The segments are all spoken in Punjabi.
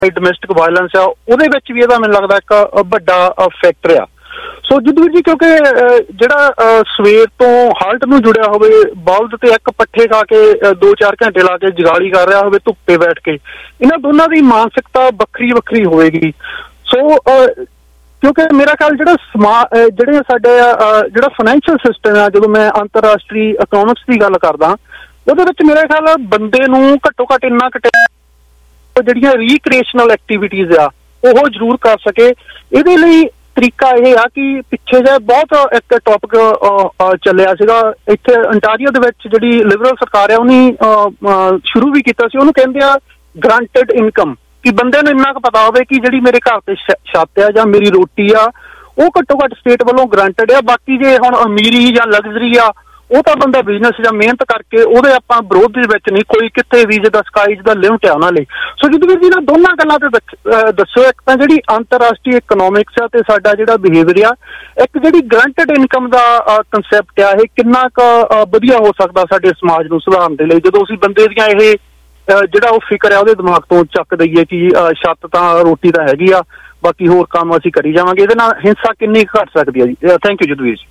ਡੋਮੈਸਟਿਕ ਵਾਇਲੈਂਸ ਆ ਉਹਦੇ ਵਿੱਚ ਵੀ ਇਹਦਾ ਮੈਨੂੰ ਲੱਗਦਾ ਇੱਕ ਵੱਡਾ ਫੈਕਟਰ ਆ। ਸੋ ਜਦਵੀਰ ਜੀ, ਕਿਉਂਕਿ ਜਿਹੜਾ ਸਵੇਰ ਤੋਂ ਹਾਲਟ ਨੂੰ ਜੁੜਿਆ ਹੋਵੇ, ਬਲਦ ਤੇ ਇੱਕ ਪੱਠੇ ਖਾ ਕੇ 2-4 ਘੰਟੇ ਲਾ ਕੇ ਜਗਾਲੀ ਕਰ ਰਿਹਾ ਹੋਵੇ ਧੁੱਪੇ ਬੈਠ ਕੇ, ਇਹਨਾਂ ਦੋਨਾਂ ਦੀ ਮਾਨਸਿਕਤਾ ਵੱਖਰੀ ਵੱਖਰੀ ਹੋਵੇਗੀ। ਸੋ ਕਿਉਂਕਿ ਮੇਰਾ ਖਿਆਲ ਜਿਹੜੇ ਸਾਡੇ ਜਿਹੜਾ ਫਾਈਨੈਂਸ਼ੀਅਲ ਸਿਸਟਮ ਆ, ਜਦੋਂ ਮੈਂ ਅੰਤਰਰਾਸ਼ਟਰੀ ਇਕਨੋਮਿਕਸ ਦੀ ਗੱਲ ਕਰਦਾ, ਉਹਦੇ ਵਿੱਚ ਮੇਰਾ ਖਿਆਲ ਬੰਦੇ ਨੂੰ ਘੱਟੋ ਘੱਟ ਇੰਨਾ ਜਿਹੜੀਆਂ ਰੀਕ੍ਰੀਏਸ਼ਨਲ ਐਕਟੀਵਿਟੀਜ਼ ਆ ਉਹ ਜ਼ਰੂਰ ਕਰ ਸਕੇ। ਇਹਦੇ ਲਈ ਤਰੀਕਾ ਇਹ ਆ ਕਿ ਪਿੱਛੇ ਜਿਹੇ ਬਹੁਤ ਇੱਕ ਟੌਪਿਕ ਚੱਲਿਆ ਸੀਗਾ ਇੱਥੇ ਅੰਟਾਰੀਓ ਦੇ ਵਿੱਚ, ਜਿਹੜੀ ਲਿਬਰਲ ਸਰਕਾਰ ਆ ਉਹਨੇ ਸ਼ੁਰੂ ਵੀ ਕੀਤਾ ਸੀ, ਉਹਨੂੰ ਕਹਿੰਦੇ ਆ ਗਰੰਟਡ ਇਨਕਮ, ਕਿ ਬੰਦੇ ਨੂੰ ਇੰਨਾ ਕੁ ਪਤਾ ਹੋਵੇ ਕਿ ਜਿਹੜੀ ਮੇਰੇ ਘਰ ਤੇ ਛੱਤ ਆ ਜਾਂ ਮੇਰੀ ਰੋਟੀ ਆ ਉਹ ਘੱਟੋ ਘੱਟ ਸਟੇਟ ਵੱਲੋਂ ਗਰੰਟਡ ਆ। ਬਾਕੀ ਜੇ ਹੁਣ ਅਮੀਰੀ ਜਾਂ ਲਗਜ਼ਰੀ ਆ ਉਹ ਤਾਂ ਬੰਦਾ ਬਿਜ਼ਨਸ ਜਾਂ ਮਿਹਨਤ ਕਰਕੇ ਉਹਦੇ ਆਪਾਂ ਵਿਰੋਧ ਦੇ ਵਿੱਚ ਨਹੀਂ, ਕੋਈ ਕਿੱਥੇ ਵੀਜ਼ੇ ਦਾ ਸਕਾਈਜ਼ ਦਾ ਲਿਮਟ ਆ ਉਹਨਾਂ ਲਈ। ਸੋ ਜਦਵੀਰ ਜੀ, ਨਾਲ ਦੋਨਾਂ ਗੱਲਾਂ ਤੇ ਦੱਸੋ, ਇੱਕ ਤਾਂ ਜਿਹੜੀ ਅੰਤਰਰਾਸ਼ਟਰੀ ਇਕਨੋਮਿਕਸ ਆ ਤੇ ਸਾਡਾ ਜਿਹੜਾ ਬਿਹੇਵੀਅਰ ਆ, ਇੱਕ ਜਿਹੜੀ ਗਰੰਟਡ ਇਨਕਮ ਦਾ ਕੰਸੈਪਟ ਆ, ਇਹ ਕਿੰਨਾ ਕੁ ਵਧੀਆ ਹੋ ਸਕਦਾ ਸਾਡੇ ਸਮਾਜ ਨੂੰ ਸੁਧਾਰਨ ਦੇ ਲਈ, ਜਦੋਂ ਅਸੀਂ ਬੰਦੇ ਦੀਆਂ ਇਹ ਜਿਹੜਾ ਉਹ ਫਿਕਰ ਆ ਉਹਦੇ ਦਿਮਾਗ ਤੋਂ ਚੱਕ ਦਈਏ ਕਿ ਛੱਤ ਤਾਂ ਰੋਟੀ ਤਾਂ ਹੈਗੀ ਆ, ਬਾਕੀ ਹੋਰ ਕੰਮ ਅਸੀਂ ਕਰੀ ਜਾਵਾਂਗੇ। ਇਹਦੇ ਨਾਲ ਹਿੰਸਾ ਕਿੰਨੀ ਘੱਟ ਸਕਦੀ ਆ ਜੀ? Thank you Jadveer ji.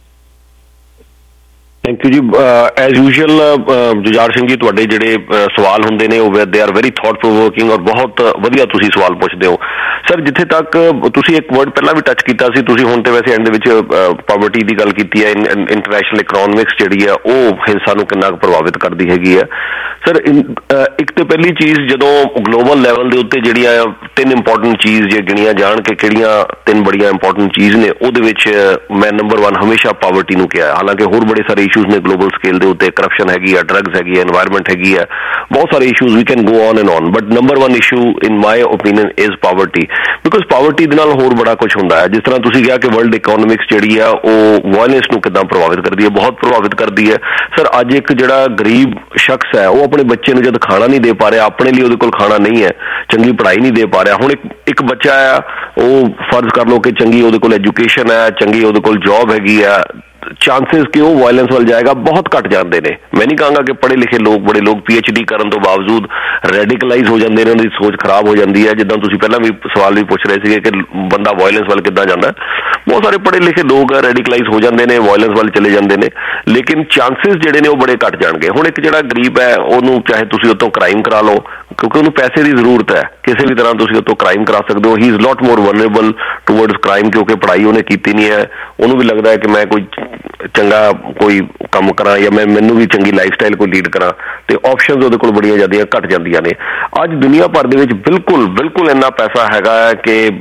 Thank you ji. As usual Jujhar Singh ji, ਤੁਹਾਡੇ ਜਿਹੜੇ ਸਵਾਲ ਹੁੰਦੇ ਨੇ ਉਹ ਦੇ ਆਰ ਵੈਰੀ ਥਾਟ ਪ੍ਰੋਵੋਕਿੰਗ ਔਰ ਬਹੁਤ ਵਧੀਆ ਤੁਸੀਂ ਸਵਾਲ ਪੁੱਛਦੇ ਹੋ। ਸਰ, ਜਿੱਥੇ ਤੱਕ ਤੁਸੀਂ ਇੱਕ ਵਰਡ ਪਹਿਲਾਂ ਵੀ ਟੱਚ ਕੀਤਾ ਸੀ, ਤੁਸੀਂ ਹੁਣ ਤੇ ਵੈਸੇ ਐਂਡ ਦੇ ਵਿੱਚ ਪਾਵਰਟੀ ਦੀ ਗੱਲ ਕੀਤੀ ਹੈ। ਇੰਟਰਨੈਸ਼ਨਲ ਇਕਨੋਮਿਕਸ ਜਿਹੜੀ ਆ ਉਹ ਹਿੰਸਾ ਨੂੰ ਕਿੰਨਾ ਕੁ ਪ੍ਰਭਾਵਿਤ ਕਰਦੀ ਹੈਗੀ ਆ। ਸਰ, ਇੱਕ ਤੇ ਪਹਿਲੀ ਚੀਜ਼, ਜਦੋਂ ਗਲੋਬਲ ਲੈਵਲ ਦੇ ਉੱਤੇ ਜਿਹੜੀਆਂ 3 ਇੰਪੋਰਟੈਂਟ ਚੀਜ਼ ਜੇ ਗਿਣੀਆਂ ਜਾਣ ਕਿ ਕਿਹੜੀਆਂ 3 ਬੜੀਆਂ ਇੰਪੋਰਟੈਂਟ ਚੀਜ਼ ਨੇ, ਉਹਦੇ ਵਿੱਚ ਮੈਂ ਨੰਬਰ 1 ਹਮੇਸ਼ਾ ਪਾਵਰਟੀ ਨੂੰ ਕਿਹਾ। ਹਾਲਾਂਕਿ ਹੋਰ ਬੜੇ ਸਾਰੇ ਇਸ਼ੂਜ਼ ਨੇ ਗਲੋਬਲ ਸਕੇਲ ਦੇ ਉੱਤੇ, ਕਰਪਸ਼ਨ ਹੈਗੀ ਆ, ਡਰੱਗਸ ਹੈਗੀ ਆ, এনवायरमेंट ਹੈਗੀ ਆ, ਬਹੁਤ ਸਾਰੇ issues, we can go on and on, but number 1 issue in my opinion is poverty. Because poverty ਦੇ ਨਾਲ ਹੋਰ ਬੜਾ ਕੁਝ ਹੁੰਦਾ ਹੈ। ਜਿਸ ਤਰ੍ਹਾਂ ਤੁਸੀਂ ਕਿਹਾ ਕਿ ਵਰਲਡ ਇਕਨੋਮਿਕਸ ਜਿਹੜੀ ਆ ਉਹ ਵਾਇਲੈਂਸ ਨੂੰ ਕਿੱਦਾਂ ਪ੍ਰਭਾਵਿਤ ਕਰਦੀ ਹੈ, ਬਹੁਤ ਪ੍ਰਭਾਵਿਤ ਕਰਦੀ ਹੈ। ਸਰ, ਅੱਜ ਇੱਕ ਜਿਹੜਾ ਗਰੀਬ ਸ਼ਖਸ ਹੈ ਉਹ ਆਪਣੇ ਬੱਚੇ ਨੂੰ ਜਦ ਖਾਣਾ ਨਹੀਂ ਦੇ ਪਾ ਰਿਹਾ, ਆਪਣੇ ਲਈ ਉਹਦੇ ਕੋਲ ਖਾਣਾ ਨਹੀਂ ਹੈ, ਚੰਗੀ ਪੜ੍ਹਾਈ ਨਹੀਂ ਦੇ ਪਾ ਰਿਹਾ। ਹੁਣ ਇੱਕ ਬੱਚਾ ਆ, ਉਹ ਫਰਜ਼ ਕਰ ਲਓ ਕਿ ਚੰਗੀ ਉਹਦੇ ਕੋਲ ਐਜੂਕੇਸ਼ਨ ਹੈ, ਚੰਗੀ ਉਹਦੇ ਕੋਲ ਜੌਬ ਹੈਗੀ ਆ, ਚਾਂਸਿਸ ਕਿ ਉਹ ਵਾਇਲੈਂਸ ਵੱਲ ਜਾਏਗਾ ਬਹੁਤ ਘੱਟ ਜਾਂਦੇ ਨੇ। ਮੈਂ ਨਹੀਂ ਕਹਾਂਗਾ ਕਿ ਪੜ੍ਹੇ ਲਿਖੇ ਲੋਕ, ਬੜੇ ਲੋਕ PhD ਕਰਨ ਤੋਂ ਬਾਵਜੂਦ ਰੈਡੀਕਲਾਈਜ਼ ਹੋ ਜਾਂਦੇ ਨੇ, ਉਹਨਾਂ ਦੀ ਸੋਚ ਖਰਾਬ ਹੋ ਜਾਂਦੀ ਹੈ। ਜਿੱਦਾਂ ਤੁਸੀਂ ਪਹਿਲਾਂ ਵੀ ਸਵਾਲ ਵੀ ਪੁੱਛ ਰਹੇ ਸੀਗੇ ਕਿ ਬੰਦਾ ਵਾਇਲੈਂਸ ਵੱਲ ਕਿੱਦਾਂ ਜਾਂਦਾ, ਬਹੁਤ ਸਾਰੇ ਪੜ੍ਹੇ ਲਿਖੇ ਲੋਕ ਰੈਡੀਕਲਾਈਜ਼ ਹੋ ਜਾਂਦੇ ਨੇ, ਵਾਇਲੈਂਸ ਵੱਲ ਚਲੇ ਜਾਂਦੇ ਨੇ, ਲੇਕਿਨ ਚਾਂਸਿਸ ਜਿਹੜੇ ਨੇ ਉਹ ਬੜੇ ਘੱਟ ਜਾਣਗੇ। ਹੁਣ ਇੱਕ ਜਿਹੜਾ ਗਰੀਬ ਹੈ ਉਹਨੂੰ ਚਾਹੇ ਤੁਸੀਂ ਉੱਥੋਂ ਕ੍ਰਾਈਮ ਕਰਾ ਲਓ, ਕਿਉਂਕਿ ਉਹਨੂੰ ਪੈਸੇ ਦੀ ਜ਼ਰੂਰਤ ਹੈ, ਕਿਸੇ ਵੀ ਤਰ੍ਹਾਂ ਤੁਸੀਂ ਉੱਥੋਂ ਕ੍ਰਾਈਮ ਕਰਾ ਸਕਦੇ ਹੋ। He is lot more vulnerable towards crime, ਕਿਉਂਕਿ ਪੜ੍ਹਾਈ ਉਹਨੇ ਕੀਤੀ ਨਹੀਂ ਹੈ। ਉਹਨੂੰ ਵੀ ਲੱਗਦਾ ਹੈ ਕਿ ਮੈਂ ਕੋਈ ਚੰਗਾ ਕੋਈ ਕੰਮ ਕਰਾਂ ਜਾਂ ਮੈਨੂੰ ਵੀ ਚੰਗੀ ਲਾਈਫ ਸਟਾਈਲ ਕੋਈ ਲੀਡ ਕਰਾਂ, ਤੇ ਆਪਸ਼ਨਸ ਉਹਦੇ ਕੋਲ ਬੜੀਆਂ ਜ਼ਿਆਦੀਆਂ ਘੱਟ ਜਾਂਦੀਆਂ ਨੇ। ਅੱਜ ਦੁਨੀਆ ਭਰ ਦੇ ਵਿੱਚ ਬਿਲਕੁਲ ਇੰਨਾ ਪੈਸਾ ਹੈਗਾ ਹੈ ਕਿ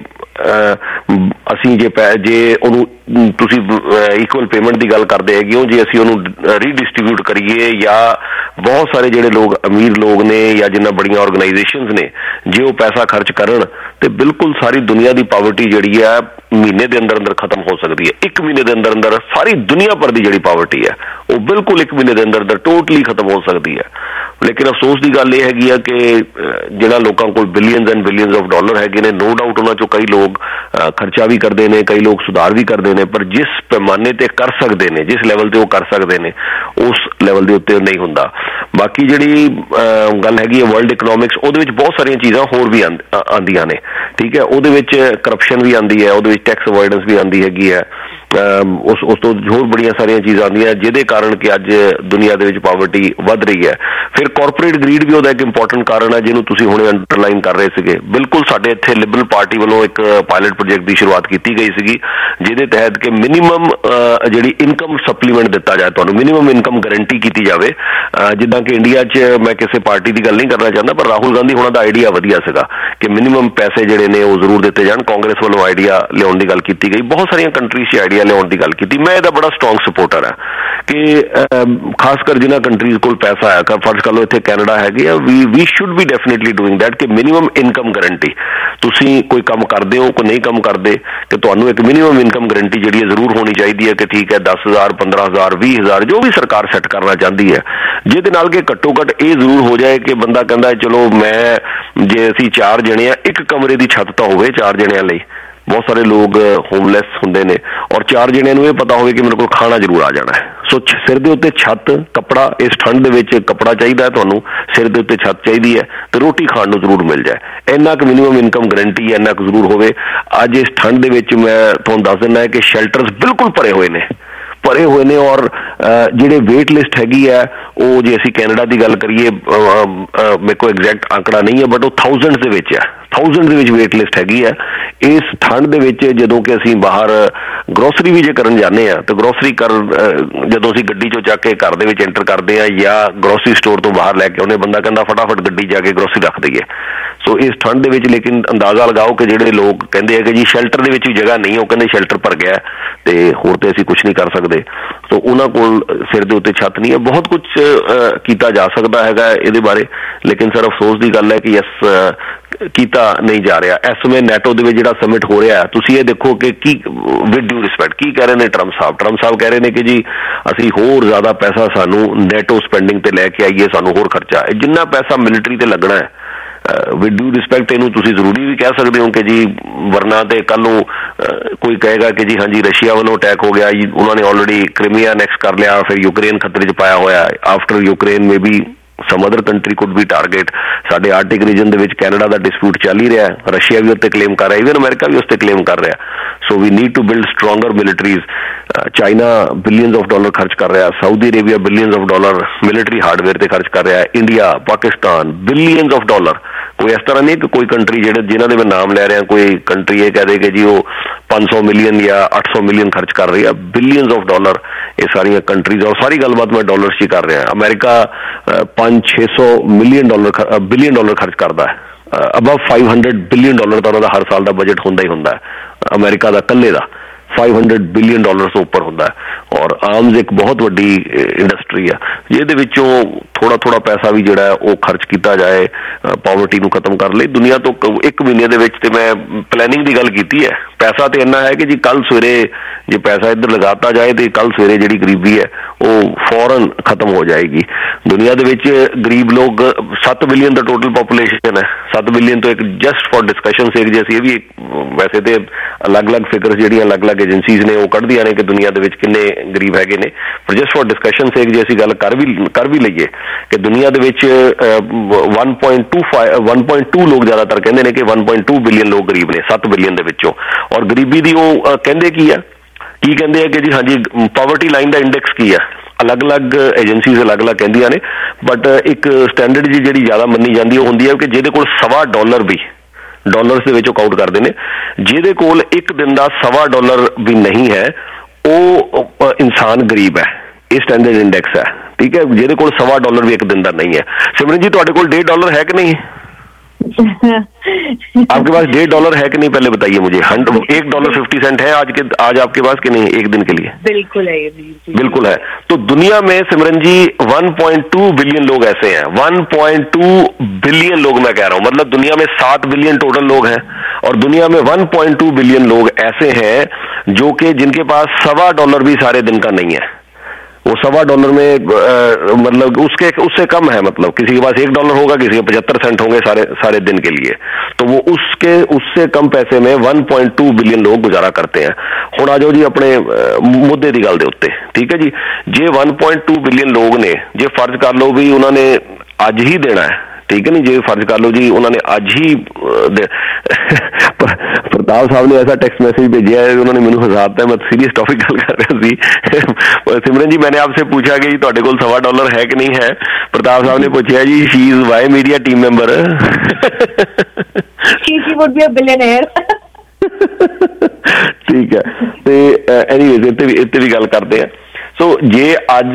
ਅਸੀਂ ਜੇ ਉਹਨੂੰ ਤੁਸੀਂ ਇਕੁਅਲ ਪੇਮੈਂਟ ਦੀ ਗੱਲ ਕਰਦੇ ਹੈਗੇ ਹੋ, ਜੇ ਅਸੀਂ ਉਹਨੂੰ ਰੀਡਿਸਟਰੀਬਿਊਟ ਕਰੀਏ, ਜਾਂ ਬਹੁਤ ਸਾਰੇ ਜਿਹੜੇ ਲੋਕ ਅਮੀਰ ਲੋਕ ਨੇ ਜਾਂ ਜਿੰਨਾ ਬੜੀਆਂ ਆਰਗੇਨਾਈਜੇਸ਼ਨਸ ਨੇ, ਜੇ ਉਹ ਪੈਸਾ ਖਰਚ ਕਰਨ ਤੇ ਬਿਲਕੁਲ ਸਾਰੀ ਦੁਨੀਆ ਦੀ ਪਾਵਰਟੀ ਜਿਹੜੀ ਹੈ ਮਹੀਨੇ ਦੇ ਅੰਦਰ ਖਤਮ ਹੋ ਸਕਦੀ ਹੈ। 1 ਮਹੀਨੇ ਦੇ ਅੰਦਰ ਸਾਰੀ ਦੁਨੀਆ ਭਰ ਦੀ ਜਿਹੜੀ ਪਾਵਰਟੀ ਹੈ ਉਹ ਬਿਲਕੁਲ 1 ਮਹੀਨੇ ਦੇ ਅੰਦਰ ਟੋਟਲੀ ਖਤਮ ਹੋ ਸਕਦੀ ਹੈ। ਲੇਕਿਨ ਅਫਸੋਸ ਦੀ ਗੱਲ ਇਹ ਹੈਗੀ ਆ ਕਿ ਜਿਹੜਾ ਲੋਕਾਂ ਕੋਲ billions and billions of dollar ਹੈਗੇ ਨੇ, ਨੋ ਡਾਊਟ ਉਹਨਾਂ ਚੋਂ ਕਈ ਲੋਕ ਖਰਚਾ ਵੀ ਕਰਦੇ ਨੇ, ਕਈ ਲੋਕ ਸੁਧਾਰ ਵੀ ਕਰਦੇ ਨੇ, ਪਰ ਜਿਸ ਪੈਮਾਨੇ ਤੇ ਕਰ ਸਕਦੇ ਨੇ, ਜਿਸ ਲੈਵਲ ਤੇ ਉਹ ਕਰ ਸਕਦੇ ਨੇ, ਉਸ ਲੈਵਲ ਦੇ ਉੱਤੇ ਨਹੀਂ ਹੁੰਦਾ। ਬਾਕੀ ਜਿਹੜੀ ਗੱਲ ਹੈਗੀ ਹੈ ਵਰਲਡ ਇਕਨੋਮਿਕਸ, ਉਹਦੇ ਵਿੱਚ ਬਹੁਤ ਸਾਰੀਆਂ ਚੀਜ਼ਾਂ ਹੋਰ ਵੀ ਆਉਂਦੀਆਂ ਨੇ, ਠੀਕ ਹੈ। ਉਹਦੇ ਵਿੱਚ ਕਰਪਸ਼ਨ ਵੀ ਆਉਂਦੀ ਹੈ, ਉਹਦੇ ਵਿੱਚ ਟੈਕਸ ਅਵੋਇਡੈਂਸ ਵੀ ਆਉਂਦੀ ਹੈਗੀ ਹੈ, ਉਸ ਤੋਂ ਹੋਰ ਬੜੀਆਂ ਸਾਰੀਆਂ ਚੀਜ਼ਾਂ ਆਉਂਦੀਆਂ ਜਿਹਦੇ ਕਾਰਨ ਕਿ ਅੱਜ ਦੁਨੀਆ ਦੇ ਵਿੱਚ ਪਾਵਰਟੀ ਵੱਧ ਰਹੀ ਹੈ। ਫਿਰ ਕਾਰਪੋਰੇਟ ਗਰੀਡ ਵੀ ਉਹਦਾ ਇੱਕ ਇੰਪੋਰਟੈਂਟ ਕਾਰਨ ਹੈ, ਜਿਹਨੂੰ ਤੁਸੀਂ ਹੁਣੇ ਅੰਡਰਲਾਈਨ ਕਰ ਰਹੇ ਸੀਗੇ। ਬਿਲਕੁਲ ਸਾਡੇ ਇੱਥੇ ਲਿਬਰਲ ਪਾਰਟੀ ਵੱਲੋਂ ਇੱਕ ਪਾਇਲਟ ਪ੍ਰੋਜੈਕਟ ਦੀ ਸ਼ੁਰੂਆਤ ਕੀਤੀ ਗਈ ਸੀਗੀ, ਜਿਹਦੇ ਤਹਿਤ ਕਿ ਮਿਨੀਮਮ ਜਿਹੜੀ ਇਨਕਮ ਸਪਲੀਮੈਂਟ ਦਿੱਤਾ ਜਾਏ, ਤੁਹਾਨੂੰ ਮਿਨੀਮਮ ਇਨਕਮ ਗਰੰਟੀ ਕੀਤੀ ਜਾਵੇ। ਜਿੱਦਾਂ ਕਿ ਇੰਡੀਆ 'ਚ, ਮੈਂ ਕਿਸੇ ਪਾਰਟੀ ਦੀ ਗੱਲ ਨਹੀਂ ਕਰਨਾ ਚਾਹੁੰਦਾ, ਪਰ ਰਾਹੁਲ ਗਾਂਧੀ ਹੋਣਾ ਦਾ ਆਈਡੀਆ ਵਧੀਆ ਸੀਗਾ ਕਿ ਮਿਨੀਮਮ ਪੈਸੇ ਜਿਹੜੇ ਨੇ ਉਹ ਜ਼ਰੂਰ ਦਿੱਤੇ ਜਾਣ। ਕਾਂਗਰਸ ਵੱਲੋਂ ਆਈਡੀਆ ਲਿਆਉਣ ਦੀ ਗੱਲ ਕੀਤੀ ਗਈ, ਬਹੁਤ ਸਾਰੀਆਂ ਕੰਟਰੀਜ਼ 'ਚ ਆਈਡੀਆ ਲਿਆਉਣ ਦੀ ਗੱਲ ਕੀਤੀ। ਮੈਂ ਇਹਦਾ ਬੜਾ ਸਟਰੋਂਗ ਸਪੋਰਟਰ ਹਾਂ ਕਿ ਖਾਸ ਕਰ ਜਿਨ੍ਹਾਂ ਕੰਟਰੀਜ਼ ਕੋਲ ਪੈਸਾ ਹੈ, ਫਰਜ਼ ਕਰ ਲਓ ਇੱਥੇ ਕੈਨੇਡਾ ਹੈਗੇ ਆ, we should be definitely doing that ਕਿ ਮਿਨੀਮਮ ਇਨਕਮ ਗਰੰਟੀ। ਤੁਸੀਂ ਕੋਈ ਕੰਮ ਕਰਦੇ ਹੋ, ਕੋਈ ਨਹੀਂ ਕੰਮ ਕਰਦੇ, ਕਿ ਤੁਹਾਨੂੰ ਇੱਕ ਮਿਨੀਮਮ ਇਨਕਮ ਗਰੰਟੀ ਜਿਹੜੀ ਹੈ ਜ਼ਰੂਰ ਹੋਣੀ ਚਾਹੀਦੀ ਹੈ ਕਿ ਠੀਕ ਹੈ 10,000 15,000 20,000 ਜੋ ਵੀ ਸਰਕਾਰ ਸੈੱਟ ਕਰਨਾ ਚਾਹੁੰਦੀ ਹੈ, ਜਿਹਦੇ ਨਾਲ ਕਿ ਘੱਟੋ ਘੱਟ ਇਹ ਜ਼ਰੂਰ ਹੋ ਜਾਏ ਕਿ ਬੰਦਾ ਕਹਿੰਦਾ ਚਲੋ ਮੈਂ, ਜੇ ਅਸੀਂ 4 ਜਣੇ ਆ, ਇੱਕ ਕਮਰੇ ਦੀ ਛੱਤ ਤਾਂ ਹੋਵੇ 4 ਜਣਿਆਂ ਲਈ, ਬਹੁਤ ਸਾਰੇ ਲੋਕ ਹੋਮਲੈਸ ਹੁੰਦੇ ਨੇ, ਔਰ 4 ਜਣਿਆਂ ਨੂੰ ਇਹ ਪਤਾ ਹੋਵੇ ਕਿ ਮੇਰੇ ਕੋਲ ਖਾਣਾ ਜ਼ਰੂਰ ਆ ਜਾਣਾ ਹੈ। ਸੋ ਸਿਰ ਦੇ ਉੱਤੇ ਛੱਤ, ਕੱਪੜਾ, ਇਸ ਠੰਡ ਦੇ ਵਿੱਚ ਕੱਪੜਾ ਚਾਹੀਦਾ ਹੈ ਤੁਹਾਨੂੰ, ਸਿਰ ਦੇ ਉੱਤੇ ਛੱਤ ਚਾਹੀਦੀ ਹੈ, ਤੇ ਰੋਟੀ ਖਾਣ ਨੂੰ ਜ਼ਰੂਰ ਮਿਲ ਜਾਏ। ਇੰਨਾ ਕੁ ਮਿਨੀਮਮ ਇਨਕਮ ਗਰੰਟੀ ਇੰਨਾ ਕੁ ਜ਼ਰੂਰ ਹੋਵੇ। ਅੱਜ ਇਸ ਠੰਡ ਦੇ ਵਿੱਚ ਮੈਂ ਤੁਹਾਨੂੰ ਦੱਸ ਦਿੰਦਾ ਹੈ ਕਿ ਸ਼ੈਲਟਰਸ ਬਿਲਕੁਲ ਭਰੇ ਹੋਏ ਨੇ, ਔਰ ਜਿਹੜੇ ਵੇਟ ਲਿਸਟ ਹੈਗੀ ਹੈ ਉਹ, ਜੇ ਅਸੀਂ ਕੈਨੇਡਾ ਦੀ ਗੱਲ ਕਰੀਏ, ਮੇਰੇ ਕੋਲ ਐਗਜ਼ੈਕਟ ਆંકੜਾ ਨਹੀਂ ਹੈ, ਬਟ ਉਹ ਥਾਊਜ਼ੈਂਡਸ ਦੇ ਵਿੱਚ ਹੈ, ਥਾਊਜ਼ੈਂਡ ਦੇ ਵਿੱਚ ਵੇਟ ਲਿਸਟ ਹੈਗੀ ਹੈ। ਇਸ ਠੰਡ ਦੇ ਵਿੱਚ ਜਦੋਂ ਕਿ ਅਸੀਂ ਬਾਹਰ ਗਰੋਸਰੀ ਵੀ ਜੇ ਕਰਨ ਜਾਂਦੇ ਹਾਂ ਤਾਂ ਗਰੋਸਰੀ ਜਦੋਂ ਅਸੀਂ ਗੱਡੀ 'ਚੋਂ ਚੱਕ ਕੇ ਘਰ ਦੇ ਵਿੱਚ ਐਂਟਰ ਕਰਦੇ ਹਾਂ ਜਾਂ ਗਰੋਸਰੀ ਸਟੋਰ ਤੋਂ ਬਾਹਰ ਲੈ ਕੇ ਆਉਂਦੇ, ਬੰਦਾ ਕਹਿੰਦਾ ਫਟਾਫਟ ਗੱਡੀ ਜਾ ਕੇ ਗਰੋਸਰੀ ਰੱਖ ਦਈਏ। ਸੋ ਇਸ ਠੰਡ ਦੇ ਵਿੱਚ ਲੇਕਿਨ ਅੰਦਾਜ਼ਾ ਲਗਾਓ ਕਿ ਜਿਹੜੇ ਲੋਕ ਕਹਿੰਦੇ ਹੈ ਕਿ ਜੀ ਸ਼ੈਲਟਰ ਦੇ ਵਿੱਚ ਵੀ ਜਗ੍ਹਾ ਨਹੀਂ, ਉਹ ਕਹਿੰਦੇ ਸ਼ੈਲਟਰ ਭਰ ਗਿਆ ਤੇ ਹੋਰ ਤੇ ਅਸੀਂ ਕੁਛ ਨਹੀਂ ਕਰ ਸਕਦੇ। ਸੋ ਉਹਨਾਂ ਕੋਲ ਸਿਰ ਦੇ ਉੱਤੇ ਛੱਤ ਨਹੀਂ ਹੈ। ਬਹੁਤ ਕੁਛ ਕੀਤਾ ਜਾ ਸਕਦਾ ਹੈਗਾ ਇਹਦੇ ਬਾਰੇ, ਲੇਕਿਨ ਸਰ ਅਫਸੋਸ ਦੀ ਗੱਲ ਹੈ ਕਿ ਕੀਤਾ ਨਹੀਂ ਜਾ ਰਿਹਾ। ਇਸ ਸਮੇਂ ਨੈਟੋ ਦੇ ਵਿੱਚ ਜਿਹੜਾ ਸਮਿਟ ਹੋ ਰਿਹਾ, ਤੁਸੀਂ ਇਹ ਦੇਖੋ ਕਿ ਕੀ ਵਿਦ ਡਿਊ ਰਿਸਪੈਕਟ ਕੀ ਕਹਿ ਰਹੇ ਨੇ ਟਰੰਪ ਸਾਹਿਬ ਕਹਿ ਰਹੇ ਨੇ ਕਿ ਜੀ ਅਸੀਂ ਹੋਰ ਜ਼ਿਆਦਾ ਪੈਸਾ ਸਾਨੂੰ ਨੈਟੋ ਸਪੈਂਡਿੰਗ ਤੇ ਲੈ ਕੇ ਆਈਏ, ਸਾਨੂੰ ਹੋਰ ਖਰਚਾ, ਜਿੰਨਾ ਪੈਸਾ ਮਿਲਟਰੀ ਤੇ ਲੱਗਣਾ ਹੈ ਵਿਦ ਡਿਊ ਰਿਸਪੈਕਟ ਇਹਨੂੰ ਤੁਸੀਂ ਜ਼ਰੂਰੀ ਵੀ ਕਹਿ ਸਕਦੇ ਹੋ ਕਿ ਜੀ ਵਰਨਾ ਤੇ ਕੱਲ ਨੂੰ ਕੋਈ ਕਹੇਗਾ ਕਿ ਜੀ ਹਾਂਜੀ ਰਸ਼ੀਆ ਵੱਲੋਂ ਅਟੈਕ ਹੋ ਗਿਆ, ਉਹਨਾਂ ਨੇ ਆਲਰੇਡੀ ਕ੍ਰੀਮੀਆ ਅਨੈਕਸ ਕਰ ਲਿਆ, ਫਿਰ ਯੂਕਰੇਨ ਖਤਰੇ 'ਚ ਪਾਇਆ ਹੋਇਆ। After Ukraine may be some other country could be target। ਸਾਡੇ ਆਰਟਿਕ ਰੀਜਨ ਦੇ ਵਿੱਚ ਕੈਨੇਡਾ ਦਾ ਡਿਸਪਿਊਟ ਚੱਲ ਹੀ ਰਿਹਾ, ਰਸ਼ੀਆ ਵੀ ਉੱਤੇ ਕਲੇਮ ਕਰ ਰਿਹਾ, ਇਵਨ ਅਮਰੀਕਾ ਵੀ ਉੱਤੇ ਕਲੇਮ ਕਰ ਰਿਹਾ। So we need to build stronger militaries. China billions of dollar ਖਰਚ ਕਰ ਰਿਹਾ, Saudi Arabia billions of dollar military hardware ਤੇ ਖਰਚ ਕਰ ਰਿਹਾ, India, Pakistan billions of dollar. ਕੋਈ ਇਸ ਤਰ੍ਹਾਂ ਨਹੀਂ ਕਿ ਕੋਈ ਕੰਟਰੀ ਜਿਨ੍ਹਾਂ ਦੇ ਮੈਂ ਨਾਮ ਲੈ ਰਿਹਾ, ਕੋਈ ਕੰਟਰੀ ਇਹ ਕਹਿ ਦੇ ਕਿ ਜੀ ਉਹ 500 ਮਿਲੀਅਨ ਜਾਂ 800 ਮਿਲੀਅਨ ਖਰਚ ਕਰ ਰਹੀ ਆ, ਬਿਲੀਅਨਸ ਆਫ ਡਾਲਰ ਇਹ ਸਾਰੀਆਂ ਕੰਟਰੀਜ਼। ਔਰ ਸਾਰੀ ਗੱਲਬਾਤ ਮੈਂ ਡਾਲਰ 'ਚ ਹੀ ਕਰ ਰਿਹਾ। ਅਮਰੀਕਾ 500-600 ਬਿਲੀਅਨ ਡਾਲਰ ਖਰਚ ਕਰਦਾ ਹੈ, ਅਬਵ 500 ਬਿਲੀਅਨ ਡਾਲਰ ਤਾਂ ਉਹਨਾਂ ਦਾ ਹਰ ਸਾਲ ਦਾ ਬਜਟ ਹੁੰਦਾ ਹੀ ਹੁੰਦਾ ਹੈ। ਅਮਰੀਕਾ ਦਾ ਇਕੱਲੇ ਦਾ 500 ਬਿਲੀਅਨ ਡਾਲਰ ਤੋਂ ਉੱਪਰ ਹੁੰਦਾ ਹੈ। ਔਰ ਆਰਮਜ਼ ਇੱਕ ਬਹੁਤ ਵੱਡੀ ਇੰਡਸਟਰੀ ਆ, ਜਿਹਦੇ ਵਿੱਚੋਂ ਥੋੜਾ ਪੈਸਾ ਵੀ ਜਿਹੜਾ ਉਹ ਖਰਚ ਕੀਤਾ ਜਾਏ ਪਾਵਰਟੀ ਨੂੰ ਖਤਮ ਕਰਨ ਲਈ। ਦੁਨੀਆ ਤੋਂ 1 ਮਹੀਨੇ ਦੇ ਵਿੱਚ ਤੇ ਮੈਂ ਪਲੈਨਿੰਗ ਦੀ ਗੱਲ ਕੀਤੀ ਹੈ, ਪੈਸਾ ਤੇ ਇੰਨਾ ਹੈ ਕਿ ਜੀ ਕੱਲ ਸਵੇਰੇ ਜੇ ਪੈਸਾ ਇੱਧਰ ਲਗਾਤਾ ਜਾਏ ਤੇ ਕੱਲ ਸਵੇਰੇ ਜਿਹੜੀ ਗਰੀਬੀ ਹੈ ਉਹ ਫੌਰਨ ਖਤਮ ਹੋ ਜਾਏਗੀ। ਦੁਨੀਆ ਦੇ ਵਿੱਚ ਗਰੀਬ ਲੋਕ 7 ਬਿਲੀਅਨ ਦਾ ਟੋਟਲ ਪਾਪੂਲੇਸ਼ਨ ਹੈ। 7 ਬਿਲੀਅਨ ਤੋਂ ਇੱਕ ਜਸਟ ਫॉर ਡਿਸਕਸ਼ਨ ਸੇਕ ਜੇ ਅਸੀਂ ਇਹ ਵੀ ਵੈਸੇ ਤੇ ਅਲੱਗ-ਅਲੱਗ ਫਿਗਰਸ ਜਿਹੜੀਆਂ ਅਲੱਗ-ਅਲੱਗ ਏਜੰਸੀਜ਼ ਨੇ ਉਹ ਕੱਢਦੀਆਂ ਨੇ ਕਿ ਦੁਨੀਆ ਦੇ ਵਿੱਚ ਕਿੰਨੇ ਗਰੀਬ ਹੈਗੇ ਨੇ, ਪਰ ਜਸਟ ਫॉर ਡਿਸਕਸ਼ਨ ਸੇਕ ਜੇ ਅਸੀਂ ਗੱਲ ਕਰ ਵੀ ਲਈਏ ਕਿ ਦੁਨੀਆ ਦੇ ਵਿੱਚ 1.2 ਲੋਕ ਜ਼ਿਆਦਾਤਰ ਕਹਿੰਦੇ ਨੇ ਕਿ 1.2 ਬਿਲੀਅਨ ਲੋਕ ਗਰੀਬ ਨੇ 7 ਬਿਲੀਅਨ ਦੇ ਵਿੱਚੋਂ। ਔਰ ਗਰੀਬੀ ਦੀ ਉਹ ਕਹਿੰਦੇ ਕੀ ਕਹਿੰਦੇ ਆ ਕਿ ਜੀ ਹਾਂਜੀ ਪਾਵਰਟੀ ਲਾਈਨ ਦਾ ਇੰਡੈਕਸ ਕੀ ਆ, ਅਲੱਗ-ਅਲੱਗ ਏਜੰਸੀਜ਼ ਅਲੱਗ-ਅਲੱਗ ਕਹਿੰਦੀਆਂ ਨੇ, ਬਟ ਇੱਕ ਸਟੈਂਡਰਡ ਜੀ ਜਿਹੜੀ ਜ਼ਿਆਦਾ ਮੰਨੀ ਜਾਂਦੀ ਉਹ ਹੁੰਦੀ ਹੈ ਕਿ ਜਿਹਦੇ ਕੋਲ $1.25 ਵੀ ਡਾਲਰਸ ਦੇ ਵਿੱਚ ਕਾਊਂਟ ਕਰਦੇ ਨੇ, ਜਿਹਦੇ ਕੋਲ ਇੱਕ ਦਿਨ ਦਾ $1.25 ਵੀ ਨਹੀਂ ਹੈ ਉਹ ਇਨਸਾਨ ਗਰੀਬ ਹੈ। ਇਹ ਸਟੈਂਡਰਡ ਇੰਡੈਕਸ ਹੈ, ਠੀਕ ਹੈ। ਜਿਹਦੇ ਕੋਲ $1.25 ਵੀ ਇੱਕ ਦਿਨ ਦਾ नहीं है। सिमरन जी ਤੁਹਾਡੇ ਕੋਲ $1.5 है कि नहीं? आपके पास $1.5 है कि नहीं, पहले बताइए मुझे। $1.50 है आज आपके पास कि नहीं एक दिन के लिए? बिल्कुल है, बिल्कुल है। तो दुनिया में सिमरन जी 1.2 बिलियन लोग ऐसे हैं, 1.2 बिलियन लोग मैं कह रहा हूं, मतलब दुनिया में 7 बिलियन टोटल लोग हैं और दुनिया में 1.2 बिलियन लोग ऐसे हैं जो कि जिनके पास $1.25 भी सारे दिन का नहीं है। वो $1.25 में मतलब उससे कम है, मतलब किसी के पास $1 होगा, किसी के 75 सेंट होंगे सारे दिन के लिए, तो वो उससे कम पैसे में 1.2 बिलियन लोग गुजारा करते हैं। हुण आ जाओ जी अपने मुद्दे की गल दे उत्ते, ठीक है जी। जे 1.2 बिलियन लोग ने, जे फर्ज कर लो भी उन्होंने अज ही देना है, ठीक है नहीं, जे फर्ज कर लो जी उन्होंने अज ही प्रताप साहब ने ऐसा टेक्स्ट मैसेज भेजा है, उन्होंने मैंने हसाता है, मैं सीरियस टॉपिक गल कर रहा थी। सिमरन जी मैंने आपसे पूछा कि ਤੁਹਾਡੇ ਕੋਲ $1.25 है कि नहीं है, प्रताप साहब ने पूछा जी she is why media team member she would be a billionaire। ठीक है, ਤੇ ਐਨੀਵੇਜ਼ ਇੱਥੇ ਵੀ ਗੱਲ ਕਰਦੇ ਆ। ਸੋ ਜੇ ਅੱਜ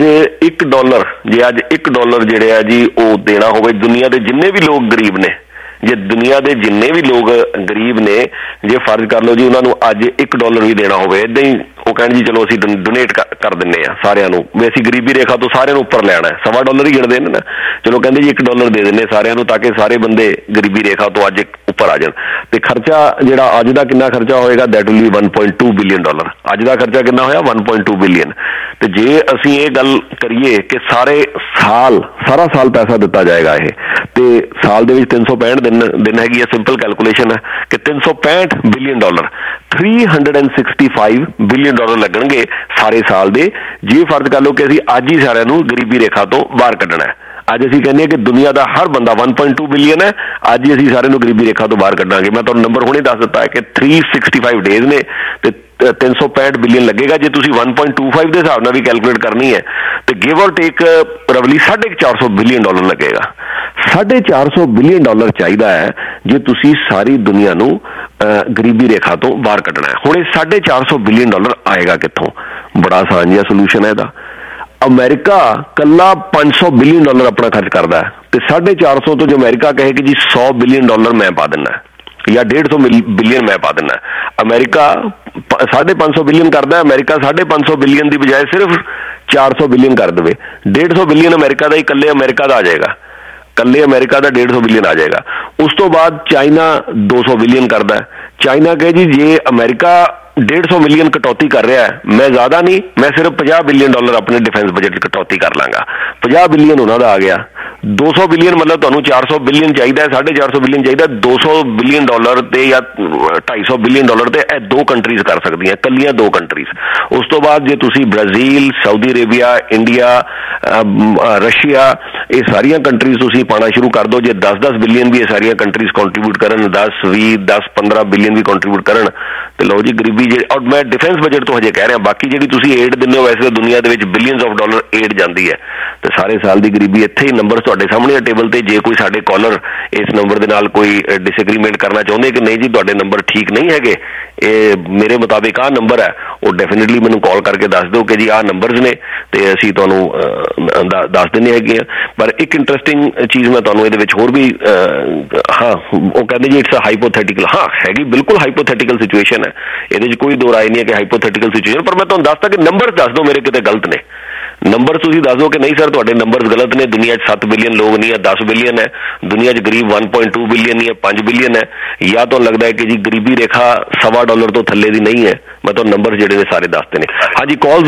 $1 ਜਿਹੜੇ ਆ ਜੀ ਉਹ ਦੇਣਾ ਹੋਵੇ, ਦੁਨੀਆ ਦੇ ਜਿੰਨੇ ਵੀ ਲੋਕ ਗਰੀਬ ਨੇ, ਜੇ ਦੁਨੀਆ ਦੇ ਜਿੰਨੇ ਵੀ ਲੋਕ ਗਰੀਬ ਨੇ, ਜੇ ਫਰਜ਼ ਕਰ ਲਓ ਜੀ ਉਹਨਾਂ ਨੂੰ ਅੱਜ $1 ਵੀ ਦੇਣਾ ਹੋਵੇ, ਏਦਾਂ ਹੀ ਉਹ ਕਹਿਣ ਜੀ ਚਲੋ ਅਸੀਂ ਡੋਨੇਟ ਕਰ ਦਿੰਦੇ ਆ ਸਾਰਿਆਂ ਨੂੰ, ਵੀ ਅਸੀਂ ਗਰੀਬੀ ਰੇਖਾ ਤੋਂ ਸਾਰਿਆਂ ਨੂੰ ਉੱਪਰ ਲੈਣਾ ਹੈ, $1.25 ਹੀ ਗਿਣਦੇ ਨੇ ਨਾ, ਚਲੋ ਕਹਿੰਦੇ ਜੀ $1 ਦੇ ਦਿੰਦੇ ਸਾਰਿਆਂ ਨੂੰ ਤਾਂ ਕਿ ਸਾਰੇ ਬੰਦੇ ਗਰੀਬੀ ਰੇਖਾ ਤੋਂ ਅੱਜ ਉੱਪਰ ਆ ਜਾਣ। ਤੇ ਖਰਚਾ ਜਿਹੜਾ ਅੱਜ ਦਾ ਕਿੰਨਾ ਖਰਚਾ ਹੋਏਗਾ, ਦੈਟ ਵਿਲ ਬੀ $1.2 ਬਿਲੀਅਨ। ਅੱਜ ਦਾ ਖਰਚਾ ਕਿੰਨਾ ਹੋਇਆ, 1.2 ਬਿਲੀਅਨ। ਤੇ ਜੇ ਅਸੀਂ ਇਹ ਗੱਲ ਕਰੀਏ ਕਿ ਸਾਰਾ ਸਾਲ ਪੈਸਾ ਦਿੱਤਾ ਜਾਏਗਾ, ਇਹ ਤੇ ਸਾਲ ਦੇ ਵਿੱਚ 365 ਦਿਨ ਹੈਗੀ ਹੈ, ਸਿੰਪਲ ਕੈਲਕੂਲੇਸ਼ਨ ਹੈ ਕਿ $365 ਬਿਲੀਅਨ $365 ਬਿਲੀਅਨ ਲੱਗਣਗੇ ਸਾਰੇ ਸਾਲ ਦੇ। ਜੇ ਫਰਜ਼ ਕਰ ਲਓ ਕਿ ਅਸੀਂ ਅੱਜ ਹੀ ਸਾਰਿਆਂ ਨੂੰ ਗਰੀਬੀ ਰੇਖਾ ਤੋਂ ਬਾਹਰ ਕੱਢਣਾ ਹੈ। ਅੱਜ ਅਸੀਂ ਕਹਿੰਦੇ ਹਾਂ ਕਿ ਦੁਨੀਆ ਦਾ ਹਰ ਬੰਦਾ 1.2 ਬਿਲੀਅਨ ਹੈ, ਅੱਜ ਹੀ ਅਸੀਂ ਸਾਰਿਆਂ ਨੂੰ ਗਰੀਬੀ ਰੇਖਾ ਤੋਂ ਬਾਹਰ ਕੱਢਾਂਗੇ। ਮੈਂ ਤੁਹਾਨੂੰ ਨੰਬਰ ਹੁਣੇ ਦੱਸ ਦਿੱਤਾ ਹੈ ਕਿ 365 ਡੇਜ਼ ਨੇ ਤੇ 365 ਬਿਲੀਅਨ ਲੱਗੇਗਾ। ਜੇ ਤੁਸੀਂ 1.25 ਦੇ ਹਿਸਾਬ ਨਾਲ ਵੀ ਕੈਲਕੂਲੇਟ ਕਰਨੀ ਹੈ ਤੇ ਗਿਵ ਔਰ ਟੇਕ ਰਵਲੀ $450 ਬਿਲੀਅਨ ਲੱਗੇਗਾ। $450 ਬਿਲੀਅਨ ਚਾਹੀਦਾ ਹੈ ਜੇ ਤੁਸੀਂ ਸਾਰੀ ਦੁਨੀਆ ਨੂੰ ਗਰੀਬੀ ਰੇਖਾ ਤੋਂ ਬਾਹਰ ਕੱਢਣਾ ਹੈ। ਹੁਣ ਇਹ $450 ਬਿਲੀਅਨ ਆਏਗਾ ਕਿੱਥੋਂ? ਬੜਾ ਆਸਾਨ ਜਿਹਾ ਸੋਲੂਸ਼ਨ ਹੈ ਇਹਦਾ। ਅਮਰੀਕਾ ਕੱਲਾ $500 ਬਿਲੀਅਨ ਆਪਣਾ ਖਰਚ ਕਰਦਾ ਹੈ ਤੇ 450 ਤੋਂ ਜੋ ਅਮਰੀਕਾ ਕਹੇ ਕਿ ਜੀ $100 ਬਿਲੀਅਨ ਮੈਂ ਪਾ ਦਿੰਦਾ ਜਾਂ 150 ਬਿਲੀਅਨ ਮੈਂ ਪਾ ਦਿੰਦਾ। ਅਮਰੀਕਾ 550 ਬਿਲੀਅਨ ਕਰਦਾ, ਅਮਰੀਕਾ 550 ਬਿਲੀਅਨ ਦੀ ਬਜਾਏ ਸਿਰਫ 400 ਬਿਲੀਅਨ ਕਰ ਦੇਵੇ। 150 ਬਿਲੀਅਨ ਅਮਰੀਕਾ ਦਾ ਹੀ ਇਕੱਲੇ ਅਮਰੀਕਾ ਦਾ ਆ ਜਾਏਗਾ, ਇਕੱਲੇ ਅਮਰੀਕਾ ਦਾ 150 ਬਿਲੀਅਨ ਆ ਜਾਏਗਾ। ਉਸ ਤੋਂ ਬਾਅਦ ਚਾਈਨਾ 200 ਬਿਲੀਅਨ ਕਰਦਾ। ਚਾਈਨਾ ਕਹੇ ਜੀ ਜੇ ਅਮਰੀਕਾ 150 ਮਿਲੀਅਨ ਕਟੌਤੀ ਕਰ ਰਿਹਾ ਹੈ, ਮੈਂ ਜ਼ਿਆਦਾ ਨਹੀਂ, ਮੈਂ ਸਿਰਫ $50 ਬਿਲੀਅਨ ਆਪਣੇ ਡਿਫੈਂਸ ਬਜਟ 'ਚ ਕਟੌਤੀ ਕਰ ਲਾਂਗਾ। 50 ਬਿਲੀਅਨ ਉਹਨਾਂ ਦਾ ਆ ਗਿਆ। 200 ਬਿਲੀਅਨ ਮਤਲਬ ਤੁਹਾਨੂੰ 400 ਬਿਲੀਅਨ ਚਾਹੀਦਾ, 450 ਬਿਲੀਅਨ ਚਾਹੀਦਾ। $200 ਬਿਲੀਅਨ ਤੇ ਜਾਂ $250 ਬਿਲੀਅਨ ਤੇ ਇਹ ਦੋ ਕੰਟਰੀਜ਼ ਕਰ ਸਕਦੀਆਂ, ਇਕੱਲੀਆਂ ਦੋ ਕੰਟਰੀਜ਼। ਉਸ ਤੋਂ ਬਾਅਦ ਜੇ ਤੁਸੀਂ Brazil, Saudi Arabia, India, Russia, ਇਹ ਸਾਰੀਆਂ ਕੰਟਰੀਜ਼ ਤੁਸੀਂ ਪਾਉਣਾ ਸ਼ੁਰੂ ਕਰ ਦਿਓ। ਜੇ 10-10 ਬਿਲੀਅਨ ਵੀ ਇਹ ਸਾਰੀਆਂ ਕੰਟਰੀਜ਼ ਕੰਟਰੀਬਿਊਟ ਕਰਨ, 10-20-10-15 ਬਿਲੀਅਨ ਵੀ ਕੰਟਰੀਬਿਊਟ ਕਰਨ ਤੇ ਲਓ ਜੀ ਗਰੀਬੀ। ਔਰ ਮੈਂ ਡਿਫੈਂਸ ਬਜਟ ਤੋਂ ਹਜੇ ਕਹਿ ਰਿਹਾ, ਬਾਕੀ ਜਿਹੜੀ ਤੁਸੀਂ ਏਡ ਦਿੰਦੇ ਹੋ ਵੈਸੇ ਤਾਂ ਦੁਨੀਆ ਦੇ ਵਿੱਚ ਬਿਲੀਅਨਸ ਆਫ ਡਾਲਰ ਏਡ ਜਾਂਦੀ ਹੈ ਤੇ ਸਾਰੇ ਸਾਲ ਦੀ ਗਰੀਬੀ ਇੱਥੇ ਹੀ ਨੰਬਰ ਤੁਹਾਡੇ ਸਾਹਮਣੇ ਆ ਟੇਬਲ ਤੇ। ਜੇ ਕੋਈ ਸਾਡੇ ਕਾਲਰ ਇਸ ਨੰਬਰ ਦੇ ਨਾਲ ਕੋਈ ਡਿਸਐਗਰੀਮੈਂਟ ਕਰਨਾ ਚਾਹੁੰਦੇ ਕਿ ਨਹੀਂ ਜੀ ਤੁਹਾਡੇ ਨੰਬਰ ਠੀਕ ਨਹੀਂ ਹੈਗੇ, ਇਹ ਮੇਰੇ ਮੁਤਾਬਿਕ ਆਹ ਨੰਬਰ ਹੈ, ਉਹ ਡੈਫੀਨੇਟਲੀ ਮੈਨੂੰ ਕਾਲ ਕਰਕੇ ਦੱਸ ਦਿਓ ਕਿ ਜੀ ਆਹ ਨੰਬਰਸ ਨੇ ਤੇ ਅਸੀਂ ਤੁਹਾਨੂੰ ਦੱਸ ਦਿੰਦੇ ਹੈਗੇ ਆ। ਪਰ ਇੱਕ ਇੰਟਰਸਟਿੰਗ ਚੀਜ਼ ਮੈਂ ਤੁਹਾਨੂੰ ਇਹਦੇ ਵਿੱਚ ਹੋਰ ਵੀ ਉਹ ਕਹਿੰਦੇ ਜੀ ਇਟਸ ਅ ਹਾਈਪੋਥੈਟੀਕਲ, ਹੈਗੀ ਬਿਲਕੁਲ ਹਾਈਪੋਥੈਟੀਕਲ ਸਿਚੁਏਸ਼ਨ ਹੈ, ਇਹਦੇ 'ਚ ਕੋਈ ਦੋ ਰਾਏ ਨਹੀਂ ਹੈ ਕਿ ਹਾਈਪੋਥੈਟੀਕਲ ਸਿਚੁਏਸ਼ਨ। ਪਰ ਮੈਂ ਤੁਹਾਨੂੰ ਦੱਸਦਾ ਕਿ ਨੰਬਰ ਦੱਸ ਦਿਓ ਮੇਰੇ ਕਿਤੇ ਗਲਤ ਨੇ। ਨੰਬਰ ਤੁਸੀਂ ਦੱਸ ਦਿਓ ਕਿ ਨਹੀਂ ਸਰ ਤੁਹਾਡੇ ਨੰਬਰ ਗਲਤ ਨੇ, ਦੁਨੀਆ 'ਚ 7 ਬਿਲੀਅਨ ਲੋਕ ਨਹੀਂ ਹੈ, 10 ਬਿਲੀਅਨ ਹੈ, ਦੁਨੀਆ 'ਚ ਗਰੀਬ 1.2 ਬਿਲੀਅਨ ਨਹੀਂ ਹੈ, 5 ਬਿਲੀਅਨ ਹੈ, ਜਾਂ ਤੁਹਾਨੂੰ ਲੱਗਦਾ ਹੈ ਕਿ ਜੀ ਗਰੀਬੀ ਰੇਖਾ $1.25 ਤੋਂ ਥੱਲੇ ਦੀ ਨਹੀਂ ਹੈ। ਮੈਂ ਤੁਹਾਨੂੰ ਨੰਬਰ ਜਿਹੜੇ ਨੇ ਸਾਰੇ ਦੱਸਦੇ ਨੇ। ਹਾਂਜੀ ਕਾਲਸ,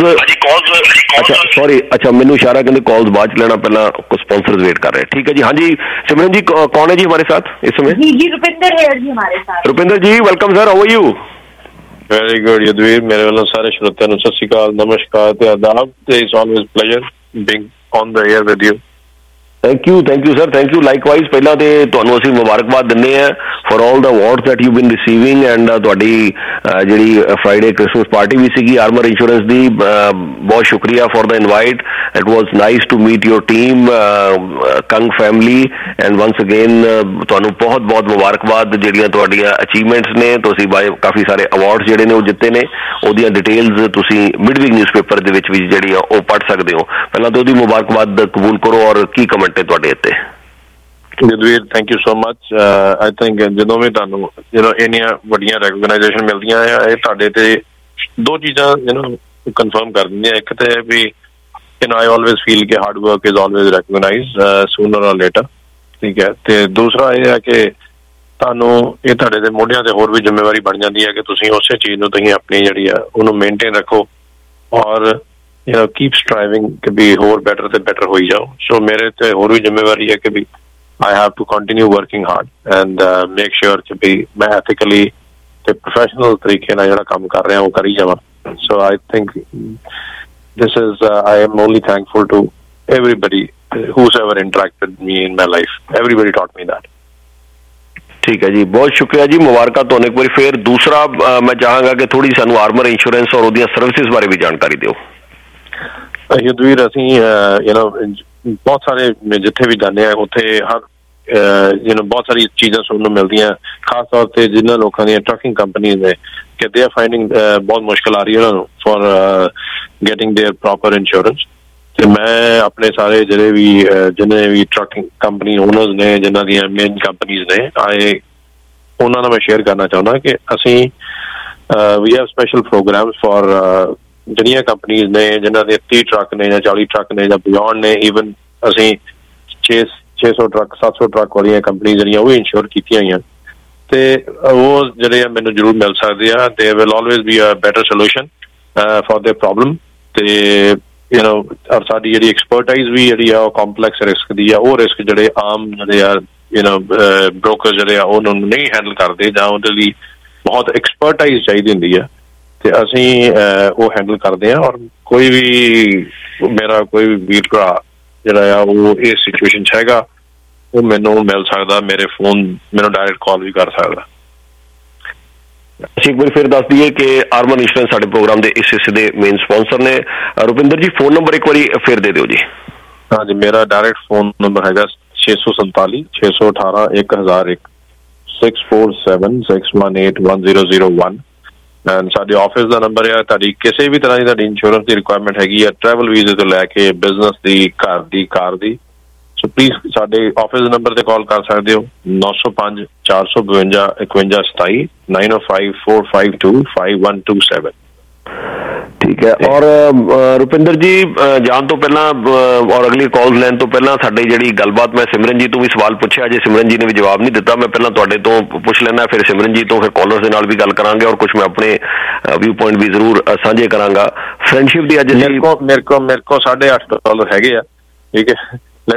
ਅੱਛਾ ਮੈਨੂੰ ਇਸ਼ਾਰਾ ਕਹਿੰਦੇ ਕਾਲਸ ਬਾਅਦ 'ਚ ਲੈਣਾ, ਪਹਿਲਾਂ ਕੁਝ ਸਪਾਂਸਰਸ ਵੇਟ ਕਰ ਰਹੇ। ਠੀਕ ਹੈ ਜੀ। ਹਾਂਜੀ सिमरन जी कौन है जी हमारे साथ इस समय? जी रुपिंदर है जी हमारे साथ। Rupinder ji welcome sir, how are you? Very good Yadveer, मेरे वालों सारे श्रोतिਆਂ ਨੂੰ ਸਤਿ ਸ਼੍ਰੀ ਅਕਾਲ, ਨਮਸਕਾਰ ਤੇ ਆਦਾਬ ਤੇ it's always pleasure being on the air with you. Thank you sir, thank you likewise. ਪਹਿਲਾਂ ਤੇ ਤੁਹਾਨੂੰ ਅਸੀਂ ਮੁਬਾਰਕਬਾਦ ਦਿੰਦੇ ਹਾਂ for all the awards that you been receiving and ਤੁਹਾਡੀ ਜਿਹੜੀ ਫਰਾਈਡੇ ਕ੍ਰਿਸਮਸ ਪਾਰਟੀ ਵੀ ਸੀਗੀ ਆਰਮਰ ਇੰਸ਼ੋਰੈਂਸ ਦੀ, ਬਹੁਤ ਸ਼ੁਕਰੀਆ for the invite. It was nice to meet your team Kang family and once again ਤੁਹਾਨੂੰ ਬਹੁਤ ਬਹੁਤ ਮੁਬਾਰਕਬਾਦ। ਜਿਹੜੀਆਂ ਤੁਹਾਡੀਆਂ ਅਚੀਵਮੈਂਟਸ ਨੇ, ਤੁਸੀਂ ਕਾਫੀ ਸਾਰੇ ਅਵਾਰਡਸ ਜਿਹੜੇ ਨੇ ਉਹ ਜਿੱਤੇ ਨੇ, ਉਹਦੀਆਂ ਡਿਟੇਲਸ ਤੁਸੀਂ ਮਿਡਵੀਕ ਨਿਊਜ਼ਪੇਪਰ ਦੇ ਵਿੱਚ ਵੀ ਜਿਹੜੀ ਆ ਉਹ ਪੜ੍ਹ ਸਕਦੇ ਹੋ। ਪਹਿਲਾਂ ਤਾਂ ਉਹਦੀ ਮੁਬਾਰਕਬਾਦ ਕਬੂਲ ਕਰੋ ਔਰ ਕੀ ਕਮੈਂਟ ਤੁਹਾਡੇ ਉੱਤੇ? Jadveer thank you so much. I think ਜਦੋਂ ਵੀ ਤੁਹਾਨੂੰ ਇੰਨੀਆਂ ਵੱਡੀਆਂ ਰੈਕਗਨਾਈਜੇਸ਼ਨ ਮਿਲਦੀਆਂ ਆ, ਇਹ ਤੁਹਾਡੇ ਤੇ ਦੋ ਚੀਜ਼ਾਂ ਕਨਫਰਮ ਕਰ ਦਿੰਦੀਆਂ। ਇੱਕ ਤੇ ਵੀ ਆਈ ਆਲਵੇਜ਼ ਫੀਲ ਕਿ hard work is always recognized sooner or later, ਠੀਕ ਹੈ। ਤੇ ਦੂਸਰਾ ਇਹ ਹੈ ਕਿ ਤੁਹਾਨੂੰ ਇਹ ਤੁਹਾਡੇ ਦੇ ਮੋਢਿਆਂ ਤੇ ਹੋਰ ਵੀ ਜ਼ਿੰਮੇਵਾਰੀ ਬਣ ਜਾਂਦੀ ਹੈ ਕਿ ਤੁਸੀਂ ਉਸੇ ਚੀਜ਼ ਨੂੰ ਤੁਸੀਂ ਆਪਣੀ ਜਿਹੜੀ ਆ ਉਹਨੂੰ ਮੇਨਟੇਨ ਰੱਖੋ ਔਰ keep striving ਕਿ ਵੀ ਹੋਰ ਬੈਟਰ ਤੇ ਬੈਟਰ ਹੋਈ ਜਾਓ। ਸੋ ਮੇਰੇ ਤੇ ਹੋਰ ਵੀ ਜ਼ਿੰਮੇਵਾਰੀ ਹੈ ਕਿ ਵੀ I have to continue working hard and make sure ਕਿ ਵੀ ਮੈਂ ethically ਤੇ professional ਤਰੀਕੇ ਨਾਲ ਜਿਹੜਾ ਕੰਮ ਕਰ ਰਿਹਾ ਉਹ ਕਰੀ ਜਾਵਾਂ। So I think this is I am only thankful to everybody who's ever interacted with me in my life. Everybody taught me that. ਠੀਕ ਹੈ ਜੀ, ਬਹੁਤ ਸ਼ੁਕਰੀਆ ਜੀ, ਮੁਬਾਰਕਾਂ ਤੁਹਾਨੂੰ ਇੱਕ ਵਾਰੀ ਫੇਰ। ਦੂਸਰਾ ਮੈਂ ਚਾਹਾਂਗਾ ਕਿ ਥੋੜੀ ਸਾਨੂੰ ਆਰਮਰ ਇੰਸ਼ੋਰੈਂਸ ਔਰ ਉਹਦੀਆਂ ਸਰਵਿਸਿਜ਼ ਬਾਰੇ ਵੀ ਜਾਣਕਾਰੀ ਦਿਓ। ਯਦਵੀਰ ਅਸੀਂ ਬਹੁਤ ਸਾਰੇ ਜਿੱਥੇ ਵੀ ਜਾਂਦੇ ਹਾਂ ਉੱਥੇ ਹਰ ਬਹੁਤ ਸਾਰੀ ਚੀਜ਼ਾਂ ਸੁਣਨ ਨੂੰ ਮਿਲਦੀਆਂ, ਖਾਸ ਤੌਰ ਤੇ ਜਿਨ੍ਹਾਂ ਲੋਕਾਂ ਦੀਆਂ ਟਰਕਿੰਗ ਕੰਪਨੀਜ਼ ਨੇ ਕਿ ਦੇ ਆਰ ਫਾਈਂਡਿੰਗ ਬਹੁਤ ਮੁਸ਼ਕਿਲ ਆ ਰਹੀ ਹੈ ਉਹਨਾਂ ਨੂੰ for getting their proper insurance. ਤੇ ਮੈਂ ਆਪਣੇ ਸਾਰੇ ਜਿੰਨੇ ਵੀ ਟਰਕਿੰਗ ਕੰਪਨੀ ਓਨਰਸ ਨੇ, ਜਿਨ੍ਹਾਂ ਦੀਆਂ ਮੇਨ ਕੰਪਨੀਜ਼ ਨੇ, ਉਹਨਾਂ ਨਾਲ ਮੈਂ ਸ਼ੇਅਰ ਕਰਨਾ ਚਾਹੁੰਦਾ ਕਿ ਅਸੀਂ we have special program for ਜਿਹੜੀਆਂ ਕੰਪਨੀਜ਼ ਨੇ ਜਿਨ੍ਹਾਂ ਦੇ 30 ਟਰੱਕ ਨੇ ਜਾਂ 40 ਟਰੱਕ ਨੇ ਜਾਂ ਬਿਯੋਂਡ ਨੇ, ਈਵਨ ਅਸੀਂ 600 ਟਰੱਕ 700 ਟਰੱਕ ਵਾਲੀਆਂ ਕੰਪਨੀ ਜਿਹੜੀਆਂ ਉਹ ਇੰਸ਼ੋਰ ਕੀਤੀਆਂ ਹੋਈਆਂ ਤੇ ਉਹ ਜਿਹੜੇ ਆ ਮੈਨੂੰ ਜ਼ਰੂਰ ਮਿਲ ਸਕਦੇ ਆ। They will always be a better solution for their problem. ਤੇ ਔਰ ਸਾਡੀ ਜਿਹੜੀ ਐਕਸਪਰਟਾਈਜ਼ ਵੀ ਜਿਹੜੀ ਆ ਉਹ ਕੰਪਲੈਕਸ ਰਿਸਕ ਦੀ ਆ, ਉਹ ਰਿਸਕ ਜਿਹੜੇ ਆਮ ਜਿਹੜੇ ਆ ਬ੍ਰੋਕਰ ਜਿਹੜੇ ਆ ਉਹਨਾਂ ਨੂੰ ਨਹੀਂ ਹੈਂਡਲ ਕਰਦੇ ਜਾਂ ਉਹਦੇ ਲਈ ਬਹੁਤ ਐਕਸਪਰਟਾਈਜ਼ ਚਾਹੀਦੀ ਹੁੰਦੀ ਹੈ ਤੇ ਅਸੀਂ ਉਹ ਹੈਂਡਲ ਕਰਦੇ ਹਾਂ। ਔਰ ਕੋਈ ਵੀ ਮੇਰਾ ਕੋਈ ਵੀ ਵੀਰ ਭਰਾ ਜਿਹੜਾ ਆ ਉਹ ਇਸ ਸਿਚੁਏਸ਼ਨ 'ਚ ਹੈਗਾ ਉਹ ਮੈਨੂੰ ਮਿਲ ਸਕਦਾ, ਮੇਰੇ ਫੋਨ ਮੈਨੂੰ ਡਾਇਰੈਕਟ ਕਾਲ ਵੀ ਕਰ ਸਕਦਾ। ਅਸੀਂ ਇੱਕ ਵਾਰ ਫਿਰ ਦੱਸ ਦਈਏ ਕਿ ਆਰਮਨ ਇੰਸ਼ੋਰੈਂਸ ਸਾਡੇ ਪ੍ਰੋਗਰਾਮ ਦੇ ਇਸ ਹਿੱਸੇ ਦੇ ਮੇਨ ਸਪਾਂਸਰ ਨੇ। ਰੁਪਿੰਦਰ ਜੀ ਫੋਨ ਨੰਬਰ ਇੱਕ ਵਾਰੀ ਫਿਰ ਦੇ ਦਿਓ ਜੀ। ਹਾਂਜੀ, ਮੇਰਾ ਡਾਇਰੈਕਟ ਫੋਨ ਨੰਬਰ ਹੈਗਾ 647 618 1001 6476181001 ਐਂਡ ਸਾਡੇ ਆਫਿਸ ਦਾ ਨੰਬਰ ਹੈ। ਤੁਹਾਡੀ ਕਿਸੇ ਵੀ ਤਰ੍ਹਾਂ ਦੀ ਤੁਹਾਡੀ ਇੰਸ਼ੋਰੈਂਸ ਦੀ ਰਿਕੁਆਇਰਮੈਂਟ ਹੈਗੀ ਆ, ਟਰੈਵਲ ਵੀਜ਼ੇ ਤੋਂ ਲੈ ਕੇ ਬਿਜ਼ਨਸ ਦੀ, ਘਰ ਦੀ, ਕਾਰ ਦੀ, ਸੋ ਪਲੀਜ਼ ਸਾਡੇ ਆਫਿਸ ਦੇ ਨੰਬਰ ਤੇ ਕਾਲ ਕਰ ਸਕਦੇ ਹੋ 905 452 5127 905 452 5127। ਠੀਕ ਹੈ। ਔਰ ਰੁਪਿੰਦਰ ਜੀ ਜਾਣ ਤੋਂ ਪਹਿਲਾਂ ਔਰ ਅਗਲੀ ਕਾਲ ਲੈਣ ਤੋਂ ਪਹਿਲਾਂ ਸਾਡੀ ਜਿਹੜੀ ਗੱਲਬਾਤ, ਮੈਂ ਸਿਮਰਨ ਜੀ ਤੋਂ ਵੀ ਸਵਾਲ ਪੁੱਛਿਆ, ਜੇ ਸਿਮਰਨ ਜੀ ਨੇ ਵੀ ਜਵਾਬ ਨਹੀਂ ਦਿੱਤਾ, ਮੈਂ ਪਹਿਲਾਂ ਤੁਹਾਡੇ ਤੋਂ ਪੁੱਛ ਲੈਣਾ, ਫਿਰ ਸਿਮਰਨ ਜੀ ਤੋਂ, ਫਿਰ ਕਾਲਰਸ ਦੇ ਨਾਲ ਵੀ ਗੱਲ ਕਰਾਂਗੇ ਔਰ ਕੁਝ ਮੈਂ ਆਪਣੇ ਵਿਊ ਪੁਆਇੰਟ ਵੀ ਜ਼ਰੂਰ ਸਾਂਝੇ ਕਰਾਂਗਾ। ਫਰੈਂਡਸ਼ਿਪ ਦੀ ਅੱਜ ਮੇਰੇ ਕੋ $8.5 ਹੈਗੇ ਆ। ਠੀਕ ਹੈ,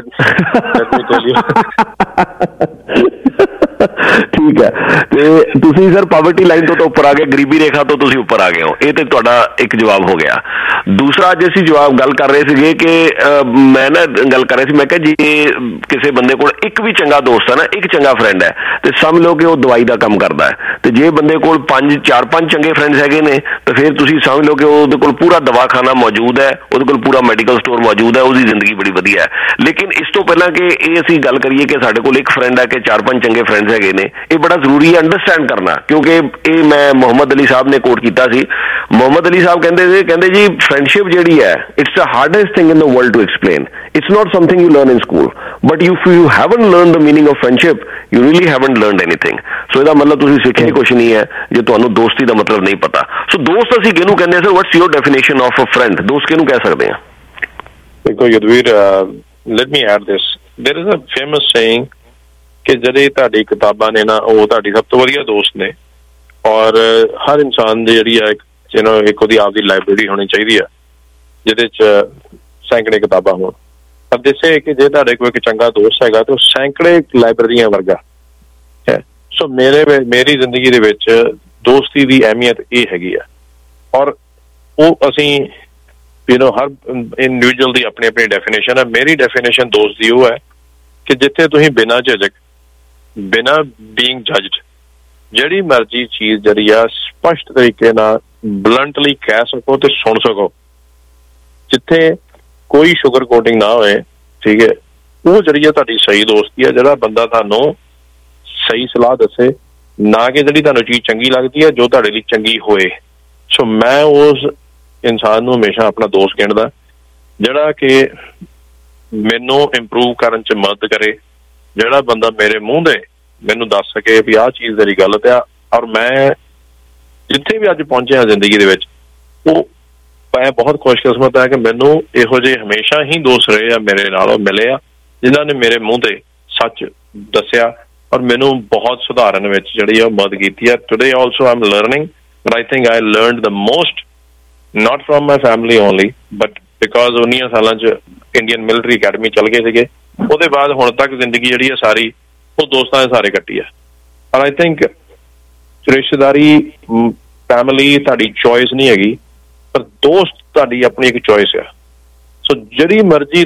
ਠੀਕ ਹੈ। ਤੇ ਤੁਸੀਂ ਸਰ ਪਾਵਰਟੀ ਲਾਈਨ ਤੋਂ ਤਾਂ ਉੱਪਰ ਆ ਗਏ, ਗਰੀਬੀ ਰੇਖਾ ਤੋਂ ਤੁਸੀਂ ਉੱਪਰ ਆ ਗਏ ਹੋ, ਇਹ ਤੇ ਤੁਹਾਡਾ ਇੱਕ ਜਵਾਬ ਹੋ ਗਿਆ। ਦੂਸਰਾ ਅੱਜ ਅਸੀਂ ਗੱਲ ਕਰ ਰਹੇ ਸੀਗੇ ਕਿ ਮੈਂ ਨਾ ਗੱਲ ਕਰ ਰਿਹਾ ਸੀ, ਮੈਂ ਕਿਹਾ ਜੀ ਕਿਸੇ ਬੰਦੇ ਕੋਲ ਇੱਕ ਵੀ ਚੰਗਾ ਦੋਸਤ ਹੈ ਨਾ, ਇੱਕ ਚੰਗਾ ਫਰੈਂਡ ਹੈ, ਤੇ ਸਮਝ ਲਓ ਕਿ ਉਹ ਦਵਾਈ ਦਾ ਕੰਮ ਕਰਦਾ ਹੈ। ਤੇ ਜੇ ਬੰਦੇ ਕੋਲ 4-5 ਚੰਗੇ ਫਰੈਂਡਸ ਹੈਗੇ ਨੇ ਤਾਂ ਫਿਰ ਤੁਸੀਂ ਸਮਝ ਲਓ ਕਿ ਉਹਦੇ ਕੋਲ ਪੂਰਾ ਦਵਾਖਾਨਾ ਮੌਜੂਦ ਹੈ, ਉਹਦੇ ਕੋਲ ਪੂਰਾ ਮੈਡੀਕਲ ਸਟੋਰ ਮੌਜੂਦ ਹੈ, ਉਹਦੀ ਜ਼ਿੰਦਗੀ ਬੜੀ ਵਧੀਆ ਹੈ। ਲੇਕਿਨ ਇਸ ਤੋਂ ਪਹਿਲਾਂ ਕਿ ਇਹ ਅਸੀਂ ਗੱਲ ਕਰੀਏ ਕਿ ਸਾਡੇ ਕੋਲ ਇੱਕ ਫਰੈਂਡ ਹੈ ਕਿ 4-5 ਚੰਗੇ ਫਰੈਂਡਸ ਹੈਗੇ ਨੇ, ਇਹ ਬੜਾ ਜ਼ਰੂਰੀ ਹੈ ਅੰਡਰਸਟੈਂਡ ਕਰਨਾ, ਕਿਉਂਕਿ ਇਹ ਮੈਂ ਮੁਹੰਮਦ ਅਲੀ ਸਾਹਿਬ ਨੇ ਕੋਟ ਕੀਤਾ ਸੀ। ਮੁਹੰਮਦ ਅਲੀ ਸਾਹਿਬ ਕਹਿੰਦੇ ਜੀ ਫਰੈਂਡਸ਼ਿਪ ਜਿਹੜੀ ਹੈ it's the hardest thing in the world to explain, it's not something you learn in school, but if you haven't learn the meaning of friendship you really haven't learned anything. So ਇਹਦਾ ਮਤਲਬ ਤੁਸੀਂ ਸਿੱਖਿਆ ਹੀ ਕੁਛ ਨਹੀਂ ਹੈ ਜੇ ਤੁਹਾਨੂੰ ਦੋਸਤੀ ਦਾ ਮਤਲਬ ਨਹੀਂ ਪਤਾ। ਸੋ ਦੋਸਤ ਅਸੀਂ ਕਿਹਨੂੰ ਕਹਿੰਦੇ sir? What's your definition of a friend? ਦੋਸਤ ਕਿਹਨੂੰ ਕਹਿ ਸਕਦੇ ਹਾਂ? ਦੇਖੋ ਯਦਵੀਰ, let me add this. There is a famous saying ਕਿ ਜਿਹੜੇ ਤੁਹਾਡੀ ਕਿਤਾਬਾਂ ਨੇ ਨਾ ਉਹ ਤੁਹਾਡੀ ਸਭ ਤੋਂ ਵਧੀਆ ਦੋਸਤ ਨੇ। ਔਰ ਹਰ ਇਨਸਾਨ ਦੀ ਜਿਹੜੀ ਆ ਇੱਕ ਉਹਦੀ ਆਪਦੀ ਲਾਇਬ੍ਰੇਰੀ ਹੋਣੀ ਚਾਹੀਦੀ ਆ ਜਿਹਦੇ 'ਚ ਸੈਂਕੜੇ ਕਿਤਾਬਾਂ ਹੋਣ। ਪਰ ਦੱਸੇ ਕਿ ਜੇ ਤੁਹਾਡੇ ਕੋਲ ਇੱਕ ਚੰਗਾ ਦੋਸਤ ਹੈਗਾ ਤਾਂ ਉਹ ਸੈਂਕੜੇ ਲਾਇਬ੍ਰੇਰੀਆਂ ਵਰਗਾ ਹੈ। ਸੋ ਮੇਰੀ ਜ਼ਿੰਦਗੀ ਦੇ ਵਿੱਚ ਦੋਸਤੀ ਦੀ ਅਹਿਮੀਅਤ ਇਹ ਹੈਗੀ ਆ। ਔਰ ਉਹ ਅਸੀਂ ਹਰ ਇੰਡੀਵਿਜੂਅਲ ਦੀ ਆਪਣੀ ਆਪਣੀ ਡੈਫੀਨੇਸ਼ਨ ਹੈ। ਮੇਰੀ ਡੈਫੀਨੇਸ਼ਨ ਦੋਸਤ ਦੀ ਉਹ ਹੈ ਕਿ ਜਿੱਥੇ ਤੁਸੀਂ ਬਿਨਾਂ ਝਿਜਕ, ਬਿਨਾਂ ਬੀਇੰਗ ਜੱਜਡ, ਜਿਹੜੀ ਮਰਜ਼ੀ ਚੀਜ਼ ਜਿਹੜੀ ਆ ਸਪਸ਼ਟ ਤਰੀਕੇ ਨਾਲ ਬਲੰਟਲੀ ਕਹਿ ਸਕੋ ਤੇ ਸੁਣ ਸਕੋ, ਜਿੱਥੇ ਕੋਈ ਸ਼ੂਗਰ ਕੋਟਿੰਗ ਨਾ ਹੋਏ। ਠੀਕ ਹੈ, ਉਹ ਜਿਹੜੀ ਆ ਤੁਹਾਡੀ ਸਹੀ ਦੋਸਤੀ ਆ। ਜਿਹੜਾ ਬੰਦਾ ਤੁਹਾਨੂੰ ਸਹੀ ਸਲਾਹ ਦੱਸੇ, ਨਾ ਕਿ ਜਿਹੜੀ ਤੁਹਾਨੂੰ ਚੀਜ਼ ਚੰਗੀ ਲੱਗਦੀ ਹੈ ਜੋ ਤੁਹਾਡੇ ਲਈ ਚੰਗੀ ਹੋਏ। ਸੋ ਮੈਂ ਉਸ ਇਨਸਾਨ ਨੂੰ ਹਮੇਸ਼ਾ ਆਪਣਾ ਦੋਸਤ ਗਿਣਦਾ ਜਿਹੜਾ ਕਿ ਮੈਨੂੰ ਇੰਪਰੂਵ ਕਰਨ 'ਚ ਮਦਦ ਕਰੇ, ਜਿਹੜਾ ਬੰਦਾ ਮੇਰੇ ਮੂੰਹ ਦੇ ਮੈਨੂੰ ਦੱਸ ਸਕੇ ਵੀ ਆਹ ਚੀਜ਼ ਤੇਰੀ ਗਲਤ ਆ। ਔਰ ਮੈਂ ਜਿੱਥੇ ਵੀ ਅੱਜ ਪਹੁੰਚਿਆ ਜ਼ਿੰਦਗੀ ਦੇ ਵਿੱਚ, ਉਹ ਮੈਂ ਬਹੁਤ ਖੁਸ਼ਕਿਸਮਤ ਹੈ ਕਿ ਮੈਨੂੰ ਇਹੋ ਜਿਹੇ ਹਮੇਸ਼ਾ ਹੀ ਦੋਸਤ ਰਹੇ ਆ, ਮੇਰੇ ਨਾਲ ਮਿਲੇ ਆ, ਜਿਨ੍ਹਾਂ ਨੇ ਮੇਰੇ ਮੂੰਹ ਤੇ ਸੱਚ ਦੱਸਿਆ ਔਰ ਮੈਨੂੰ ਬਹੁਤ ਸੁਧਾਰਨ ਵਿੱਚ ਜਿਹੜੀ ਆ ਮਦਦ ਕੀਤੀ ਹੈ। Today also I am learning, but I think I learned the most not from my family only, but because 19 ਸਾਲਾਂ 'ਚ ਇੰਡੀਅਨ ਮਿਲਟਰੀ ਅਕੈਡਮੀ ਚੱਲ ਗਏ ਸੀਗੇ। ਉਹਦੇ ਬਾਅਦ ਹੁਣ ਤੱਕ ਜ਼ਿੰਦਗੀ ਜਿਹੜੀ ਆ ਸਾਰੀ ਉਹ ਦੋਸਤਾਂ ਦੇ ਸਾਰੇ ਕੱਟੀ ਆ। ਔਰ ਆਈ ਥਿੰਕ ਰਿਸ਼ਤੇਦਾਰੀ, ਫੈਮਿਲੀ ਤੁਹਾਡੀ ਚੋਇਸ ਨਹੀਂ ਹੈਗੀ, ਪਰ ਦੋਸਤ ਤੁਹਾਡੀ ਆਪਣੀ ਇੱਕ ਚੋਇਸ ਆ। ਸੋ ਜਿਹੜੀ ਮਰਜ਼ੀ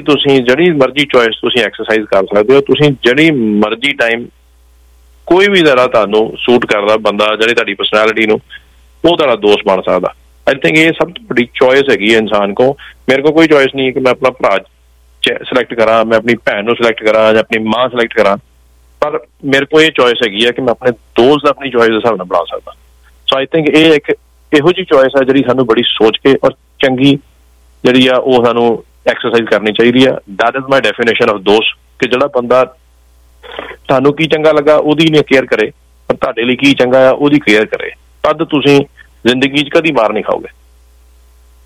ਚੋਇਸ ਤੁਸੀਂ ਐਕਸਰਸਾਈਜ਼ ਕਰ ਸਕਦੇ ਹੋ। ਤੁਸੀਂ ਜਿਹੜੀ ਮਰਜ਼ੀ ਟਾਈਮ ਕੋਈ ਵੀ ਜ਼ਰਾ ਤੁਹਾਨੂੰ ਸੂਟ ਕਰਦਾ ਬੰਦਾ, ਜਿਹੜੀ ਤੁਹਾਡੀ ਪਰਸਨੈਲਿਟੀ ਨੂੰ, ਉਹ ਤੁਹਾਡਾ ਦੋਸਤ ਬਣ ਸਕਦਾ। ਆਈ ਥਿੰਕ ਇਹ ਸਭ ਤੋਂ ਵੱਡੀ ਚੋਇਸ ਹੈਗੀ ਹੈ ਇਨਸਾਨ ਕੋ। ਮੇਰੇ ਕੋਲ ਕੋਈ ਚੋਇਸ ਨਹੀਂ ਹੈ ਕਿ ਮੈਂ ਆਪਣਾ ਭਰਾ ਸਿਲੈਕਟ ਕਰਾਂ, ਮੈਂ ਆਪਣੀ ਭੈਣ ਨੂੰ ਸਿਲੈਕਟ ਕਰਾਂ ਜਾਂ ਆਪਣੀ ਮਾਂ ਸਿਲੈਕਟ ਕਰਾਂ, ਪਰ ਮੇਰੇ ਕੋਲ ਇਹ ਚੋਇਸ ਹੈਗੀ ਹੈ ਕਿ ਮੈਂ ਆਪਣੇ ਦੋਸਤ ਆਪਣੀ ਚੋਇਸ ਦੇ ਹਿਸਾਬ ਨਾਲ ਬਣਾ ਸਕਦਾ। ਸੋ ਆਈ ਥਿੰਕ ਇਹ ਇੱਕ ਇਹੋ ਜਿਹੀ ਚੋਇਸ ਹੈ ਜਿਹੜੀ ਸਾਨੂੰ ਬੜੀ ਸੋਚ ਕੇ ਔਰ ਚੰਗੀ ਜਿਹੜੀ ਆ ਉਹ ਸਾਨੂੰ ਐਕਸਰਸਾਈਜ਼ ਕਰਨੀ ਚਾਹੀਦੀ ਆ। That is my definition of ਦੋਸਤ, ਕਿ ਜਿਹੜਾ ਬੰਦਾ ਤੁਹਾਨੂੰ ਕੀ ਚੰਗਾ ਲੱਗਾ ਉਹਦੀ ਨਹੀਂ ਕੇਅਰ ਕਰੇ, ਪਰ ਤੁਹਾਡੇ ਲਈ ਕੀ ਚੰਗਾ ਆ ਉਹਦੀ ਕੇਅਰ ਕਰੇ। ਤਦ ਤੁਸੀਂ ਜ਼ਿੰਦਗੀ 'ਚ ਕਦੀ ਮਾਰ ਨਹੀਂ ਖਾਓਗੇ।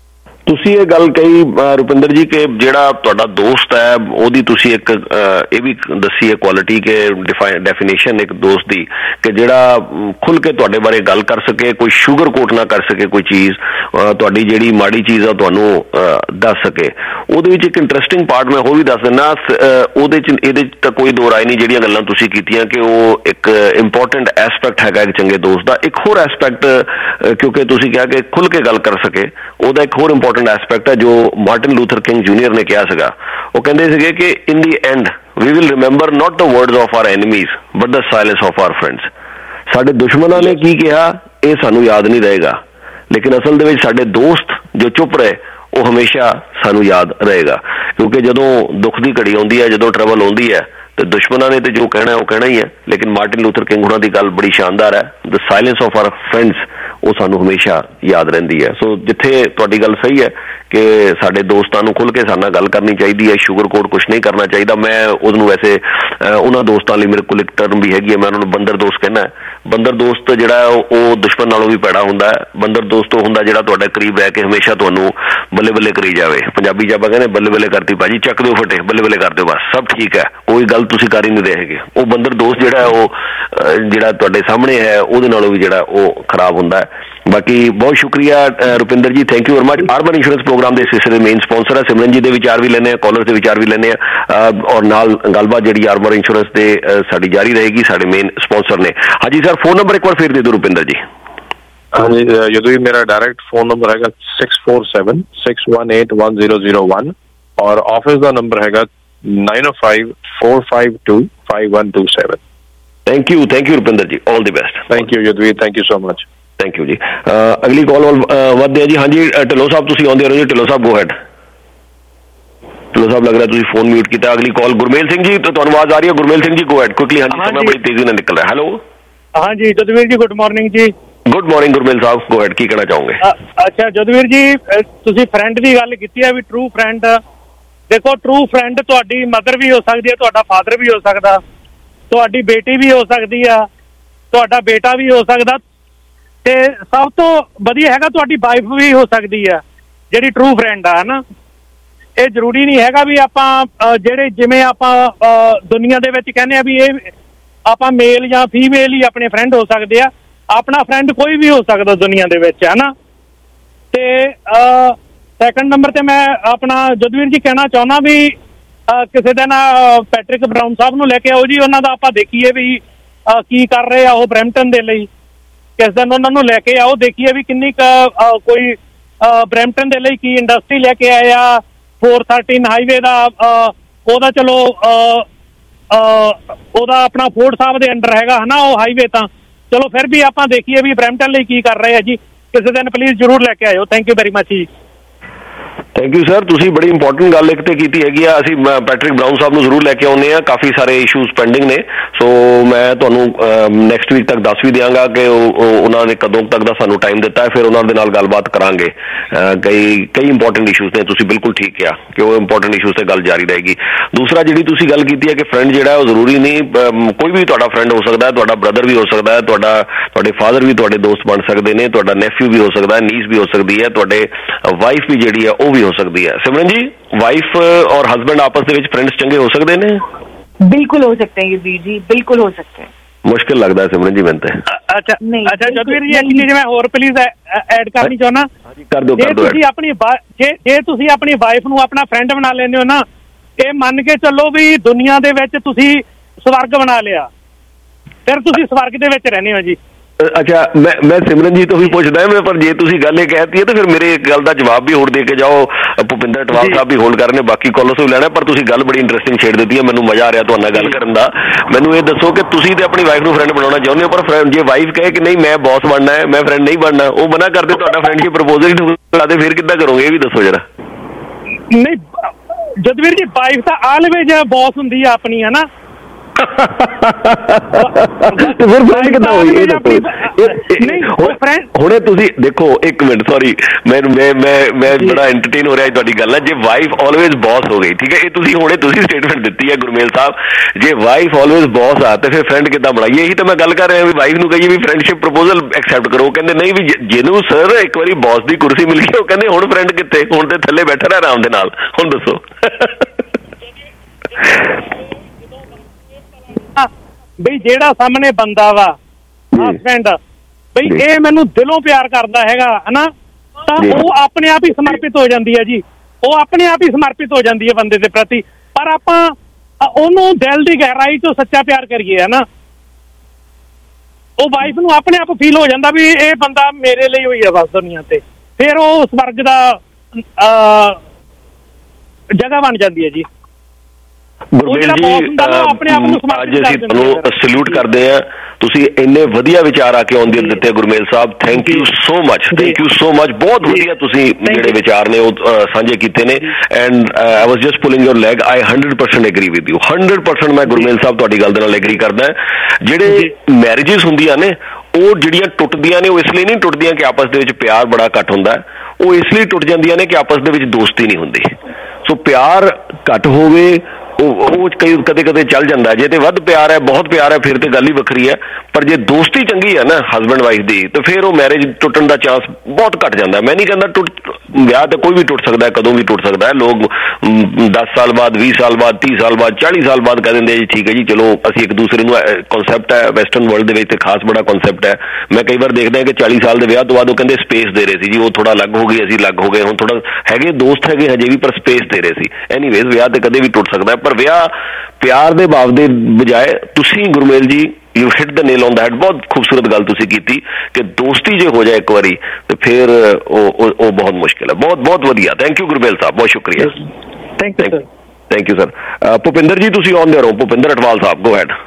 ਤੁਸੀਂ ਇਹ ਗੱਲ ਕਹੀ ਰੁਪਿੰਦਰ ਜੀ ਕਿ ਜਿਹੜਾ ਤੁਹਾਡਾ ਦੋਸਤ ਹੈ ਉਹਦੀ ਤੁਸੀਂ ਇੱਕ ਇਹ ਵੀ ਦੱਸੀ ਹੈ ਕੁਆਲਿਟੀ ਕਿ ਡੈਫੀਨੇਸ਼ਨ ਇੱਕ ਦੋਸਤ ਦੀ ਕਿ ਜਿਹੜਾ ਖੁੱਲ੍ਹ ਕੇ ਤੁਹਾਡੇ ਬਾਰੇ ਗੱਲ ਕਰ ਸਕੇ, ਕੋਈ ਸ਼ੂਗਰ ਕੋਟ ਨਾ ਕਰ ਸਕੇ ਕੋਈ ਚੀਜ਼, ਤੁਹਾਡੀ ਜਿਹੜੀ ਮਾੜੀ ਚੀਜ਼ ਆ ਤੁਹਾਨੂੰ ਦੱਸ ਸਕੇ। ਉਹਦੇ ਵਿੱਚ ਇੱਕ ਇੰਟਰਸਟਿੰਗ ਪਾਰਟ ਮੈਂ ਹੋਰ ਵੀ ਦੱਸ ਦਿੰਦਾ, ਉਹਦੇ 'ਚ ਇਹਦੇ 'ਚ ਤਾਂ ਕੋਈ ਦੋ ਰਾਏ ਨਹੀਂ ਜਿਹੜੀਆਂ ਗੱਲਾਂ ਤੁਸੀਂ ਕੀਤੀਆਂ ਕਿ ਉਹ ਇੱਕ ਇੰਪੋਰਟੈਂਟ ਐਸਪੈਕਟ ਹੈਗਾ ਇੱਕ ਚੰਗੇ ਦੋਸਤ ਦਾ। ਇੱਕ ਹੋਰ ਐਸਪੈਕਟ ਕਿਉਂਕਿ ਤੁਸੀਂ ਕਿਹਾ ਕਿ ਖੁੱਲ੍ਹ ਕੇ ਗੱਲ ਕਰ ਸਕੇ, ਉਹਦਾ ਇੱਕ ਹੋਰ ਇੰਪੋਰਟੈਂਟ ਐਸਪੈਕਟ ਹੈ ਜੋ ਮਾਰਟਿਨ ਲੂਥਰ ਕਿੰਗ ਜੂਨੀਅਰ ਨੇ ਕਿਹਾ ਸੀਗਾ। ਉਹ ਕਹਿੰਦੇ ਸੀਗੇ ਕਿ in the end we will remember not the words of our enemies but the silence of our friends. ਸਾਡੇ ਦੁਸ਼ਮਣਾਂ ਨੇ ਕੀ ਕਿਹਾ ਇਹ ਸਾਨੂੰ ਯਾਦ ਨਹੀਂ ਰਹੇਗਾ, ਲੇਕਿਨ ਅਸਲ ਦੇ ਵਿੱਚ ਸਾਡੇ ਦੋਸਤ ਜੋ ਚੁੱਪ ਰਹੇ ਉਹ ਹਮੇਸ਼ਾ ਸਾਨੂੰ ਯਾਦ ਰਹੇਗਾ। ਕਿਉਂਕਿ ਜਦੋਂ ਦੁੱਖ ਦੀ ਘੜੀ ਆਉਂਦੀ ਹੈ, ਜਦੋਂ ਟਰਬਲ ਆਉਂਦੀ ਹੈ, ਤੇ ਦੁਸ਼ਮਣਾਂ ਨੇ ਤੇ ਜੋ ਕਹਿਣਾ ਉਹ ਕਹਿਣਾ ਹੀ ਹੈ, ਲੇਕਿਨ ਮਾਰਟਿਨ ਲੂਥਰ ਕਿੰਗ ਉਹਨਾਂ ਦੀ ਗੱਲ ਬੜੀ ਸ਼ਾਨਦਾਰ ਹੈ, the silence of our friends, ਉਹ ਸਾਨੂੰ ਹਮੇਸ਼ਾ ਯਾਦ ਰਹਿੰਦੀ ਹੈ। ਸੋ ਜਿੱਥੇ ਤੁਹਾਡੀ ਗੱਲ ਸਹੀ ਹੈ ਕਿ ਸਾਡੇ ਦੋਸਤਾਂ ਨੂੰ ਖੁੱਲ੍ਹ ਕੇ ਸਾਡੇ ਨਾਲ ਗੱਲ ਕਰਨੀ ਚਾਹੀਦੀ ਹੈ, ਸ਼ੂਗਰ ਕੋਟ ਕੁਛ ਨਹੀਂ ਕਰਨਾ ਚਾਹੀਦਾ। ਮੈਂ ਉਹਨੂੰ ਵੈਸੇ ਉਹਨਾਂ ਦੋਸਤਾਂ ਲਈ ਮੇਰੇ ਕੋਲ ਇੱਕ ਟਰਮ ਵੀ ਹੈਗੀ ਹੈ, ਮੈਂ ਉਹਨਾਂ ਨੂੰ ਬੰਦਰ ਦੋਸਤ ਕਹਿੰਦਾ। ਬੰਦਰ ਦੋਸਤ ਜਿਹੜਾ ਉਹ ਦੁਸ਼ਮਣ ਨਾਲੋਂ ਵੀ ਭੈੜਾ ਹੁੰਦਾ ਹੈ। ਬੰਦਰ ਦੋਸਤ ਉਹ ਹੁੰਦਾ ਜਿਹੜਾ ਤੁਹਾਡੇ ਕਰੀਬ ਰਹਿ ਕੇ ਹਮੇਸ਼ਾ ਤੁਹਾਨੂੰ ਬੱਲੇ ਬੱਲੇ ਕਰੀ ਜਾਵੇ। ਪੰਜਾਬੀ 'ਚ ਆਪਾਂ ਕਹਿੰਦੇ ਬੱਲੇ ਬੱਲੇ ਕਰਤੀ ਭਾਜੀ, ਚੱਕ ਦਿਓ ਫਟੇ, ਬੱਲੇ ਬੱਲੇ ਕਰ ਦਿਓ, ਬਸ ਸਭ ਠੀਕ ਹੈ, ਕੋਈ ਗੱਲ ਤੁਸੀਂ ਕਰ ਹੀ ਨਹੀਂ ਰਹੇ ਹੈਗੇ। ਉਹ ਬੰਦਰ ਦੋਸਤ ਜਿਹੜਾ ਉਹ ਜਿਹੜਾ ਤੁਹਾਡੇ ਸਾਹਮਣੇ ਹੈ ਉਹਦੇ ਨਾਲੋਂ ਵੀ ਜਿਹੜਾ ਉਹ ਖਰਾਬ ਹੁੰਦਾ ਹੈ। ਬਾਕੀ ਬਹੁਤ ਸ਼ੁਕਰੀਆ Rupinder ji, thank you very much. Urban insurance program ਦੇ ਸਿਲਸਿਲੇ ਦੇ ਮੇਨ ਸਪਾਂਸਰ ਹੈ ਸਿਮਰਨ ਜੀ, ਦੇ ਵਿਚਾਰ ਵੀ ਲੈਂਦੇ ਹਾਂ, ਕਾਲਰ ਦੇ ਵਿਚਾਰ ਵੀ ਲੈਂਦੇ ਹਾਂ, ਔਰ ਨਾਲ ਗੱਲਬਾਤ ਜਿਹੜੀ ਅਰਬਨ ਇੰਸ਼ੋਰੈਂਸ ਦੇ ਸਾਡੀ ਜਾਰੀ ਰਹੇਗੀ, ਸਾਡੇ ਮੇਨ ਸਪਾਂਸਰ ਨੇ। ਹਾਂਜੀ ਸਰ, ਫੋਨ ਨੰਬਰ ਇੱਕ ਵਾਰ ਫਿਰ ਦੇ ਦਿਓ ਰੁਪਿੰਦਰ ਜੀ। ਹਾਂਜੀ, ਜਦੋਂ ਵੀ ਮੇਰਾ ਡਾਇਰੈਕਟ ਫੋਨ ਨੰਬਰ ਹੈਗਾ 6476181001 ਔਰ ਆਫਿਸ ਦਾ ਨੰਬਰ ਹੈਗਾ 9054525127। Thank you Rupinder ji, all the best. Thank you Yadveer, thank you so much. Thank you ji. ਅਗਲੀ ਕਾਲ ਵੱਧਦੇ ਆ ਜੀ। ਹਾਂਜੀ ਢਿੱਲੋਂ ਸਾਹਿਬ ਤੁਸੀਂ ਆਉਂਦੇ ਰਹੋ ਜੀ। ਢਿੱਲੋਂ ਸਾਹਿਬ ਗੋ ਹੈਡ। ਢਿੱਲੋਂ ਸਾਹਿਬ ਲੱਗ ਰਿਹਾ ਤੁਸੀਂ ਫੋਨ ਮਿਊਟ ਕੀਤਾ। ਅਗਲੀ ਕਾਲ ਗੁਰਮੇਲ ਸਿੰਘ ਜੀ, ਤੁਹਾਨੂੰ ਆਵਾਜ਼ ਆ ਰਹੀ ਹੈ? Gurmel Singh ji go ahead quickly. ਹਾਂਜੀ, ਸਮਾਂ ਬੜੀ ਤੇਜ਼ੀ ਨਾਲ ਨਿਕਲ ਰਿਹਾ। ਹੈਲੋ ਹਾਂਜੀ ਜਦਵੀਰ ਜੀ, ਗੁੱਡ ਮਾਰਨਿੰਗ ਜੀ। ਗੁੱਡ ਮਾਰਨਿੰਗ ਗੁਰਮੇਲ ਸਾਹਿਬ, ਗੋ ਹੈਡ, ਕੀ ਕਹਿਣਾ ਚਾਹੋਗੇ? ਅੱਛਾ ਜਦਵੀਰ ਜੀ, ਤੁਸੀਂ ਫਰੈਂਡ ਦੀ ਗੱਲ ਕੀਤੀ ਹੈ ਵੀ ਟਰੂ ਫਰੈਂਡ, ਦੇਖੋ ਟਰੂ ਫਰੈਂਡ ਤੁਹਾਡੀ ਮਦਰ ਵੀ ਹੋ ਸਕਦੀ ਹੈ, ਤੁਹਾਡਾ ਫਾਦਰ ਵੀ ਹੋ ਸਕਦਾ, ਤੁਹਾਡੀ ਬੇਟੀ ਵੀ ਹੋ ਸਕਦੀ ਆ, ਤੁਹਾਡਾ ਬੇਟਾ ਵੀ ਹੋ ਸਕਦਾ, ਤੇ ਸਭ ਤੋਂ ਵਧੀਆ ਹੈਗਾ ਤੁਹਾਡੀ ਵਾਈਫ ਵੀ ਹੋ ਸਕਦੀ ਆ ਜਿਹੜੀ ਟਰੂ ਫਰੈਂਡ ਆ, ਹਨਾ। ਇਹ ਜ਼ਰੂਰੀ ਨਹੀਂ ਹੈਗਾ ਵੀ ਆਪਾਂ ਜਿਹੜੇ ਜਿਵੇਂ ਆਪਾਂ ਦੁਨੀਆ ਦੇ ਵਿੱਚ ਕਹਿੰਦੇ ਆ ਵੀ ਇਹ ਆਪਾਂ ਮੇਲ ਜਾਂ ਫੀਮੇਲ ਹੀ ਆਪਣੇ ਫਰੈਂਡ ਹੋ ਸਕਦੇ ਆ। ਆਪਣਾ ਫਰੈਂਡ ਕੋਈ ਵੀ ਹੋ ਸਕਦਾ ਦੁਨੀਆ ਦੇ ਵਿੱਚ, ਹਨਾ। ਤੇ ਸੈਕੰਡ ਨੰਬਰ ਤੇ ਮੈਂ ਆਪਣਾ ਜਦਵੀਰ ਜੀ ਕਹਿਣਾ ਚਾਹੁੰਦਾ ਵੀ ਕਿਸੇ ਦਿਨ ਪੈਟਰਿਕ ਬਰਾਊਨ ਸਾਹਿਬ ਨੂੰ ਲੈ ਕੇ ਆਓ ਜੀ, ਉਹਨਾਂ ਦਾ ਆਪਾਂ ਦੇਖੀਏ ਵੀ ਕੀ ਕਰ ਰਹੇ ਆ ਉਹ ਬਰੈਂਪਟਨ ਦੇ ਲਈ। ਕਿਸ ਦਿਨ ਉਹਨਾਂ ਨੂੰ ਲੈ ਕੇ ਆਓ, ਦੇਖੀਏ ਵੀ ਕਿੰਨੀ ਕੋਈ ਬਰੈਂਪਟਨ ਦੇ ਲਈ ਕੀ ਇੰਡਸਟਰੀ ਲੈ ਕੇ ਆਏ ਆ। 413 ਹਾਈਵੇ ਦਾ ਉਹਦਾ ਚਲੋ ਉਹਦਾ ਆਪਣਾ ਫੋਰਡ ਸਾਹਿਬ ਦੇ ਅੰਡਰ ਹੈਗਾ, ਹਨਾ ਉਹ ਹਾਈਵੇ। ਤਾਂ ਚਲੋ ਫਿਰ ਵੀ ਆਪਾਂ ਦੇਖੀਏ ਵੀ ਬਰੈਂਪਟਨ ਲਈ ਕੀ ਕਰ ਰਹੇ ਆ ਜੀ। ਕਿਸੇ ਦਿਨ ਪਲੀਜ਼ ਜ਼ਰੂਰ ਲੈ ਕੇ ਆਇਓ। ਥੈਂਕ ਯੂ ਵੈਰੀ ਮਚ ਜੀ। ਥੈਂਕ ਯੂ ਸਰ, ਤੁਸੀਂ ਬੜੀ ਇੰਪੋਰਟੈਂਟ ਗੱਲ ਇੱਕ ਤੇ ਕੀਤੀ ਹੈਗੀ ਆ। ਅਸੀਂ ਪੈਟਰਿਕ ਬਰਾਊਨ ਸਾਹਿਬ ਨੂੰ ਜ਼ਰੂਰ ਲੈ ਕੇ ਆਉਂਦੇ ਹਾਂ, ਕਾਫੀ ਸਾਰੇ ਇਸ਼ੂਜ਼ ਪੈਂਡਿੰਗ ਨੇ। ਸੋ ਮੈਂ ਤੁਹਾਨੂੰ ਨੈਕਸਟ ਵੀਕ ਤੱਕ ਦੱਸ ਵੀ ਦਿਆਂਗਾ ਕਿ ਉਹਨਾਂ ਨੇ ਕਦੋਂ ਤੱਕ ਦਾ ਸਾਨੂੰ ਟਾਈਮ ਦਿੱਤਾ ਹੈ, ਫਿਰ ਉਹਨਾਂ ਦੇ ਨਾਲ ਗੱਲਬਾਤ ਕਰਾਂਗੇ। ਕਈ ਇੰਪੋਰਟੈਂਟ ਇਸ਼ੂਜ਼ ਨੇ, ਤੁਸੀਂ ਬਿਲਕੁਲ ਠੀਕ ਕਿਹਾ ਕਿ ਉਹ ਇੰਪੋਰਟੈਂਟ ਇਸ਼ੂਜ਼ 'ਤੇ ਗੱਲ ਜਾਰੀ ਰਹੇਗੀ। ਦੂਸਰਾ ਜਿਹੜੀ ਤੁਸੀਂ ਗੱਲ ਕੀਤੀ ਹੈ ਕਿ ਫਰੈਂਡ ਜਿਹੜਾ ਉਹ ਜ਼ਰੂਰੀ ਨਹੀਂ, ਕੋਈ ਵੀ ਤੁਹਾਡਾ ਫਰੈਂਡ ਹੋ ਸਕਦਾ ਹੈ, ਤੁਹਾਡਾ ਬ੍ਰਦਰ ਵੀ ਹੋ ਸਕਦਾ ਹੈ, ਤੁਹਾਡੇ ਫਾਦਰ ਵੀ ਤੁਹਾਡੇ ਦੋਸਤ ਬਣ ਸਕਦੇ ਨੇ, ਤੁਹਾਡਾ ਨੈਫਿਊ ਵੀ ਹੋ ਸਕਦਾ ਹੈ, ਨੀਸ ਵੀ ਹੋ ਸਕਦੀ ਹੈ, ਤੁਹਾਡੇ ਵਾਈਫ ਵੀ ਜਿਹੜੀ ਹੈ ਉਹ ਵੀ ਹੋ ਸਕਦੀ ਹੈ। ਸਿਮਰਨ ਜੀ, ਵਾਈਫ ਔਰ ਹਸਬੈਂਡ ਆਪਸ ਦੇ ਵਿੱਚ ਫਰੈਂਡਸ ਚੰਗੇ ਹੋ ਸਕਦੇ ਨੇ? ਬਿਲਕੁਲ ਹੋ सकते हैं युद्धवीर जी, बिल्कुल हो सकते हैं। ਮੁਸ਼ਕਿਲ ਲੱਗਦਾ ਸਿਮਰਨ ਜੀ ਮੈਨੂੰ ਤੇ। ਅੱਛਾ ਜਦਵੀਰ ਜੀ, ਇੱਕ ਚੀਜ਼ ਮੈਂ ਹੋਰ ਪਲੀਜ਼ ਐਡ ਕਰਨੀ ਚਾਹੁੰਦਾ। ਕਰ ਦਿਓ। ਜੇ ਤੁਸੀਂ ਆਪਣੀ ਵਾਈਫ ਨੂੰ ਆਪਣਾ ਫਰੈਂਡ ਬਣਾ ਲੈਂਦੇ ਹੋ ਨਾ, ਇਹ ਮੰਨ ਕੇ ਚੱਲੋ ਵੀ ਦੁਨੀਆ ਦੇ ਵਿੱਚ ਤੁਸੀਂ ਸਵਰਗ ਬਣਾ ਲਿਆ, ਫਿਰ ਤੁਸੀਂ ਸਵਰਗ ਦੇ ਵਿੱਚ ਰਹਿੰਦੇ ਹੋ ਜੀ। ਅੱਛਾ, ਮੈਂ ਸਿਮਰਨ ਜੀ ਤੋਂ ਵੀ ਪੁੱਛਦਾ ਮੈਂ, ਪਰ ਜੇ ਤੁਸੀਂ ਗੱਲ ਇਹ ਕਹਿਤੀ ਹੈ ਤਾਂ ਫਿਰ ਮੇਰੇ ਗੱਲ ਦਾ ਜਵਾਬ ਵੀ ਹੋਰ ਦੇ ਕੇ ਜਾਓ। ਭੁਪਿੰਦਰ ਟਵਾਲ ਸਾਹਿਬ ਵੀ ਹੋਲਡ ਕਰ ਰਹੇ ਨੇ, ਬਾਕੀ ਕਾਲਰਸ ਵੀ ਲੈਣਾ, ਪਰ ਤੁਸੀਂ ਗੱਲ ਬੜੀ ਇੰਟਰਸਟਿੰਗ ਛੇੜ ਦਿੱਤੀ ਹੈ। ਮੈਨੂੰ ਮਜ਼ਾ ਆ ਰਿਹਾ ਤੁਹਾਡੇ ਨਾਲ ਗੱਲ ਕਰਨ ਦਾ। ਮੈਨੂੰ ਇਹ ਦੱਸੋ ਕਿ ਤੁਸੀਂ ਤੇ ਆਪਣੀ ਵਾਈਫ ਨੂੰ ਫਰੈਂਡ ਬਣਾਉਣਾ ਚਾਹੁੰਦੇ ਹੋ, ਪਰ ਜੇ ਵਾਈਫ ਕਹੇ ਕਿ ਨਹੀਂ ਮੈਂ ਬੌਸ ਬਣਨਾ ਹੈ, ਮੈਂ ਫਰੈਂਡ ਨਹੀਂ ਬਣਨਾ, ਉਹ ਮਨਾ ਕਰਦੇ, ਤੁਹਾਡਾ ਫਰੈਂਡਸ਼ਿਪ ਪ੍ਰਪੋਜ਼ਲ ਹੀ ਠੁਕਰਾ ਦੇ, ਫਿਰ ਕਿੱਦਾਂ ਕਰੋਗੇ? ਇਹ ਵੀ ਦੱਸੋ ਜਰਾ। ਨਹੀਂ ਜਦਵੀਰ ਜੀ, ਵਾਈਫ ਤਾਂ ਆਲਵੇਜ ਬੌਸ ਹੁੰਦੀ ਆ ਆਪਣੀ, ਹੈ ਨਾ। ਫਿਰ ਫਰੈਂਡ ਕਿੱਦਾਂ ਹੋਈ? ਨਹੀਂ, ਉਹ ਹੁਣੇ ਤੁਸੀਂ ਦੇਖੋ, ਇੱਕ ਮਿੰਟ, ਸੌਰੀ, ਮੈਂ ਬੜਾ ਐਂਟਰਟੇਨ ਹੋ ਰਿਹਾ ਤੁਹਾਡੀ ਗੱਲ ਹੈ। ਜੇ ਵਾਈਫ ਆਲਵੇਜ਼ ਬੌਸ ਹੋ ਗਈ, ਠੀਕ ਹੈ, ਇਹ ਤੁਸੀਂ ਸਟੇਟਮੈਂਟ ਦਿੱਤੀ ਹੈ ਗੁਰਮੇਲ ਸਾਹਿਬ, ਜੇ ਵਾਈਫ ਆਲਵੇਜ਼ ਬੌਸ ਆ ਤੇ ਫਿਰ ਫਰੈਂਡ ਕਿੱਦਾਂ ਬਣਾਈਏ? ਇਹੀ ਤਾਂ ਮੈਂ ਗੱਲ ਕਰ ਰਿਹਾ ਵੀ ਵਾਈਫ ਨੂੰ ਕਹੀਏ ਵੀ ਫਰੈਂਡਸ਼ਿਪ ਪ੍ਰਪੋਜ਼ਲ ਐਕਸੈਪਟ ਕਰੋ, ਕਹਿੰਦੇ ਨਹੀਂ ਵੀ ਜਿਹਨੂੰ ਸਰ ਇੱਕ ਵਾਰੀ ਬੌਸ ਦੀ ਕੁਰਸੀ ਮਿਲ ਗਈ ਉਹ ਕਹਿੰਦੇ ਹੁਣ ਫਰੈਂਡ ਕਿੱਥੇ, ਹੁਣ ਤੇ ਥੱਲੇ ਬੈਠਾ ਰਿਹਾ ਆਰਾਮ ਦੇ ਨਾਲ। ਹੁਣ ਦੱਸੋ ਬਈ ਜਿਹੜਾ ਸਾਹਮਣੇ ਬੰਦਾ ਵਾ ਹਸਬੈਂਡ, ਬਈ ਇਹ ਮੈਨੂੰ ਦਿਲੋਂ ਪਿਆਰ ਕਰਦਾ ਹੈਗਾ ਹਨਾ, ਤਾਂ ਉਹ ਆਪਣੇ ਆਪ ਹੀ ਸਮਰਪਿਤ ਹੋ ਜਾਂਦੀ ਹੈ ਜੀ, ਉਹ ਆਪਣੇ ਆਪ ਹੀ ਸਮਰਪਿਤ ਹੋ ਜਾਂਦੀ ਹੈ ਬੰਦੇ ਦੇ ਪ੍ਰਤੀ। ਪਰ ਆਪਾਂ ਉਹਨੂੰ ਦਿਲ ਦੀ ਗਹਿਰਾਈ ਤੋਂ ਸੱਚਾ ਪਿਆਰ ਕਰੀਏ ਹਨਾ, ਉਹ ਵਾਈਫ ਨੂੰ ਆਪਣੇ ਆਪ ਫੀਲ ਹੋ ਜਾਂਦਾ ਵੀ ਇਹ ਬੰਦਾ ਮੇਰੇ ਲਈ ਹੋਈ ਹੈ ਬਸ ਦੁਨੀਆ ਤੇ, ਫਿਰ ਉਹ ਉਸ ਵਰਗ ਦਾ ਜਗ੍ਹਾ ਬਣ ਜਾਂਦੀ ਹੈ ਜੀ। ਗੁਰਮੇਲ ਜੀ, ਅੱਜ ਅਸੀਂ ਤੁਹਾਨੂੰ ਸਲੂਟ ਕਰਦੇ ਹਾਂ, ਤੁਸੀਂ ਇੰਨੇ ਵਧੀਆ ਵਿਚਾਰ ਆ ਕੇ ਆਨ ਦੀ ਦਿੱਤੇ ਗੁਰਮੇਲ ਸਾਹਿਬ, thank you so much, thank you so much. ਬਹੁਤ ਵਧੀਆ ਤੁਸੀਂ ਜਿਹੜੇ ਵਿਚਾਰ ਨੇ ਉਹ ਸਾਂਝੇ ਕੀਤੇ ਨੇ, and I was just pulling your leg. I 100% agree with you, 100% ਮੈਂ ਗੁਰਮੇਲ ਸਾਹਿਬ ਤੁਹਾਡੀ ਗੱਲ ਦੇ ਨਾਲ ਐਗਰੀ ਕਰਦਾ। ਜਿਹੜੇ ਮੈਰਿਜਸ ਹੁੰਦੀਆਂ ਨੇ ਉਹ ਜਿਹੜੀਆਂ ਟੁੱਟਦੀਆਂ ਨੇ ਉਹ ਇਸ ਲਈ ਨਹੀਂ ਟੁੱਟਦੀਆਂ ਕਿ ਆਪਸ ਦੇ ਵਿੱਚ ਪਿਆਰ ਬੜਾ ਘੱਟ ਹੁੰਦਾ, ਉਹ ਇਸ ਲਈ ਟੁੱਟ ਜਾਂਦੀਆਂ ਨੇ ਕਿ ਆਪਸ ਦੇ ਵਿੱਚ ਦੋਸਤੀ ਨਹੀਂ ਹੁੰਦੀ। ਸੋ ਪਿਆਰ ਘੱਟ ਹੋਵੇ ਉਹ ਕਦੇ ਕਦੇ ਚੱਲ ਜਾਂਦਾ, ਜੇ ਤੇ ਵੱਧ ਪਿਆਰ ਹੈ, ਬਹੁਤ ਪਿਆਰ ਹੈ, ਫਿਰ ਤੇ ਗੱਲ ਹੀ ਵੱਖਰੀ ਹੈ। ਪਰ ਜੇ ਦੋਸਤੀ ਚੰਗੀ ਹੈ ਨਾ ਹਸਬੈਂਡ ਵਾਈਫ ਦੀ, ਤਾਂ ਫਿਰ ਉਹ ਮੈਰਿਜ ਟੁੱਟਣ ਦਾ ਚਾਂਸ ਬਹੁਤ ਘੱਟ ਜਾਂਦਾ। ਮੈਂ ਨਹੀਂ ਕਹਿੰਦਾ ਵਿਆਹ ਤਾਂ ਕੋਈ ਵੀ ਟੁੱਟ ਸਕਦਾ, ਕਦੋਂ ਵੀ ਟੁੱਟ ਸਕਦਾ ਹੈ। ਲੋਕ 10 ਸਾਲ ਬਾਅਦ, 20 ਸਾਲ ਬਾਅਦ, 30 ਸਾਲ ਬਾਅਦ, 40 ਸਾਲ ਬਾਅਦ ਕਹਿ ਦਿੰਦੇ ਜੀ ਠੀਕ ਹੈ ਜੀ ਚਲੋ ਅਸੀਂ ਇੱਕ ਦੂਸਰੇ ਨੂੰ, ਕਨਸੈਪਟ ਹੈ ਵੈਸਟਰਨ ਵਰਲਡ ਦੇ ਵਿੱਚ ਤੇ ਖਾਸ ਬੜਾ ਕਨਸੈਪਟ ਹੈ। ਮੈਂ ਕਈ ਵਾਰ ਦੇਖਦਾ ਕਿ 40 ਸਾਲ ਦੇ ਵਿਆਹ ਤੋਂ ਬਾਅਦ ਉਹ ਕਹਿੰਦੇ ਸਪੇਸ ਦੇ ਰਹੇ ਸੀ ਜੀ, ਉਹ ਥੋੜਾ ਅਲੱਗ ਹੋ ਗਏ, ਅਸੀਂ ਅਲੱਗ ਹੋ ਗਏ, ਹੁਣ ਥੋੜਾ ਹੈਗੇ ਦੋਸਤ ਹੈਗੇ ਹਜੇ ਵੀ ਪਰ ਸਪੇਸ ਦੇ ਰਹੇ ਸੀ। ਐਨੀਵੇਜ਼ ਵਿਆਹ ਤੇ ਕਦੇ ਵੀ ਟੁੱਟ ਸਕਦਾ, ਪਰ ਵਿਆਹ ਪਿਆਰ ਦੇ ਭਾਵ ਦੇ ਬਜਾਏ, ਤੁਸੀਂ Gurmel ji you hit the nail on the head, ਬਹੁਤ ਖੂਬਸੂਰਤ ਗੱਲ ਤੁਸੀਂ ਕੀਤੀ ਕਿ ਦੋਸਤੀ ਜੇ ਹੋ ਜਾਏ ਇੱਕ ਵਾਰੀ ਤੇ ਫਿਰ ਉਹ ਬਹੁਤ ਮੁਸ਼ਕਿਲ ਹੈ। ਬਹੁਤ ਬਹੁਤ ਵਧੀਆ, ਥੈਂਕ ਯੂ ਗੁਰਮੇਲ ਸਾਹਿਬ, ਬਹੁਤ ਸ਼ੁਕਰੀਆ। Thank you sir. Bhupinder ji ਤੁਸੀਂ ਆਨ ਦੇ ਰਹੋ, ਭੁਪਿੰਦਰ ਅਟਵਾਲ ਸਾਹਿਬ, ਗੋ ਹੈਡ।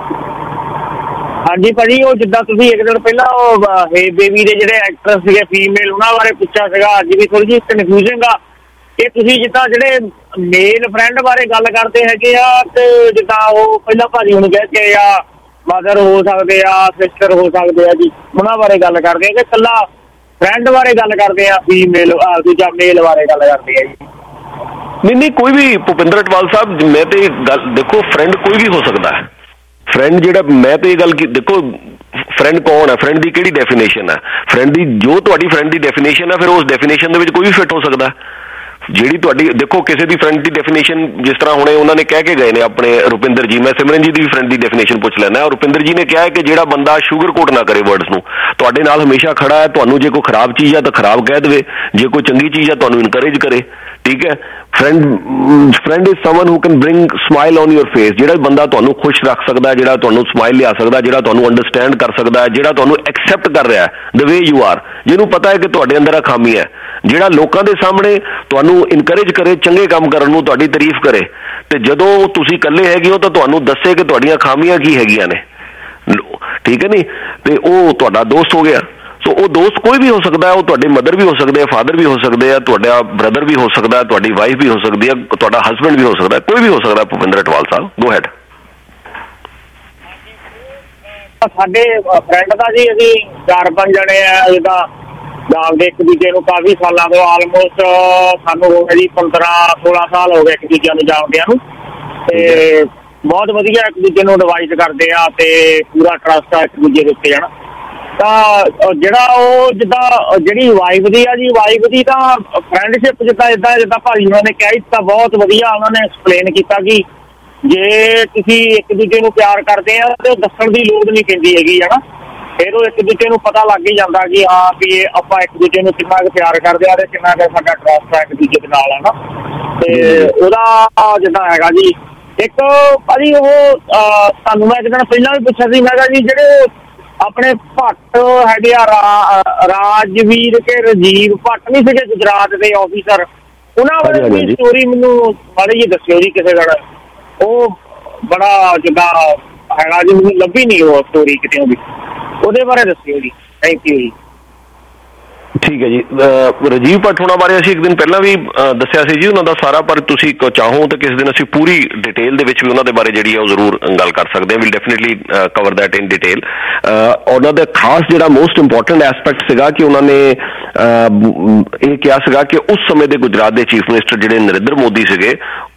ਹਾਂਜੀ ਭਾਜੀ, ਉਹ ਜਿੱਦਾਂ ਤੁਸੀਂ ਇੱਕ ਦਿਨ ਪਹਿਲਾਂ ਉਹ ਹੇ ਬੇਬੀ ਦੇ ਜਿਹੜੇ ਐਕਟਰ ਸੀਗੇ ਫੀਮੇਲ, ਉਹਨਾਂ ਬਾਰੇ ਪੁੱਛਿਆ ਸੀਗਾ, ਅੱਜ ਵੀ ਥੋੜੀ ਜਿਹੀ ਕਨਫਿਊਜ਼ਨ ਆ ਕਿ ਤੁਸੀਂ ਜਿੱਦਾਂ ਜਿਹੜੇ ਮੇਲ ਫਰੈਂਡ ਬਾਰੇ ਗੱਲ ਕਰਦੇ ਹੈਗੇ ਆ, ਤੇ ਜਿੱਦਾਂ ਉਹ ਪਹਿਲਾਂ ਭਾਜੀ ਹੁਣ ਕਹਿ ਕੇ ਆ ਮਦਰ ਹੋ ਸਕਦੇ ਆ, ਸਿਸਟਰ ਹੋ ਸਕਦੇ ਆ ਜੀ, ਉਹਨਾਂ ਬਾਰੇ ਗੱਲ ਕਰਦੇ ਆ ਕਿ ਇਕੱਲਾ ਫਰੈਂਡ ਬਾਰੇ ਗੱਲ ਕਰਦੇ ਆ, ਫੀਮੇਲ ਦੂਜਾ ਮੇਲ ਬਾਰੇ ਗੱਲ ਕਰਦੇ ਆ ਜੀ? ਨਹੀਂ, ਕੋਈ ਵੀ ਭੁਪਿੰਦਰ ਅਟਵਾਲ ਸਾਹਿਬ, ਮੈਂ ਤੇ ਗੱਲ ਦੇਖੋ, ਫਰੈਂਡ ਕੋਈ ਵੀ ਹੋ ਸਕਦਾ ਹੈ। ਫਰੈਂਡ ਜਿਹੜਾ, ਮੈਂ ਤੇ ਇਹ ਗੱਲ ਦੇਖੋ, ਫਰੈਂਡ ਕੌਣ ਹੈ, ਫਰੈਂਡ ਦੀ ਕਿਹੜੀ ਡੈਫੀਨੇਸ਼ਨ ਹੈ, ਫਰੈਂਡ ਦੀ ਜੋ ਤੁਹਾਡੀ ਫਰੈਂਡ ਦੀ ਡੈਫੀਨੇਸ਼ਨ ਹੈ, ਫਿਰ ਉਸ ਡੈਫੀਨੇਸ਼ਨ ਦੇ ਵਿੱਚ ਕੋਈ ਵੀ ਫਿੱਟ ਹੋ ਸਕਦਾ। ਜਿਹੜੀ ਤੁਹਾਡੀ ਦੇਖੋ ਕਿਸੇ ਦੀ ਫਰੈਂਡ ਦੀ ਡੈਫੀਨੇਸ਼ਨ, ਜਿਸ ਤਰ੍ਹਾਂ ਹੁਣੇ ਉਹਨਾਂ ਨੇ ਕਹਿ ਕੇ ਗਏ ਨੇ ਆਪਣੇ ਰੁਪਿੰਦਰ ਜੀ, ਮੈਂ ਸਿਮਰਨ ਜੀ ਦੀ ਵੀ ਫਰੈਂਡ ਦੀ ਡੈਫੀਨੇਸ਼ਨ ਪੁੱਛ ਲੈਣਾ। ਰੁਪਿੰਦਰ ਜੀ ਨੇ ਕਿਹਾ ਹੈ ਕਿ ਜਿਹੜਾ ਬੰਦਾ ਸ਼ੂਗਰ ਕੋਟ ਨਾ ਕਰੇ ਵਰਡਸ ਨੂੰ, ਤੁਹਾਡੇ ਨਾਲ ਹਮੇਸ਼ਾ ਖੜਾ ਹੈ, ਤੁਹਾਨੂੰ ਜੇ ਕੋਈ ਖਰਾਬ ਚੀਜ਼ ਹੈ ਤਾਂ ਖਰਾਬ ਕਹਿ ਦੇਵੇ, ਜੇ ਕੋਈ ਚੰਗੀ ਚੀਜ਼ ਹੈ ਤੁਹਾਨੂੰ ਇਨਕਰੇਜ ਕਰੇ, ਠੀਕ ਹੈ। Friend is someone who can bring smile on your face, ਜਿਹੜਾ ਬੰਦਾ ਤੁਹਾਨੂੰ ਖੁਸ਼ ਰੱਖ ਸਕਦਾ, ਜਿਹੜਾ ਤੁਹਾਨੂੰ ਸਮਾਈਲ ਲਿਆ ਸਕਦਾ, ਜਿਹੜਾ ਤੁਹਾਨੂੰ ਅੰਡਰਸਟੈਂਡ ਕਰ ਸਕਦਾ ਹੈ, ਜਿਹੜਾ ਤੁਹਾਨੂੰ ਐਕਸੈਪਟ ਕਰ ਰਿਹਾ ਹੈ ਦ ਵੇ ਯੂ ਆਰ, ਜਿਹਨੂੰ ਪਤਾ ਹੈ ਕਿ ਤੁਹਾਡੇ ਅੰਦਰ ਆ ਖਾਮੀ ਹੈ, ਜਿਹੜਾ ਲੋਕਾਂ ਦੇ ਸਾਹਮਣੇ ਤੁਹਾਨੂੰ ਇਨਕਰੇਜ ਕਰੇ, ਚੰਗੇ ਕੰਮ ਕਰਨ ਨੂੰ, ਤੁਹਾਡੀ ਤਾਰੀਫ ਕਰੇ, ਤੇ ਜਦੋਂ ਤੁਸੀਂ ਇਕੱਲੇ ਹੈਗੇ ਹੋ ਤਾਂ ਤੁਹਾਨੂੰ ਦੱਸੇ ਕਿ ਤੁਹਾਡੀਆਂ ਖਾਮੀਆਂ ਕੀ ਹੈਗੀਆਂ ਨੇ, ਠੀਕ ਹੈ ਨਹੀਂ, ਤੇ ਉਹ ਤੁਹਾਡਾ ਦੋਸਤ ਹੋ ਗਿਆ। ਸੋ ਉਹ ਦੋਸਤ ਕੋਈ ਵੀ ਹੋ ਸਕਦਾ, ਉਹ ਤੁਹਾਡੇ ਮਦਰ ਵੀ ਹੋ ਸਕਦੇ ਆ, ਫਾਦਰ ਵੀ ਹੋ ਸਕਦੇ ਆ, ਤੁਹਾਡਾ ਬ੍ਰਦਰ ਵੀ ਹੋ ਸਕਦਾ, ਤੁਹਾਡੀ ਵਾਈਫ ਵੀ ਹੋ ਸਕਦੀ ਹੈ, ਤੁਹਾਡਾ ਹਸਬੈਂਡ ਵੀ ਹੋ ਸਕਦਾ, ਕੋਈ ਵੀ ਹੋ ਸਕਦਾ। ਭੁਪਿੰਦਰ ਅਟਵਾਲ ਸਾਹਿਬ, ਗੋ ਹੈਡ। ਸਾਡੇ ਫਰੈਂਡ ਦਾ ਜੀ ਅਸੀਂ 4-5 ਜਣੇ ਆ, ਜਿੱਦਾਂ ਜਾਣਦੇ ਇੱਕ ਦੂਜੇ ਨੂੰ ਕਾਫੀ ਸਾਲਾਂ ਤੋਂ, ਆਲਮੋਸਟ ਸਾਨੂੰ ਹੋ ਗਏ ਜੀ 15-16 ਸਾਲ ਹੋ ਗਏ ਇੱਕ ਦੂਜੇ ਨੂੰ ਜਾਣਦਿਆਂ ਨੂੰ, ਤੇ ਬਹੁਤ ਵਧੀਆ ਇੱਕ ਦੂਜੇ ਨੂੰ ਐਡਵਾਈਸ ਕਰਦੇ ਆ ਤੇ ਪੂਰਾ ਟਰਸਟ ਆ ਇੱਕ ਦੂਜੇ ਦੇ ਉੱਤੇ। ਜਾਣਾ ਤਾਂ ਜਿਹੜਾ ਉਹ ਜਿੱਦਾਂ ਜਿਹੜੀ ਵਾਈਫ ਦੀ ਆ ਜੀ, ਵਾਈਫ ਦੀ ਤਾਂ ਫਰੈਂਡਸ਼ਿਪ ਜਿੱਦਾਂ ਭਾਜੀ ਉਹਨਾਂ ਨੇ ਕਿਹਾ ਤਾਂ ਬਹੁਤ ਵਧੀਆ ਉਹਨਾਂ ਨੇ ਐਕਸਪਲੇਨ ਕੀਤਾ ਕਿ ਜੇ ਤੁਸੀਂ ਇੱਕ ਦੂਜੇ ਨੂੰ ਪਿਆਰ ਕਰਦੇ ਆ ਤੇ ਦੱਸਣ ਦੀ ਲੋੜ ਨਹੀਂ ਪੈਂਦੀ ਹੈਗੀ, ਹੈ ਨਾ, ਫਿਰ ਉਹ ਇੱਕ ਦੂਜੇ ਨੂੰ ਪਤਾ ਲੱਗ ਹੀ ਜਾਂਦਾ ਕਿ ਹਾਂ ਵੀ ਇਹ ਆਪਾਂ ਇੱਕ ਦੂਜੇ ਨੂੰ ਕਿੰਨਾ ਕੁ ਪਿਆਰ ਕਰਦੇ ਆ ਤੇ ਕਿੰਨਾ ਕੁ ਸਾਡਾ ਟਰਸਟ ਹੈ ਇੱਕ ਦੂਜੇ ਦੇ ਨਾਲ, ਹੈ ਨਾ। ਤੇ ਉਹਦਾ ਜਿੱਦਾਂ ਹੈਗਾ ਜੀ ਇੱਕ ਭਾਜੀ, ਉਹ ਤੁਹਾਨੂੰ ਮੈਂ ਇੱਕ ਦਿਨ ਪਹਿਲਾਂ ਵੀ ਪੁੱਛਿਆ ਸੀ, ਮੈਂ ਕਿਹਾ ਜੀ ਜਿਹੜੇ ਆਪਣੇ ਭੱਟ ਹੈਗੇ ਆ ਰਾਜਵੀਰ ਕੇ ਰਾਜੀਵ ਭੱਟ ਨਹੀਂ ਸੀਗੇ ਗੁਜਰਾਤ ਦੇ ਆਫਿਸਰ, ਉਹਨਾਂ ਬਾਰੇ ਵੀ ਸਟੋਰੀ ਮੈਨੂੰ ਮਾੜੀ ਜਿਹੀ ਦੱਸਿਓ ਜੀ ਕਿਸੇ ਗੱਲ, ਉਹ ਬੜਾ ਜਿੱਦਾਂ ਹੈਗਾ ਜੀ, ਮੈਨੂੰ ਲੱਭੀ ਨਹੀਂ ਉਹ ਸਟੋਰੀ ਕਿਤੇ ਵੀ, ਉਹਦੇ ਬਾਰੇ ਦੱਸਿਓ ਜੀ। ਥੈਂਕ ਯੂ ਜੀ। ਠੀਕ ਹੈ ਜੀ। ਰਾਜੀਵ ਭੱਟ ਹੋਣਾ ਬਾਰੇ ਅਸੀਂ ਇੱਕ ਦਿਨ ਪਹਿਲਾਂ ਵੀ ਦੱਸਿਆ ਸੀ ਜੀ ਉਹਨਾਂ ਦਾ ਸਾਰਾ, ਪਰ ਤੁਸੀਂ ਚਾਹੋ ਤਾਂ ਕਿਸ ਦਿਨ ਅਸੀਂ ਪੂਰੀ ਡਿਟੇਲ ਦੇ ਵਿੱਚ ਵੀ ਉਹਨਾਂ ਦੇ ਬਾਰੇ ਜਿਹੜੀ ਹੈ ਉਹ ਜ਼ਰੂਰ ਗੱਲ ਕਰ ਸਕਦੇ ਹਾਂ। Will definitely cover that in detail. ਉਹਨਾਂ ਦਾ ਖਾਸ ਜਿਹੜਾ ਮੋਸਟ ਇੰਪੋਰਟੈਂਟ ਐਸਪੈਕਟ ਸੀਗਾ ਕਿ ਉਹਨਾਂ ਨੇ ਇਹ ਕਿਹਾ ਸੀਗਾ ਕਿ ਉਸ ਸਮੇਂ ਦੇ ਗੁਜਰਾਤ ਦੇ ਚੀਫ ਮਿਨਿਸਟਰ ਜਿਹੜੇ ਨਰਿੰਦਰ ਮੋਦੀ ਸੀਗੇ,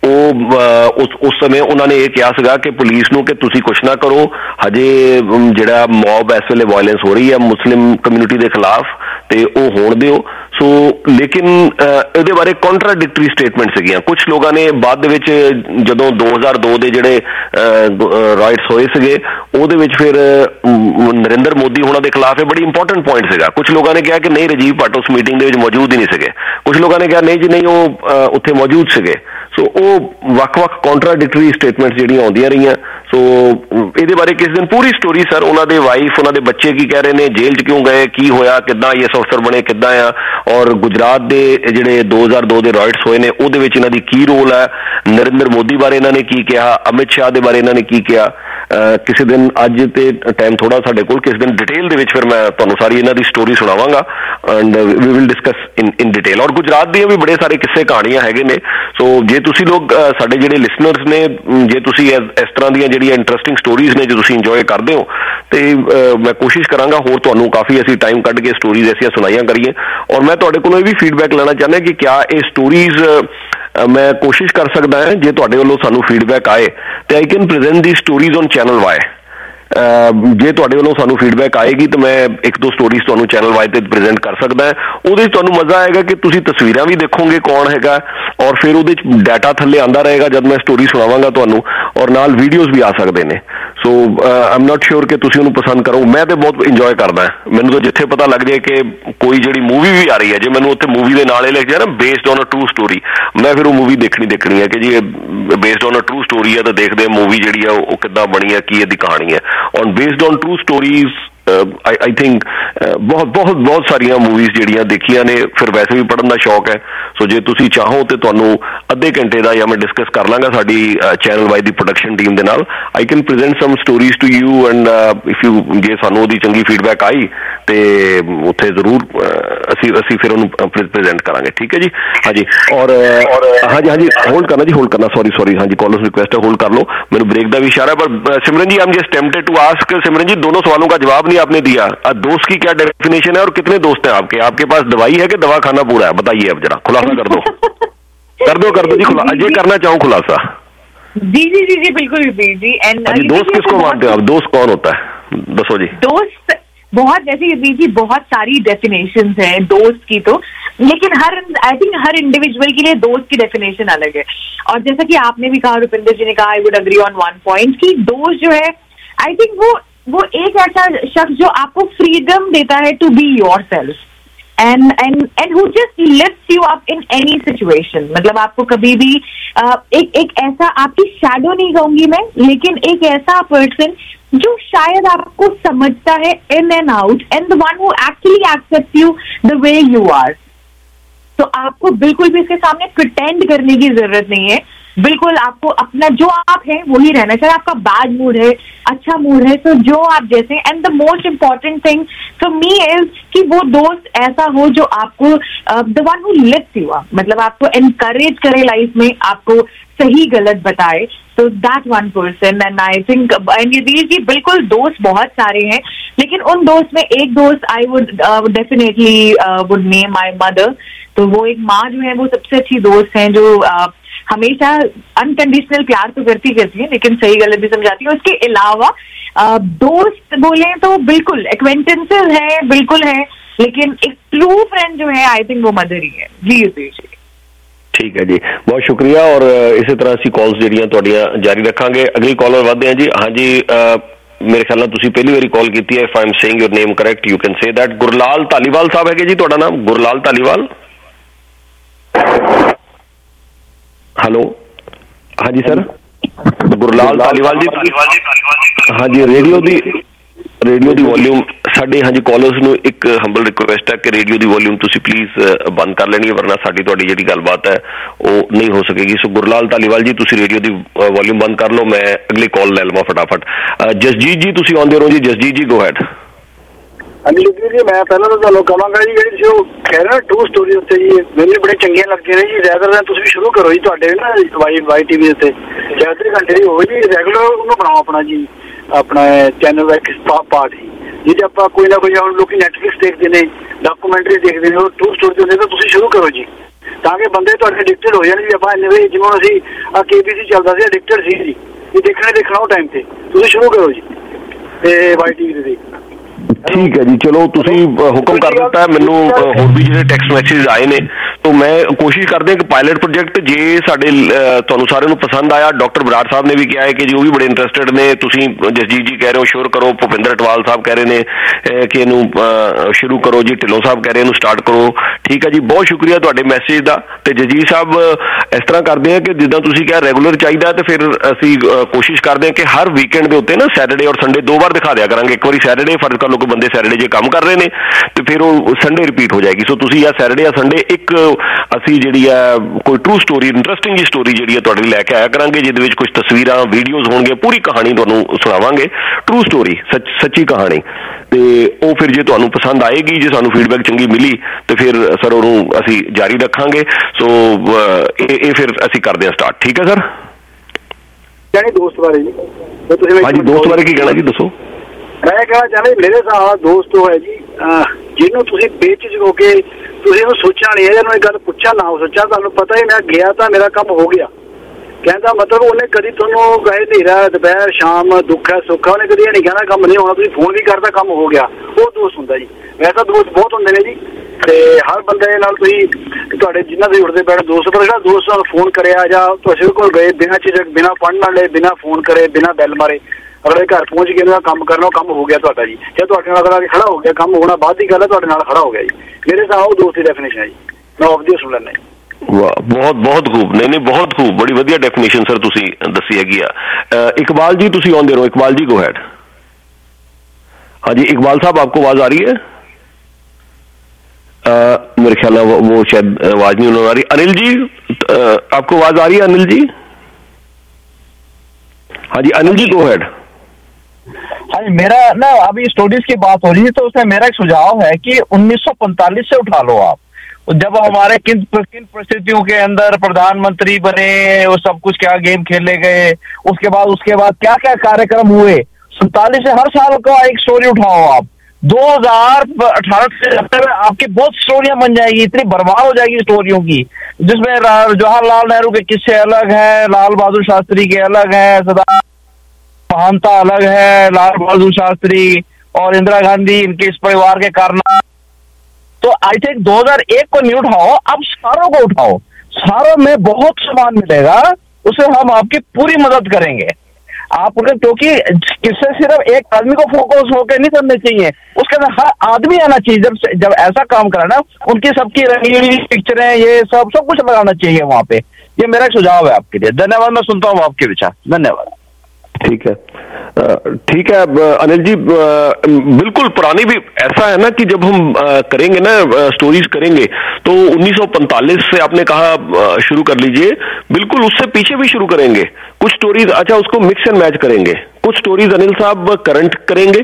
ਉਹ ਉਸ ਸਮੇਂ ਉਹਨਾਂ ਨੇ ਇਹ ਕਿਹਾ ਸੀਗਾ ਕਿ ਪੁਲਿਸ ਨੂੰ ਕਿ ਤੁਸੀਂ ਕੁਛ ਨਾ ਕਰੋ, ਹਜੇ ਜਿਹੜਾ ਮੌਬ ਇਸ ਵੇਲੇ ਵਾਇਲੈਂਸ ਹੋ ਰਹੀ ਹੈ ਮੁਸਲਿਮ ਕਮਿਊਨਿਟੀ ਦੇ ਖਿਲਾਫ ਤੇ ਉਹ ਹੋਣ ਦਿਓ। ਸੋ ਲੇਕਿਨ ਇਹਦੇ ਬਾਰੇ ਕੰਟਰਾਡਿਕਟਰੀ ਸਟੇਟਮੈਂਟ ਸੀਗੀਆਂ। ਕੁਛ ਲੋਕਾਂ ਨੇ ਬਾਅਦ ਦੇ ਵਿੱਚ ਜਦੋਂ 2002 ਦੇ ਜਿਹੜੇ ਰਾਈਟਸ ਹੋਏ ਸੀਗੇ ਉਹਦੇ ਵਿੱਚ ਫਿਰ ਨਰਿੰਦਰ ਮੋਦੀ ਹੋਣਾ ਦੇ ਖਿਲਾਫ ਇਹ ਬੜੀ ਇੰਪੋਰਟੈਂਟ ਪੁਆਇੰਟ ਸੀਗਾ। ਕੁਛ ਲੋਕਾਂ ਨੇ ਕਿਹਾ ਕਿ ਨਹੀਂ ਰਾਜੀਵ ਭੱਟ ਉਸ ਮੀਟਿੰਗ ਦੇ ਵਿੱਚ ਮੌਜੂਦ ਹੀ ਨਹੀਂ ਸੀਗੇ, ਕੁਛ ਲੋਕਾਂ ਨੇ ਕਿਹਾ ਨਹੀਂ ਜੀ ਨਹੀਂ ਉਹ ਉੱਥੇ ਮੌਜੂਦ ਸੀਗੇ। ਸੋ ਉਹ ਵੱਖ-ਵੱਖ ਕੰਟਰਾਡਿਕਟਰੀ ਸਟੇਟਮੈਂਟਸ ਜਿਹੜੀਆਂ ਆਉਂਦੀਆਂ ਰਹੀਆਂ। ਸੋ ਇਹਦੇ ਬਾਰੇ ਕਿਸ ਦਿਨ ਪੂਰੀ ਸਟੋਰੀ ਸਰ, ਉਹਨਾਂ ਦੇ ਵਾਈਫ ਉਹਨਾਂ ਦੇ ਬੱਚੇ ਕੀ ਕਹਿ ਰਹੇ ਨੇ, ਜੇਲ੍ਹ 'ਚ ਕਿਉਂ ਗਏ, ਕੀ ਹੋਇਆ, ਕਿੱਦਾਂ IAS ਅਫਸਰ ਬਣੇ, ਕਿੱਦਾਂ ਆ, ਔਰ ਗੁਜਰਾਤ ਦੇ ਜਿਹੜੇ 2002 ਦੇ ਰਾਇਟਸ ਹੋਏ ਨੇ ਉਹਦੇ ਵਿੱਚ ਇਹਨਾਂ ਦੀ ਕੀ ਰੋਲ ਹੈ, ਨਰਿੰਦਰ ਮੋਦੀ ਬਾਰੇ ਇਹਨਾਂ ਨੇ ਕੀ ਕਿਹਾ, ਅਮਿਤ ਸ਼ਾਹ ਦੇ ਬਾਰੇ ਇਹਨਾਂ ਨੇ ਕੀ ਕਿਹਾ। ਕਿਸੇ ਦਿਨ ਅੱਜ ਤੇ ਟਾਈਮ ਥੋੜਾ ਸਾਡੇ ਕੋਲ, ਕਿਸੇ ਦਿਨ ਡਿਟੇਲ ਦੇ ਵਿੱਚ ਫਿਰ ਮੈਂ ਤੁਹਾਨੂੰ ਸਾਰੀ ਇਹਨਾਂ ਦੀ ਸਟੋਰੀ ਸੁਣਾਵਾਂਗਾ and we will discuss in detail. ਔਰ ਗੁਜਰਾਤ ਦੀਆਂ ਵੀ ਬੜੇ ਸਾਰੇ ਕਿੱਸੇ ਕਹਾਣੀਆਂ ਹੈਗੇ ਨੇ। ਸੋ ਜੇ ਤੁਸੀਂ ਲੋਕ ਸਾਡੇ ਜਿਹੜੇ ਲਿਸਨਰਸ ਨੇ, ਜੇ ਤੁਸੀਂ ਇਸ ਤਰ੍ਹਾਂ ਦੀਆਂ ਜਿਹੜੀਆਂ ਇੰਟਰਸਟਿੰਗ ਸਟੋਰੀਜ਼ ਨੇ ਜੇ ਤੁਸੀਂ ਇੰਜੋਏ ਕਰਦੇ ਹੋ ਤੇ ਮੈਂ ਕੋਸ਼ਿਸ਼ ਕਰਾਂਗਾ ਹੋਰ ਤੁਹਾਨੂੰ ਕਾਫੀ ਅਸੀਂ ਟਾਈਮ ਕੱਢ ਕੇ ਸਟੋਰੀਜ਼ ਐਸੀਆਂ ਸੁਣਾਈਆਂ ਕਰੀਏ। ਔਰ ਮੈਂ ਤੁਹਾਡੇ ਕੋਲੋਂ ਇਹ ਵੀ ਫੀਡਬੈਕ ਲੈਣਾ ਚਾਹੁੰਦਾ ਕਿ ਕਿਆ ਇਹ ਸਟੋਰੀਜ਼ ਮੈਂ ਕੋਸ਼ਿਸ਼ ਕਰ ਸਕਦਾ ਹਾਂ ਜੇ ਤੁਹਾਡੇ ਵੱਲੋਂ ਸਾਨੂੰ ਫੀਡਬੈਕ ਆਏ ਤੇ I can present the stories on channel Y. ਜੇ ਤੁਹਾਡੇ ਵੱਲੋਂ ਸਾਨੂੰ ਫੀਡਬੈਕ ਆਏਗੀ ਤਾਂ ਮੈਂ ਇੱਕ ਦੋ ਸਟੋਰੀਜ਼ ਤੁਹਾਨੂੰ ਚੈਨਲ ਵਾਈ ਤੇ ਪ੍ਰੈਜ਼ੈਂਟ ਕਰ ਸਕਦਾ। ਉਹਦੇ 'ਚ ਤੁਹਾਨੂੰ ਮਜ਼ਾ ਆਏਗਾ ਕਿ ਤੁਸੀਂ ਤਸਵੀਰਾਂ ਵੀ ਦੇਖੋਗੇ ਕੌਣ ਹੈਗਾ, ਔਰ ਫਿਰ ਉਹਦੇ 'ਚ ਡਾਟਾ ਥੱਲੇ ਆਉਂਦਾ ਰਹੇਗਾ ਜਦ ਮੈਂ ਸਟੋਰੀ ਸੁਣਾਵਾਂਗਾ ਤੁਹਾਨੂੰ, ਔਰ ਨਾਲ ਵੀਡੀਓਜ਼ ਵੀ ਆ ਸਕਦੇ ਨੇ। ਸੋ ਆਈ ਐਮ ਨਾਟ ਸ਼ੋਰ ਕਿ ਤੁਸੀਂ ਉਹਨੂੰ ਪਸੰਦ ਕਰੋ। ਮੈਂ ਤਾਂ ਬਹੁਤ ਇੰਜੋਏ ਕਰਦਾ। ਮੈਨੂੰ ਤਾਂ ਜਿੱਥੇ ਪਤਾ ਲੱਗ ਜਾਏ ਕਿ ਕੋਈ ਜਿਹੜੀ ਮੂਵੀ ਵੀ ਆ ਰਹੀ ਹੈ, ਜੇ ਮੈਨੂੰ ਉੱਥੇ ਮੂਵੀ ਦੇ ਨਾਲ ਇਹ ਲਿਖ ਜਾਏ ਨਾ based on a true story, ਮੈਂ ਫਿਰ ਉਹ ਮੂਵੀ ਦੇਖਣੀ ਹੈ ਕਿ ਜੀ ਇਹ based on a true story ਹੈ ਤਾਂ ਦੇਖਦੇ ਮੂਵੀ ਜਿਹੜੀ ਆ ਉਹ ਕਿੱਦਾਂ ਬਣੀ ਹੈ, ਕੀ ਇਹਦੀ ਕਹਾਣੀ ਹੈ। On based on true stories I think ਬਹੁਤ ਸਾਰੀਆਂ ਮੂਵੀਜ਼ ਜਿਹੜੀਆਂ ਦੇਖੀਆਂ ਨੇ। ਫਿਰ ਵੈਸੇ ਵੀ ਪੜ੍ਹਨ ਦਾ ਸ਼ੌਕ ਹੈ। ਸੋ ਜੇ ਤੁਸੀਂ ਚਾਹੋ ਤੇ ਤੁਹਾਨੂੰ ਅੱਧੇ ਘੰਟੇ ਦਾ ਜਾਂ ਮੈਂ ਡਿਸਕਸ ਕਰ ਲਾਂਗਾ ਸਾਡੀ ਚੈਨਲ ਵਾਈ ਦੀ ਪ੍ਰੋਡਕਸ਼ਨ ਟੀਮ ਦੇ ਨਾਲ। I can present some stories to you and if you, ਜੇ ਸਾਨੂੰ ਉਹਦੀ ਚੰਗੀ ਫੀਡਬੈਕ ਆਈ ਤੇ ਉੱਥੇ ਜ਼ਰੂਰ ਅਸੀਂ ਫਿਰ ਉਹਨੂੰ ਪ੍ਰੈਜ਼ੈਂਟ ਕਰਾਂਗੇ। ਠੀਕ ਹੈ ਜੀ। ਹਾਂਜੀ ਔਰ ਹਾਂਜੀ ਹੋਲਡ ਕਰਨਾ ਸੌਰੀ ਹਾਂਜੀ ਕਾਲਰਸ ਰਿਕੁਐਸਟ है, होल्ड कर लो। मेरे ब्रेक का भी इशारा। पर Simran ji I am just tempted to ask, Simran ji दोनों सवालों का जवाब नहीं आपने दिया। दोस्त की क्या डेफिनेशन है और कितने दोस्त हैं आपके पास दवाई है कि दवा खाना पूरा है? बताइए अब जरा खुलासा कर दो जी ये करना चाहूँ खुलासा। जी बिल्कुल जी। एंड दोस्त किसको मानते हो आप? दोस्त कौन होता है दसो जी। दोस्त बहुत, जैसे जी बहुत सारी डेफिनेशंस हैं दोस्त की तो, लेकिन आई थिंक हर इंडिविजुअल के लिए दोस्त की डेफिनेशन अलग है। और जैसा कि आपने भी कहा, रुपिंदर जी ने कहा, I would agree on one point कि दोस्त जो है आई थिंक वो एक ऐसा शख्स जो आपको फ्रीडम देता है to be yourself and who just lifts you up in any situation. मतलब आपको कभी भी एक ऐसा, आपकी शैडो नहीं कहूंगी मैं, लेकिन एक ऐसा पर्सन जो शायद आपको समझता है in and out and the one who actually accepts you the way you are. तो आपको बिल्कुल भी इसके सामने प्रिटेंड करने की जरूरत नहीं है। बिल्कुल आपको अपना जो आप हैं वही रहना चाहिए। आपका बैड मूड है, अच्छा मूड है, तो जो आप जैसे। And the most important thing for me is कि वो दोस्त ऐसा हो जो आपको the one who lifts you up, मतलब आपको एनकरेज करे लाइफ में, आपको सही गलत बताए। तो that one person. And I think Yadir ji बिल्कुल दोस्त बहुत सारे हैं, लेकिन उन दोस्त में एक दोस्त I would definitely would name my mother. तो वो एक माँ जो है वो सबसे अच्छी दोस्त हैं, जो हमेशा अनकंडीशनल प्यार तो करती है, लेकिन सही गलत भी समझाती है। उसके अलावा दोस्त बोले तो बिल्कुल एक्वेंटेंसेस है, बिल्कुल है, लेकिन एक ट्रू फ्रेंड जो है आई थिंक वो मदर ही है। जी। ठीक है जी, बहुत शुक्रिया। और इसी तरह ਅਸੀਂ ਕਾਲਸ ਜਿਹੜੀਆਂ ਤੁਹਾਡੀਆਂ ਜਾਰੀ ਰੱਖਾਂਗੇ। ਅਗਲੀ ਕਾਲਰ ਵਧਦੇ ਹਾਂ ਜੀ। ਹਾਂਜੀ ਮੇਰੇ ਖਿਆਲ ਨਾਲ ਤੁਸੀਂ ਪਹਿਲੀ ਵਾਰੀ ਕਾਲ ਕੀਤੀ ਹੈ। If I am saying your name correct you can say that. Gurlal Dhaliwal Sahib ਹੈਗੇ ਜੀ, ਤੁਹਾਡਾ ਨਾਮ ਗੁਰਲਾਲ ਧਾਲੀਵਾਲ? हेलो हाँ जी सर, गुरलाल धालीवाल जी। हाँ जी, रेडियो दी वॉल्यूम साडे, हाँ जी कॉलर्स नूं एक हंबल रिक्वेस्ट है कि रेडियो दी वॉल्यूम तुसी प्लीज बंद कर लेनी है, वरना साडी तुहाडी जिहड़ी गलबात है वो नहीं हो सकेगी। सो गुरलाल धालीवाल जी तुसी रेडियो दी वॉल्यूम बंद कर लो, मैं अगली कॉल ले लवां फटाफट। जसजीत जी तुसी आउंदे रहो जी। जसजीत जी गो हैड। ਹਾਂਜੀ ਜੀ, ਮੈਂ ਪਹਿਲਾਂ ਤਾਂ ਤੁਹਾਨੂੰ ਕਹਾਂਗਾ ਜੀ, ਜਿਹੜੀ ਜੋ ਕਹਿ ਰਹੇ ਟਰੂ ਸਟੋਰੀ ਉੱਤੇ ਜੀ ਮੈਨੂੰ ਬੜੇ ਚੰਗੀਆਂ ਲੱਗਦੀਆਂ ਨੇ ਜੀ। ਰੈਗੂਲਰ ਤੁਸੀਂ ਵੀ ਸ਼ੁਰੂ ਕਰੋ ਜੀ, ਤੁਹਾਡੇ ਨਾ ਵਾਈ ਟੀਵੀ ਉੱਤੇ 4 ਘੰਟੇ ਦੀ ਹੋਵੇ ਜੀ, ਰੈਗੂਲਰ ਉਹਨੂੰ ਬਣਾਓ ਆਪਣਾ ਜੀ, ਆਪਣਾ ਚੈਨਲ ਦਾ ਇੱਕ ਪਾਰਟ ਜੀ, ਜਿਹਦੇ ਆਪਾਂ ਕੋਈ ਨਾ ਕੋਈ ਹੁਣ ਲੋਕੀ ਨੈਟਫਲਿਕਸ ਦੇਖਦੇ ਨੇ, ਡਾਕੂਮੈਂਟਰੀ ਦੇਖਦੇ ਨੇ, ਉਹ ਟਰੂ ਸਟੋਰੀ ਹੁੰਦੇ ਤਾਂ ਤੁਸੀਂ ਸ਼ੁਰੂ ਕਰੋ ਜੀ, ਤਾਂ ਕਿ ਬੰਦੇ ਤੁਹਾਡੇ ਐਡਿਕਟਡ ਹੋ ਜਾਣ ਜੀ। ਆਪਾਂ ਜਿਵੇਂ ਅਸੀਂ KBC ਚੱਲਦਾ ਸੀ, ਐਡਿਕਟਡ ਸੀ ਜੀ, ਇਹ ਦੇਖਣਾ ਉਹ ਟਾਈਮ ਤੇ ਤੁਸੀਂ ਸ਼ੁਰੂ ਕਰੋ ਜੀ ਤੇ ਵਾਈ ਟੀਵੀ ਤੇ। ਠੀਕ ਹੈ ਜੀ, ਚਲੋ ਤੁਸੀਂ ਹੁਕਮ ਕਰ ਦਿੱਤਾ। ਮੈਨੂੰ ਹੋਰ ਵੀ ਜਿਹੜੇ ਟੈਕਸਟ ਮੈਸੇਜ ਆਏ ਨੇ, तो मैं कोशिश करते हैं कि पायलट प्रोजेक्ट जे साडे तुहानू सारे नू पसंद आया। डॉक्टर बराड़ साहब ने भी कहा है कि जी वो भी बड़े इंटरस्टेड ने, तुसीं जसजीत जी कह रहे हो श्योर करो, भुपिंदर अटवाल साहब कह रहे हैं कि इनू शुरू करो जी, ढिल्लों साहब कह रहे हैं इनू स्टार्ट करो। ठीक है जी, बहुत शुक्रिया तुहाडे मैसेज दा। ते जसजीत साहब इस तरह करते हैं कि जिद्दां तुसीं कहा रेगूलर चाहिए, तो फिर असीं कोशिश करते हैं कि हर वीकेंड के उत्ते ना सैटरडे और संडे 2 बार दिखा दिया करांगे। एक बारी सैटरडे, फर्ज कर लो कि बंदे सैटरडे जे काम कर रहे हैं तो फिर वो संडे रिपीट हो जाएगी। सो तुसीं या सैटरडे या संडे एक ਅਸੀਂ ਜਿਹੜੀ ਹੈ ਕੋਈ ਟਰੂ ਸਟੋਰੀ, ਇੰਟਰਸਟਿੰਗ ਜੀ ਸਟੋਰੀ ਜਿਹੜੀ ਹੈ ਤੁਹਾਡੇ ਲਈ ਲੈ ਕੇ ਆਇਆ ਕਰਾਂਗੇ, ਜਿਹਦੇ ਵਿੱਚ ਕੁਝ ਤਸਵੀਰਾਂ, ਵੀਡੀਓਜ਼ ਹੋਣਗੇ, ਪੂਰੀ ਕਹਾਣੀ ਤੁਹਾਨੂੰ ਸੁਣਾਵਾਂਗੇ, ਟਰੂ ਸਟੋਰੀ, ਸੱਚੀ ਕਹਾਣੀ। ਤੇ ਉਹ ਫਿਰ ਜੇ ਤੁਹਾਨੂੰ ਪਸੰਦ ਆਏਗੀ, ਜੇ ਸਾਨੂੰ ਫੀਡਬੈਕ ਚੰਗੀ ਮਿਲੀ ਤੇ ਫਿਰ ਸਰ ਉਹਨੂੰ ਅਸੀਂ ਜਾਰੀ ਰੱਖਾਂਗੇ। ਸੋ ਇਹ ਫਿਰ ਅਸੀਂ ਕਰਦੇ ਹਾਂ ਸਟਾਰਟ। ਠੀਕ ਹੈ ਸਰ। ਯਾਨੀ ਦੋਸਤ ਬਾਰੇ ਜੀ ਤੁਸੀਂ, ਹਾਂਜੀ ਦੋਸਤ ਬਾਰੇ ਕੀ ਕਹਿਣਾ ਜੀ, ਦੱਸੋ। ਮੈਂ ਕਹਿਣਾ ਚਾਹੁੰਦਾ ਮੇਰੇ ਸਾਹ ਦੋਸਤ ਹੈ ਜੀ, ਜਿਹਨੂੰ ਤੁਸੀਂ ਬੇਚਿਜ ਹੋ ਕੇ ਤੁਸੀਂ ਇਹਨੂੰ ਸੋਚਿਆ ਨਹੀਂ, ਇਹਨੂੰ ਇਹ ਗੱਲ ਪੁੱਛਿਆ ਨਾ ਸੋਚਿਆ, ਤੁਹਾਨੂੰ ਪਤਾ ਹੀ ਮੈਂ ਗਿਆ ਤਾਂ ਮੇਰਾ ਕੰਮ ਹੋ ਗਿਆ, ਕਹਿੰਦਾ ਮਤਲਬ ਉਹਨੇ ਕਦੀ ਤੁਹਾਨੂੰ ਕਹੇ ਹਨੇਰਾ ਦੁਪਹਿਰ ਸ਼ਾਮ ਦੁੱਖ ਹੈ ਸੁੱਖ ਹੈ, ਉਹਨੇ ਕਦੀ ਇਹ ਨਹੀਂ ਕਹਿਣਾ ਕੰਮ ਨਹੀਂ ਹੋਣਾ, ਤੁਸੀਂ ਫੋਨ ਵੀ ਕਰਦਾ ਕੰਮ ਹੋ ਗਿਆ, ਉਹ ਦੋਸਤ ਹੁੰਦਾ ਜੀ। ਵੈਸੇ ਤਾਂ ਦੋਸਤ ਬਹੁਤ ਹੁੰਦੇ ਨੇ ਜੀ, ਤੇ ਹਰ ਬੰਦੇ ਨਾਲ ਤੁਸੀਂ ਤੁਹਾਡੇ ਜਿੰਨਾ ਤੁਸੀਂ ਉੱਠਦੇ ਬੈਠੇ ਦੋਸਤ, ਪਰ ਜਿਹੜਾ ਦੋਸਤ ਨਾਲ ਫੋਨ ਕਰਿਆ ਜਾਂ ਤੁਸੀਂ ਕੋਲ ਗਏ ਬਿਨਾਂ ਝਿਜਕ, ਬਿਨਾਂ ਪੜ੍ਹਨ ਵਾਲੇ, ਬਿਨਾਂ ਫੋਨ ਕਰੇ, ਬਿਨਾਂ ਬੈਲ ਮਾਰੇ, ਅਗਲੇ ਘਰ ਪਹੁੰਚ ਕੇ ਇਹਨਾਂ ਦਾ ਕੰਮ ਕਰਨਾ, ਉਹ ਕੰਮ ਹੋ ਗਿਆ ਤੁਹਾਡਾ ਜੀ। ਜੇ ਤੁਹਾਡੇ ਨਾਲ ਅਗਲਾ ਖੜਾ ਹੋ ਗਿਆ, ਕੰਮ ਹੋਣਾ ਬਾਅਦ ਦੀ ਗੱਲ ਹੈ, ਤੁਹਾਡੇ ਨਾਲ ਖੜਾ ਹੋ ਗਿਆ ਜੀ। ਮੇਰੇ ਸਾਹ ਉਹ ਦੋਸਤ ਦੀ ਡੈਫੀਨੇਸ਼ਨ ਹੈ ਜੀ। ਮੈਂ ਆਫ ਸੁਣ ਲੈਣਾ। ਵਾਹ, ਬਹੁਤ ਬਹੁਤ ਖੂਬ। ਨਹੀਂ ਬਹੁਤ ਖੂਬ, ਬੜੀ ਵਧੀਆ ਡੈਫੀਨੇਸ਼ਨ ਸਰ ਤੁਸੀਂ ਦੱਸੀ ਹੈਗੀ ਆ। इकबाल जी ਤੁਸੀਂ ਆਉਂਦੇ ਰਹੋ। Iqbal ji go ahead. हाँ जी इकबाल साहब आपको आवाज आ रही है? मेरे ख्याल है वो शायद आवाज नहीं उन्होंने आ रही। अनिल जी आपको आवाज आ रही है? अनिल जी, हाँ जी अनिल जी गो हैड। हाँ जी, मेरा ना अभी स्टोरीज की बात हो रही है, तो उसमें मेरा एक सुझाव है कि 1945 से उठा लो आप, जब हमारे किन परिस्थितियों के अंदर प्रधानमंत्री बने, वो सब कुछ क्या गेम खेले गए, उसके बाद क्या क्या कार्यक्रम हुए। 47 से हर साल का एक स्टोरी उठाओ आप। 2018 से आपकी बहुत स्टोरियां बन जाएगी, इतनी बर्बाद हो जाएगी स्टोरियों की, जिसमें जवाहरलाल नेहरू के किस्से अलग है, लाल बहादुर शास्त्री के अलग है, सरदार महानता अलग है, लाल बहादुर शास्त्री और इंदिरा गांधी, इनके इस परिवार के कारनामे। तो आई थिंक 2001 को नहीं उठाओ, अब सारों को उठाओ, सारों में बहुत सामान मिलेगा, उसे हम आपकी पूरी मदद करेंगे। आप क्योंकि किससे सिर्फ एक आदमी को फोकस होकर नहीं करने चाहिए, उसके अंदर हर आदमी आना चाहिए। जब ऐसा काम कराना, उनकी सबकी रंगीन पिक्चरें, ये सब कुछ लगाना चाहिए वहां पे। ये मेरा एक सुझाव है आपके लिए। धन्यवाद। मैं सुनता हूँ आपके विचार। धन्यवाद। ठीक है, ठीक है अनिल जी। बिल्कुल पुरानी भी ऐसा है ना कि जब हम करेंगे ना स्टोरीज करेंगे तो 1945 से आपने कहा शुरू कर लीजिए, बिल्कुल उससे पीछे भी शुरू करेंगे कुछ स्टोरीज। अच्छा, उसको मिक्स एंड मैच करेंगे। कुछ स्टोरीज अनिल साहब करंट करेंगे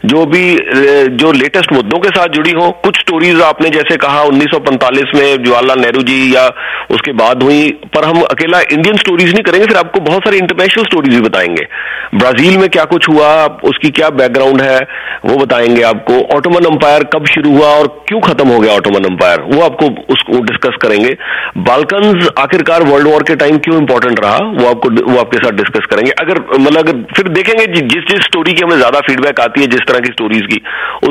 जो लेटेस्ट मुद्दों के साथ जुड़ी हो। कुछ स्टोरीज आपने जैसे कहा 1945 में जवाहरलाल नेहरू जी या उसके बाद हुई, पर हम अकेला इंडियन स्टोरीज नहीं करेंगे, फिर आपको बहुत सारी इंटरनेशनल स्टोरीज भी बताएंगे। ब्राजील में क्या कुछ हुआ, उसकी क्या बैकग्राउंड है वो बताएंगे आपको। ऑटोमन अंपायर कब शुरू हुआ और क्यों खत्म हो गया ऑटोमन अंपायर, वो आपको उसको डिस्कस करेंगे। बाल्कन्स आखिरकार वर्ल्ड वॉर के टाइम क्यों इंपॉर्टेंट रहा, वो आपके साथ डिस्कस करेंगे। अगर फिर देखेंगे जिस स्टोरी की हमें ज्यादा फीडबैक आती है, जिस तरह की स्टोरीज की,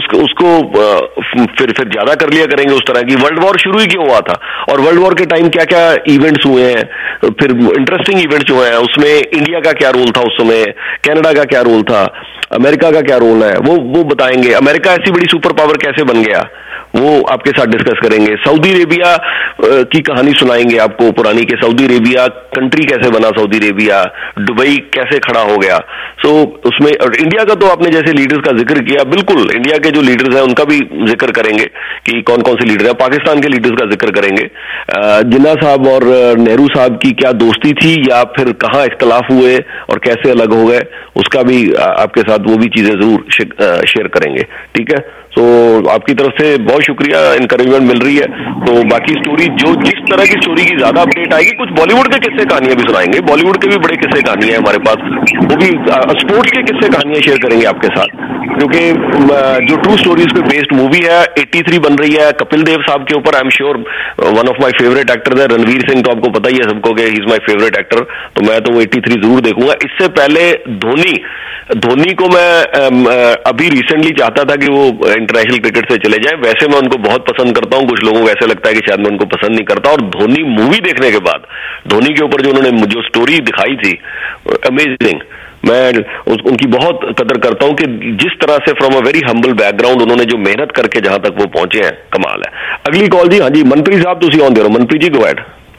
उसको फिर ज्यादा कर लिया करेंगे उस तरह की। वर्ल्ड वॉर शुरू ही क्यों हुआ था और वर्ल्ड वॉर के टाइम क्या क्या इवेंट्स हुए हैं, फिर इंटरेस्टिंग इवेंट्स जो हैं उसमें इंडिया का क्या रोल था उस समय, कनाडा का क्या रोल था, अमेरिका का क्या रोल है, वो बताएंगे। अमेरिका ऐसी बड़ी सुपर पावर कैसे बन गया, वो आपके साथ डिस्कस करेंगे। सऊदी अरेबिया की कहानी सुनाएंगे आपको पुरानी के, सऊदी अरेबिया कंट्री कैसे बना, सऊदी अरेबिया, दुबई कैसे खड़ा हो गया। सो उसमें और इंडिया का तो आपने जैसे लीडर्स का जिक्र किया, बिल्कुल इंडिया के जो लीडर्स हैं उनका भी जिक्र करेंगे कि कौन कौन से लीडर हैं। पाकिस्तान के लीडर्स का जिक्र करेंगे। जिन्ना साहब और नेहरू साहब की क्या दोस्ती थी या फिर कहाँ इख्तलाफ हुए और कैसे अलग हो गए, उसका भी आपके साथ वो भी चीजें जरूर शेयर करेंगे। ठीक है, सो आपकी तरफ से बहुत शुक्रिया, इंकरेजमेंट मिल रही है। तो बाकी स्टोरी जो जिस तरह की स्टोरी की ज़्यादा अपडेट आएगी, कुछ बॉलीवुड के किस्से कहानियाँ भी सुनाएंगे, बॉलीवुड के भी बड़े किस्से कहानियाँ हैं हमारे पास, वो भी स्पोर्ट्स के किस्से कहानियाँ शेयर करेंगे आपके साथ, क्योंकि जो ट्रू स्टोरीज पे बेस्ड मूवी है 83 बन रही है कपिल देव साहब के ऊपर। I am sure one of my favourite actors है रणवीर सिंह, तो आपको पता ही है सबको कि he is my favourite actor, तो मैं तो वो 83 जरूर देखूंगा। इससे पहले धोनी को मैं अभी रिसेंटली चाहता था कि वो इंटरनेशनल क्रिकेट से चले जाए। वैसे मैं उनको बहुत पसंद करता हूं, कुछ लोगों को ऐसे लगता है कि शायद मैं उनको पसंद नहीं करता, और धोनी मूवी देखने के बाद धोनी के ऊपर जो उन्होंने जो स्टोरी दिखाई थी, अमेजिंग। मैं उनकी बहुत कदर करता हूं कि जिस तरह से from a very humble background उन्होंने जो मेहनत करके जहां तक वो पहुंचे हैं, कमाल है। अगली कॉल जी, हाँ जी मनप्रीत साहब तुसी ऑन दे रहो। Manpreet ji go ahead.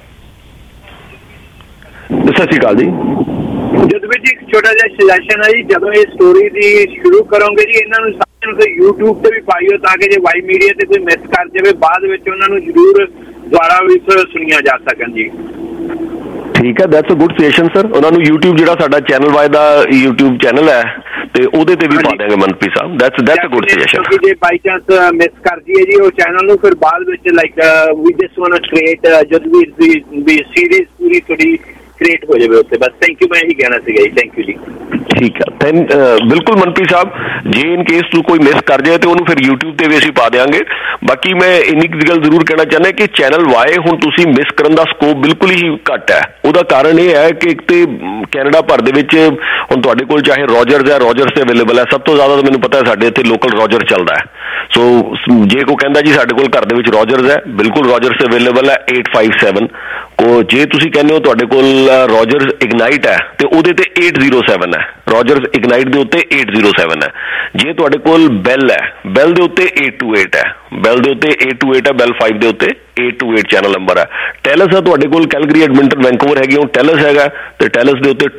सत श्री अकाल जी। जदवीर जी छोटा जिहा सजेशन है जी, जदों ये स्टोरी दी शुरू करोगे जी इन्हां नूं साਰਿਆਂ ਨੂੰ YouTube ਤੇ ਵੀ ਪਾਈਓ ਤਾਂ ਕਿ ਜੇ ਵਾਈ ਮੀਡੀਆ ਤੇ ਕੋਈ ਮਿਸ ਕਰ ਜਾਵੇ ਬਾਅਦ ਵਿੱਚ ਉਹਨਾਂ ਨੂੰ ਜ਼ਰੂਰ ਦੁਬਾਰਾ ਵੀ ਸੁਣੀਆਂ ਜਾ ਸਕਣ ਜੀ। ਠੀਕ ਹੈ, that's a good suggestion sir. ਉਹਨਾਂ ਨੂੰ YouTube ਜਿਹੜਾ ਸਾਡਾ ਚੈਨਲ ਵਾਈ ਦਾ YouTube ਚੈਨਲ ਹੈ ਤੇ ਉਹਦੇ ਤੇ ਵੀ ਪਾ ਦੇਵਾਂਗੇ Manpreet Sahib. That's a good suggestion. ਕਿ ਜੇ ਬਾਈ ਚਾਂਸ ਮਿਸ ਕਰ ਜੀਏ ਜੀ ਉਹ ਚੈਨਲ ਨੂੰ, ਫਿਰ ਬਾਅਦ ਵਿੱਚ like we just want to create Jadvir ਦੀ ਸੀਰੀਜ਼ ਪੂਰੀ ਥੋੜੀ क्रिएट हो जाए उससे। बस थैंक यू, मैं यही कहना चाहिए जी। थैंक यू जी। ठीक है, बिल्कुल मनप्रीत साहब, जे इन केस तू कोई मिस कर जाए तो उन्होंने फिर YouTube ਤੇ ਵੀ ਅਸੀਂ ਪਾ ਦੇਵਾਂਗੇ। ਬਾਕੀ ਮੈਂ ਇੰਨੀ ਗੱਲ ਜ਼ਰੂਰ ਕਹਿਣਾ ਚਾਹੁੰਦਾ ਕਿ ਚੈਨਲ ਵਾਏ ਹੁਣ ਤੁਸੀਂ ਮਿਸ ਕਰਨ ਦਾ ਸਕੋਪ ਬਿਲਕੁਲ ਹੀ ਘੱਟ ਹੈ। ਉਹਦਾ ਕਾਰਨ ਇਹ ਹੈ ਕਿ ਇੱਕ ਤੇ ਕੈਨੇਡਾ ਭਰ ਦੇ ਵਿੱਚ ਹੁਣ ਤੁਹਾਡੇ ਕੋਲ ਚਾਹੇ ਰੋਜਰਸ ਹੈ, ਰੋਜਰਸ ਤੇ ਅਵੇਲੇਬਲ ਹੈ। ਸਭ ਤੋਂ ਜ਼ਿਆਦਾ ਤਾਂ ਮੈਨੂੰ ਪਤਾ ਹੈ ਸਾਡੇ ਇੱਥੇ ਲੋਕਲ ਰੋਜਰ ਚੱਲਦਾ ਹੈ। ਸੋ ਜੇ ਕੋਈ ਕਹਿੰਦਾ ਜੀ ਸਾਡੇ ਕੋਲ ਘਰ ਦੇ ਵਿੱਚ ਰੋਜਰਸ ਹੈ, ਬਿਲਕੁਲ ਰੋਜਰਸ ਤੇ ਅਵੇਲੇਬਲ ਹੈ 857 ਕੋ। ਜੇ ਤੁਸੀਂ ਕਹਿੰਦੇ ਹੋ ਤੁਹਾਡੇ ਕੋਲ ਰੋਜਰਸ ਇਗਨਾਈਟ ਹੈ ਤੇ ਉਹਦੇ ਤੇ 807 ਹੈ। ਰੋਜਰਸ ਇਗਨਾਈਟ ਦੇ ਉੱਤੇ 807 ਹੈ। ਜੇ ਤੁਹਾਡੇ ਕੋਲ ਬੈਲ ਹੈ, ਬੈਲ ਦੇ ਉੱਤੇ 828 ਹੈ, ਬੈਲ ਦੇ ਉੱਤੇ 828 ਹੈ, ਬੈਲ 5 ਦੇ ਉੱਤੇ 828 ਚੈਨਲ ਨੰਬਰ ਹੈ। ਟੈਲਸ ਹੈ ਤੁਹਾਡੇ ਕੋਲ ਕੈਲਗਰੀ, ਐਡਮਿੰਟਨ, ਵੈਂਕੂਵਰ ਹੈਗੀ, ਉਹ ਟੈਲਸ ਹੈਗਾ ਤੇ ਟੈਲਸ ਦੇ ਉੱਤੇ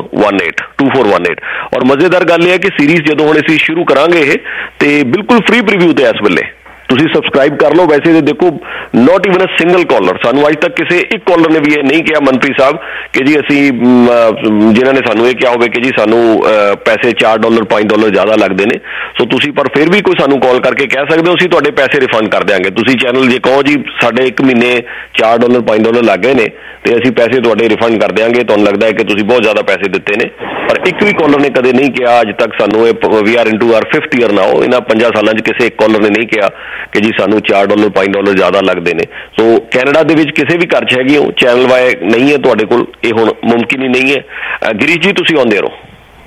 2418। ਔਰ ਮਜ਼ੇਦਾਰ ਗੱਲ ਇਹ ਹੈ ਕਿ ਸੀਰੀਜ਼ ਜਦੋਂ ਹੁਣ ਅਸੀਂ ਸ਼ੁਰੂ ਕਰਾਂਗੇ ਇਹ ਤੇ ਬਿਲਕੁਲ ਫ੍ਰੀ ਪ੍ਰੀਵਿਊ ਤੇ ਇਸ ਵੇਲੇ ਤੁਸੀਂ ਸਬਸਕ੍ਰਾइब कर लो। वैसे तो देखो not even a single caller, सानू अज तक किसी एक कॉलर ने भी ये नहीं किया मनप्रीत साहब कि जी असी जिन्होंने सानू ये क्या होवे कि जी सानू पैसे $4 $5 ज़्यादा लगते हैं। सो तुसी पर फिर भी कोई सानू कॉल करके कह सकते हो असी तुहाडे पैसे रिफंड कर देंगे। तुसी चैनल जे कहो जी साडे एक महीने $4 $5 लग गए ने तो असी पैसे तुहाडे रिफंड कर देंगे, तुहानू लगता है कि तुसी बहुत ज़्यादा पैसे दिते ने। पर एक भी कॉलर ने कदे नहीं किया अज तक सानू, we are into our 5th year now, इन्हां 5 सालों किसी एक कॉलर ने नहीं किया कि जी सानू $4 $5 ज़्यादा लगते हैं। सो कैनेडा दे विच किसी भी घर च हैगी हो, चैनल वाए नहीं है तुहाडे कोल, ये हुण मुमकिन ही नहीं है। गिरीश जी तुसीं आउंदे रहो।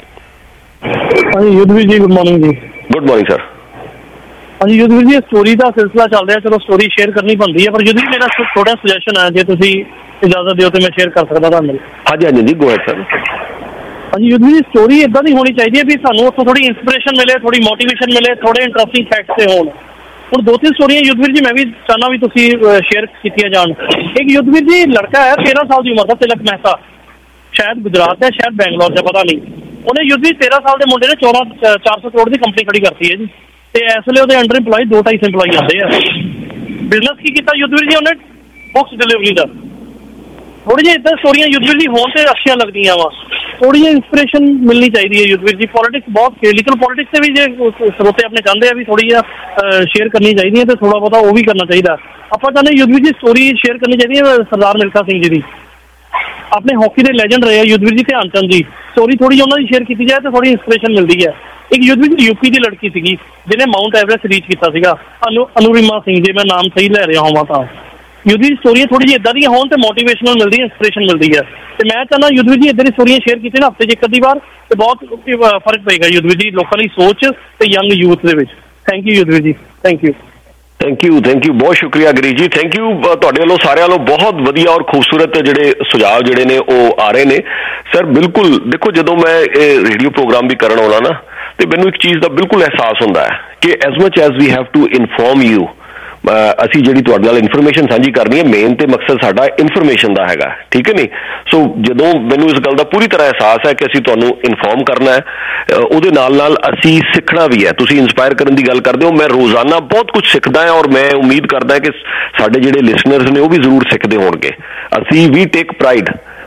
हाँ जी Yudhvir ji good morning ji. Good morning sir. हाँ जी युद्धवीर जी स्टोरी का सिलसिला चल रहा है, चलो स्टोरी शेयर करनी बनती है, पर युद्धवीर मेरा थोड़ा सजेशन है जे तुसीं इजाजत दिओ तो मैं शेयर कर सकदा तुहाडे नाल। हाँ जी हाँ जी गो हैड सर। हाँ जी युद्धवीर जी स्टोरी इदां दी होनी चाहिए भी सानू उत्थों थोड़ी इंस्पिरेशन मिले, थोड़ी मोटिवेशन मिले, थोड़े इंटरेस्टिंग फैक्ट्स ते होण। ਹੁਣ 2-3 स्टोरियां युद्धवीर जी मैं भी चाहना भी तुसी शेयर कीतियां जान। एक युद्धवीर जी लड़का है 13 साल की उम्र का, तिलक मेहता, शायद गुजरात है शायद बैंगलोर है पता नहीं। उन्हें युद्धवीर 13 साल के मुंडे ने 400 करोड़ की कंपनी खड़ी करती है जी, तो इस वे वो अंडर इंपलॉय 2-2.5 इंपलॉय आते हैं। बिजनेस की किया युद्धवीर जी उन्हें बुक्स डिलीवरी का। थोड़ी जी इधर स्टोरियां युद्धवीर जी होने से अच्छी लगदियां वा, थोड़ी जी इंस्पिरेशन मिलनी चाहिए है युद्धवीर जी। पॉलिटिक्स बहुत क्रिटिकल पॉलिटिक्स से भी जो स्रोते अपने चाहते हैं भी थोड़ी शेयर करनी चाहिए तो थोड़ा बहुत वो भी करना चाहिए। आप चाहते युद्धवीर जी स्टोरी शेयर करनी चाहिए सरदार मिल्खा सिंह जी की, अपने हॉकी के लैजेंड रहे युद्धवीर जी ध्यानचंद जी। स्टोरी थोड़ी उन्होंने शेयर की जाए तो थोड़ी इंस्पिरेशन मिलती है। एक युद्धवीर जी यूपी की लड़की सी जिन्हें माउंट एवरेस्ट रीच किया, अनुरिमा सिंह जी, मैं नाम सही लै रहा होवां तां। युद्धवीर स्टोरियां थोड़ी जी इदां दी होण ते मोटिवेशनल मिलती है, इंस्पिरेशन मिलती है। तो मैं चाहना युद्धवीर जी इधर स्टोरियां शेयर की ना हफ्ते च एक अद्धी बार, तो बहुत फर्क पेगा युद्धवीर जी लोगों की सोच ते यंग यूथ दे विच। Thank you Yudhvir ji, thank you. Thank you बहुत शुक्रिया गिरीश जी, थैंक यू। तुहाडे वल्लों सारिਆਂ ਵੱਲੋਂ बहुत वधिया और खूबसूरत ਜਿਹੜੇ ਸੁਝਾਅ ਜਿਹੜੇ ਨੇ ਉਹ ਆ ਰਹੇ ਨੇ सर। बिल्कुल देखो ਜਦੋਂ मैं रेडियो प्रोग्राम भी ਕਰਨ ਆਉਣਾ ना ਤੇ ਮੈਨੂੰ ਇੱਕ ਚੀਜ਼ ਦਾ ਬਿਲਕੁਲ ਅਹਿਸਾਸ ਹੁੰਦਾ ਹੈ ਕਿ as much as we have to inform you, ਅਸੀਂ ਜਿਹੜੀ ਤੁਹਾਡੇ ਨਾਲ ਇਨਫੋਰਮੇਸ਼ਨ ਸਾਂਝੀ ਕਰਨੀ ਹੈ, ਮੇਨ ਤੇ ਮਕਸਦ ਸਾਡਾ ਇਨਫੋਰਮੇਸ਼ਨ ਦਾ ਹੈਗਾ, ਠੀਕ ਹੈ ਨਹੀਂ। ਸੋ ਜਦੋਂ ਮੈਨੂੰ ਇਸ ਗੱਲ ਦਾ ਪੂਰੀ ਤਰ੍ਹਾਂ ਅਹਿਸਾਸ ਹੈ ਕਿ ਅਸੀਂ ਤੁਹਾਨੂੰ ਇਨਫੋਰਮ ਕਰਨਾ ਹੈ, ਉਹਦੇ ਨਾਲ ਨਾਲ ਅਸੀਂ ਸਿੱਖਣਾ ਵੀ ਹੈ। ਤੁਸੀਂ ਇੰਸਪਾਇਰ ਕਰਨ ਦੀ ਗੱਲ ਕਰਦੇ ਹੋ, ਮੈਂ ਰੋਜ਼ਾਨਾ ਬਹੁਤ ਕੁਝ ਸਿੱਖਦਾ ਹਾਂ ਔਰ ਮੈਂ ਉਮੀਦ ਕਰਦਾ ਕਿ ਸਾਡੇ ਜਿਹੜੇ ਲਿਸਨਰਸ ਨੇ ਉਹ ਵੀ ਜ਼ਰੂਰ ਸਿੱਖਦੇ ਹੋਣਗੇ। ਅਸੀਂ ਵੀ ਟੇਕ ਪ੍ਰਾਈਡ,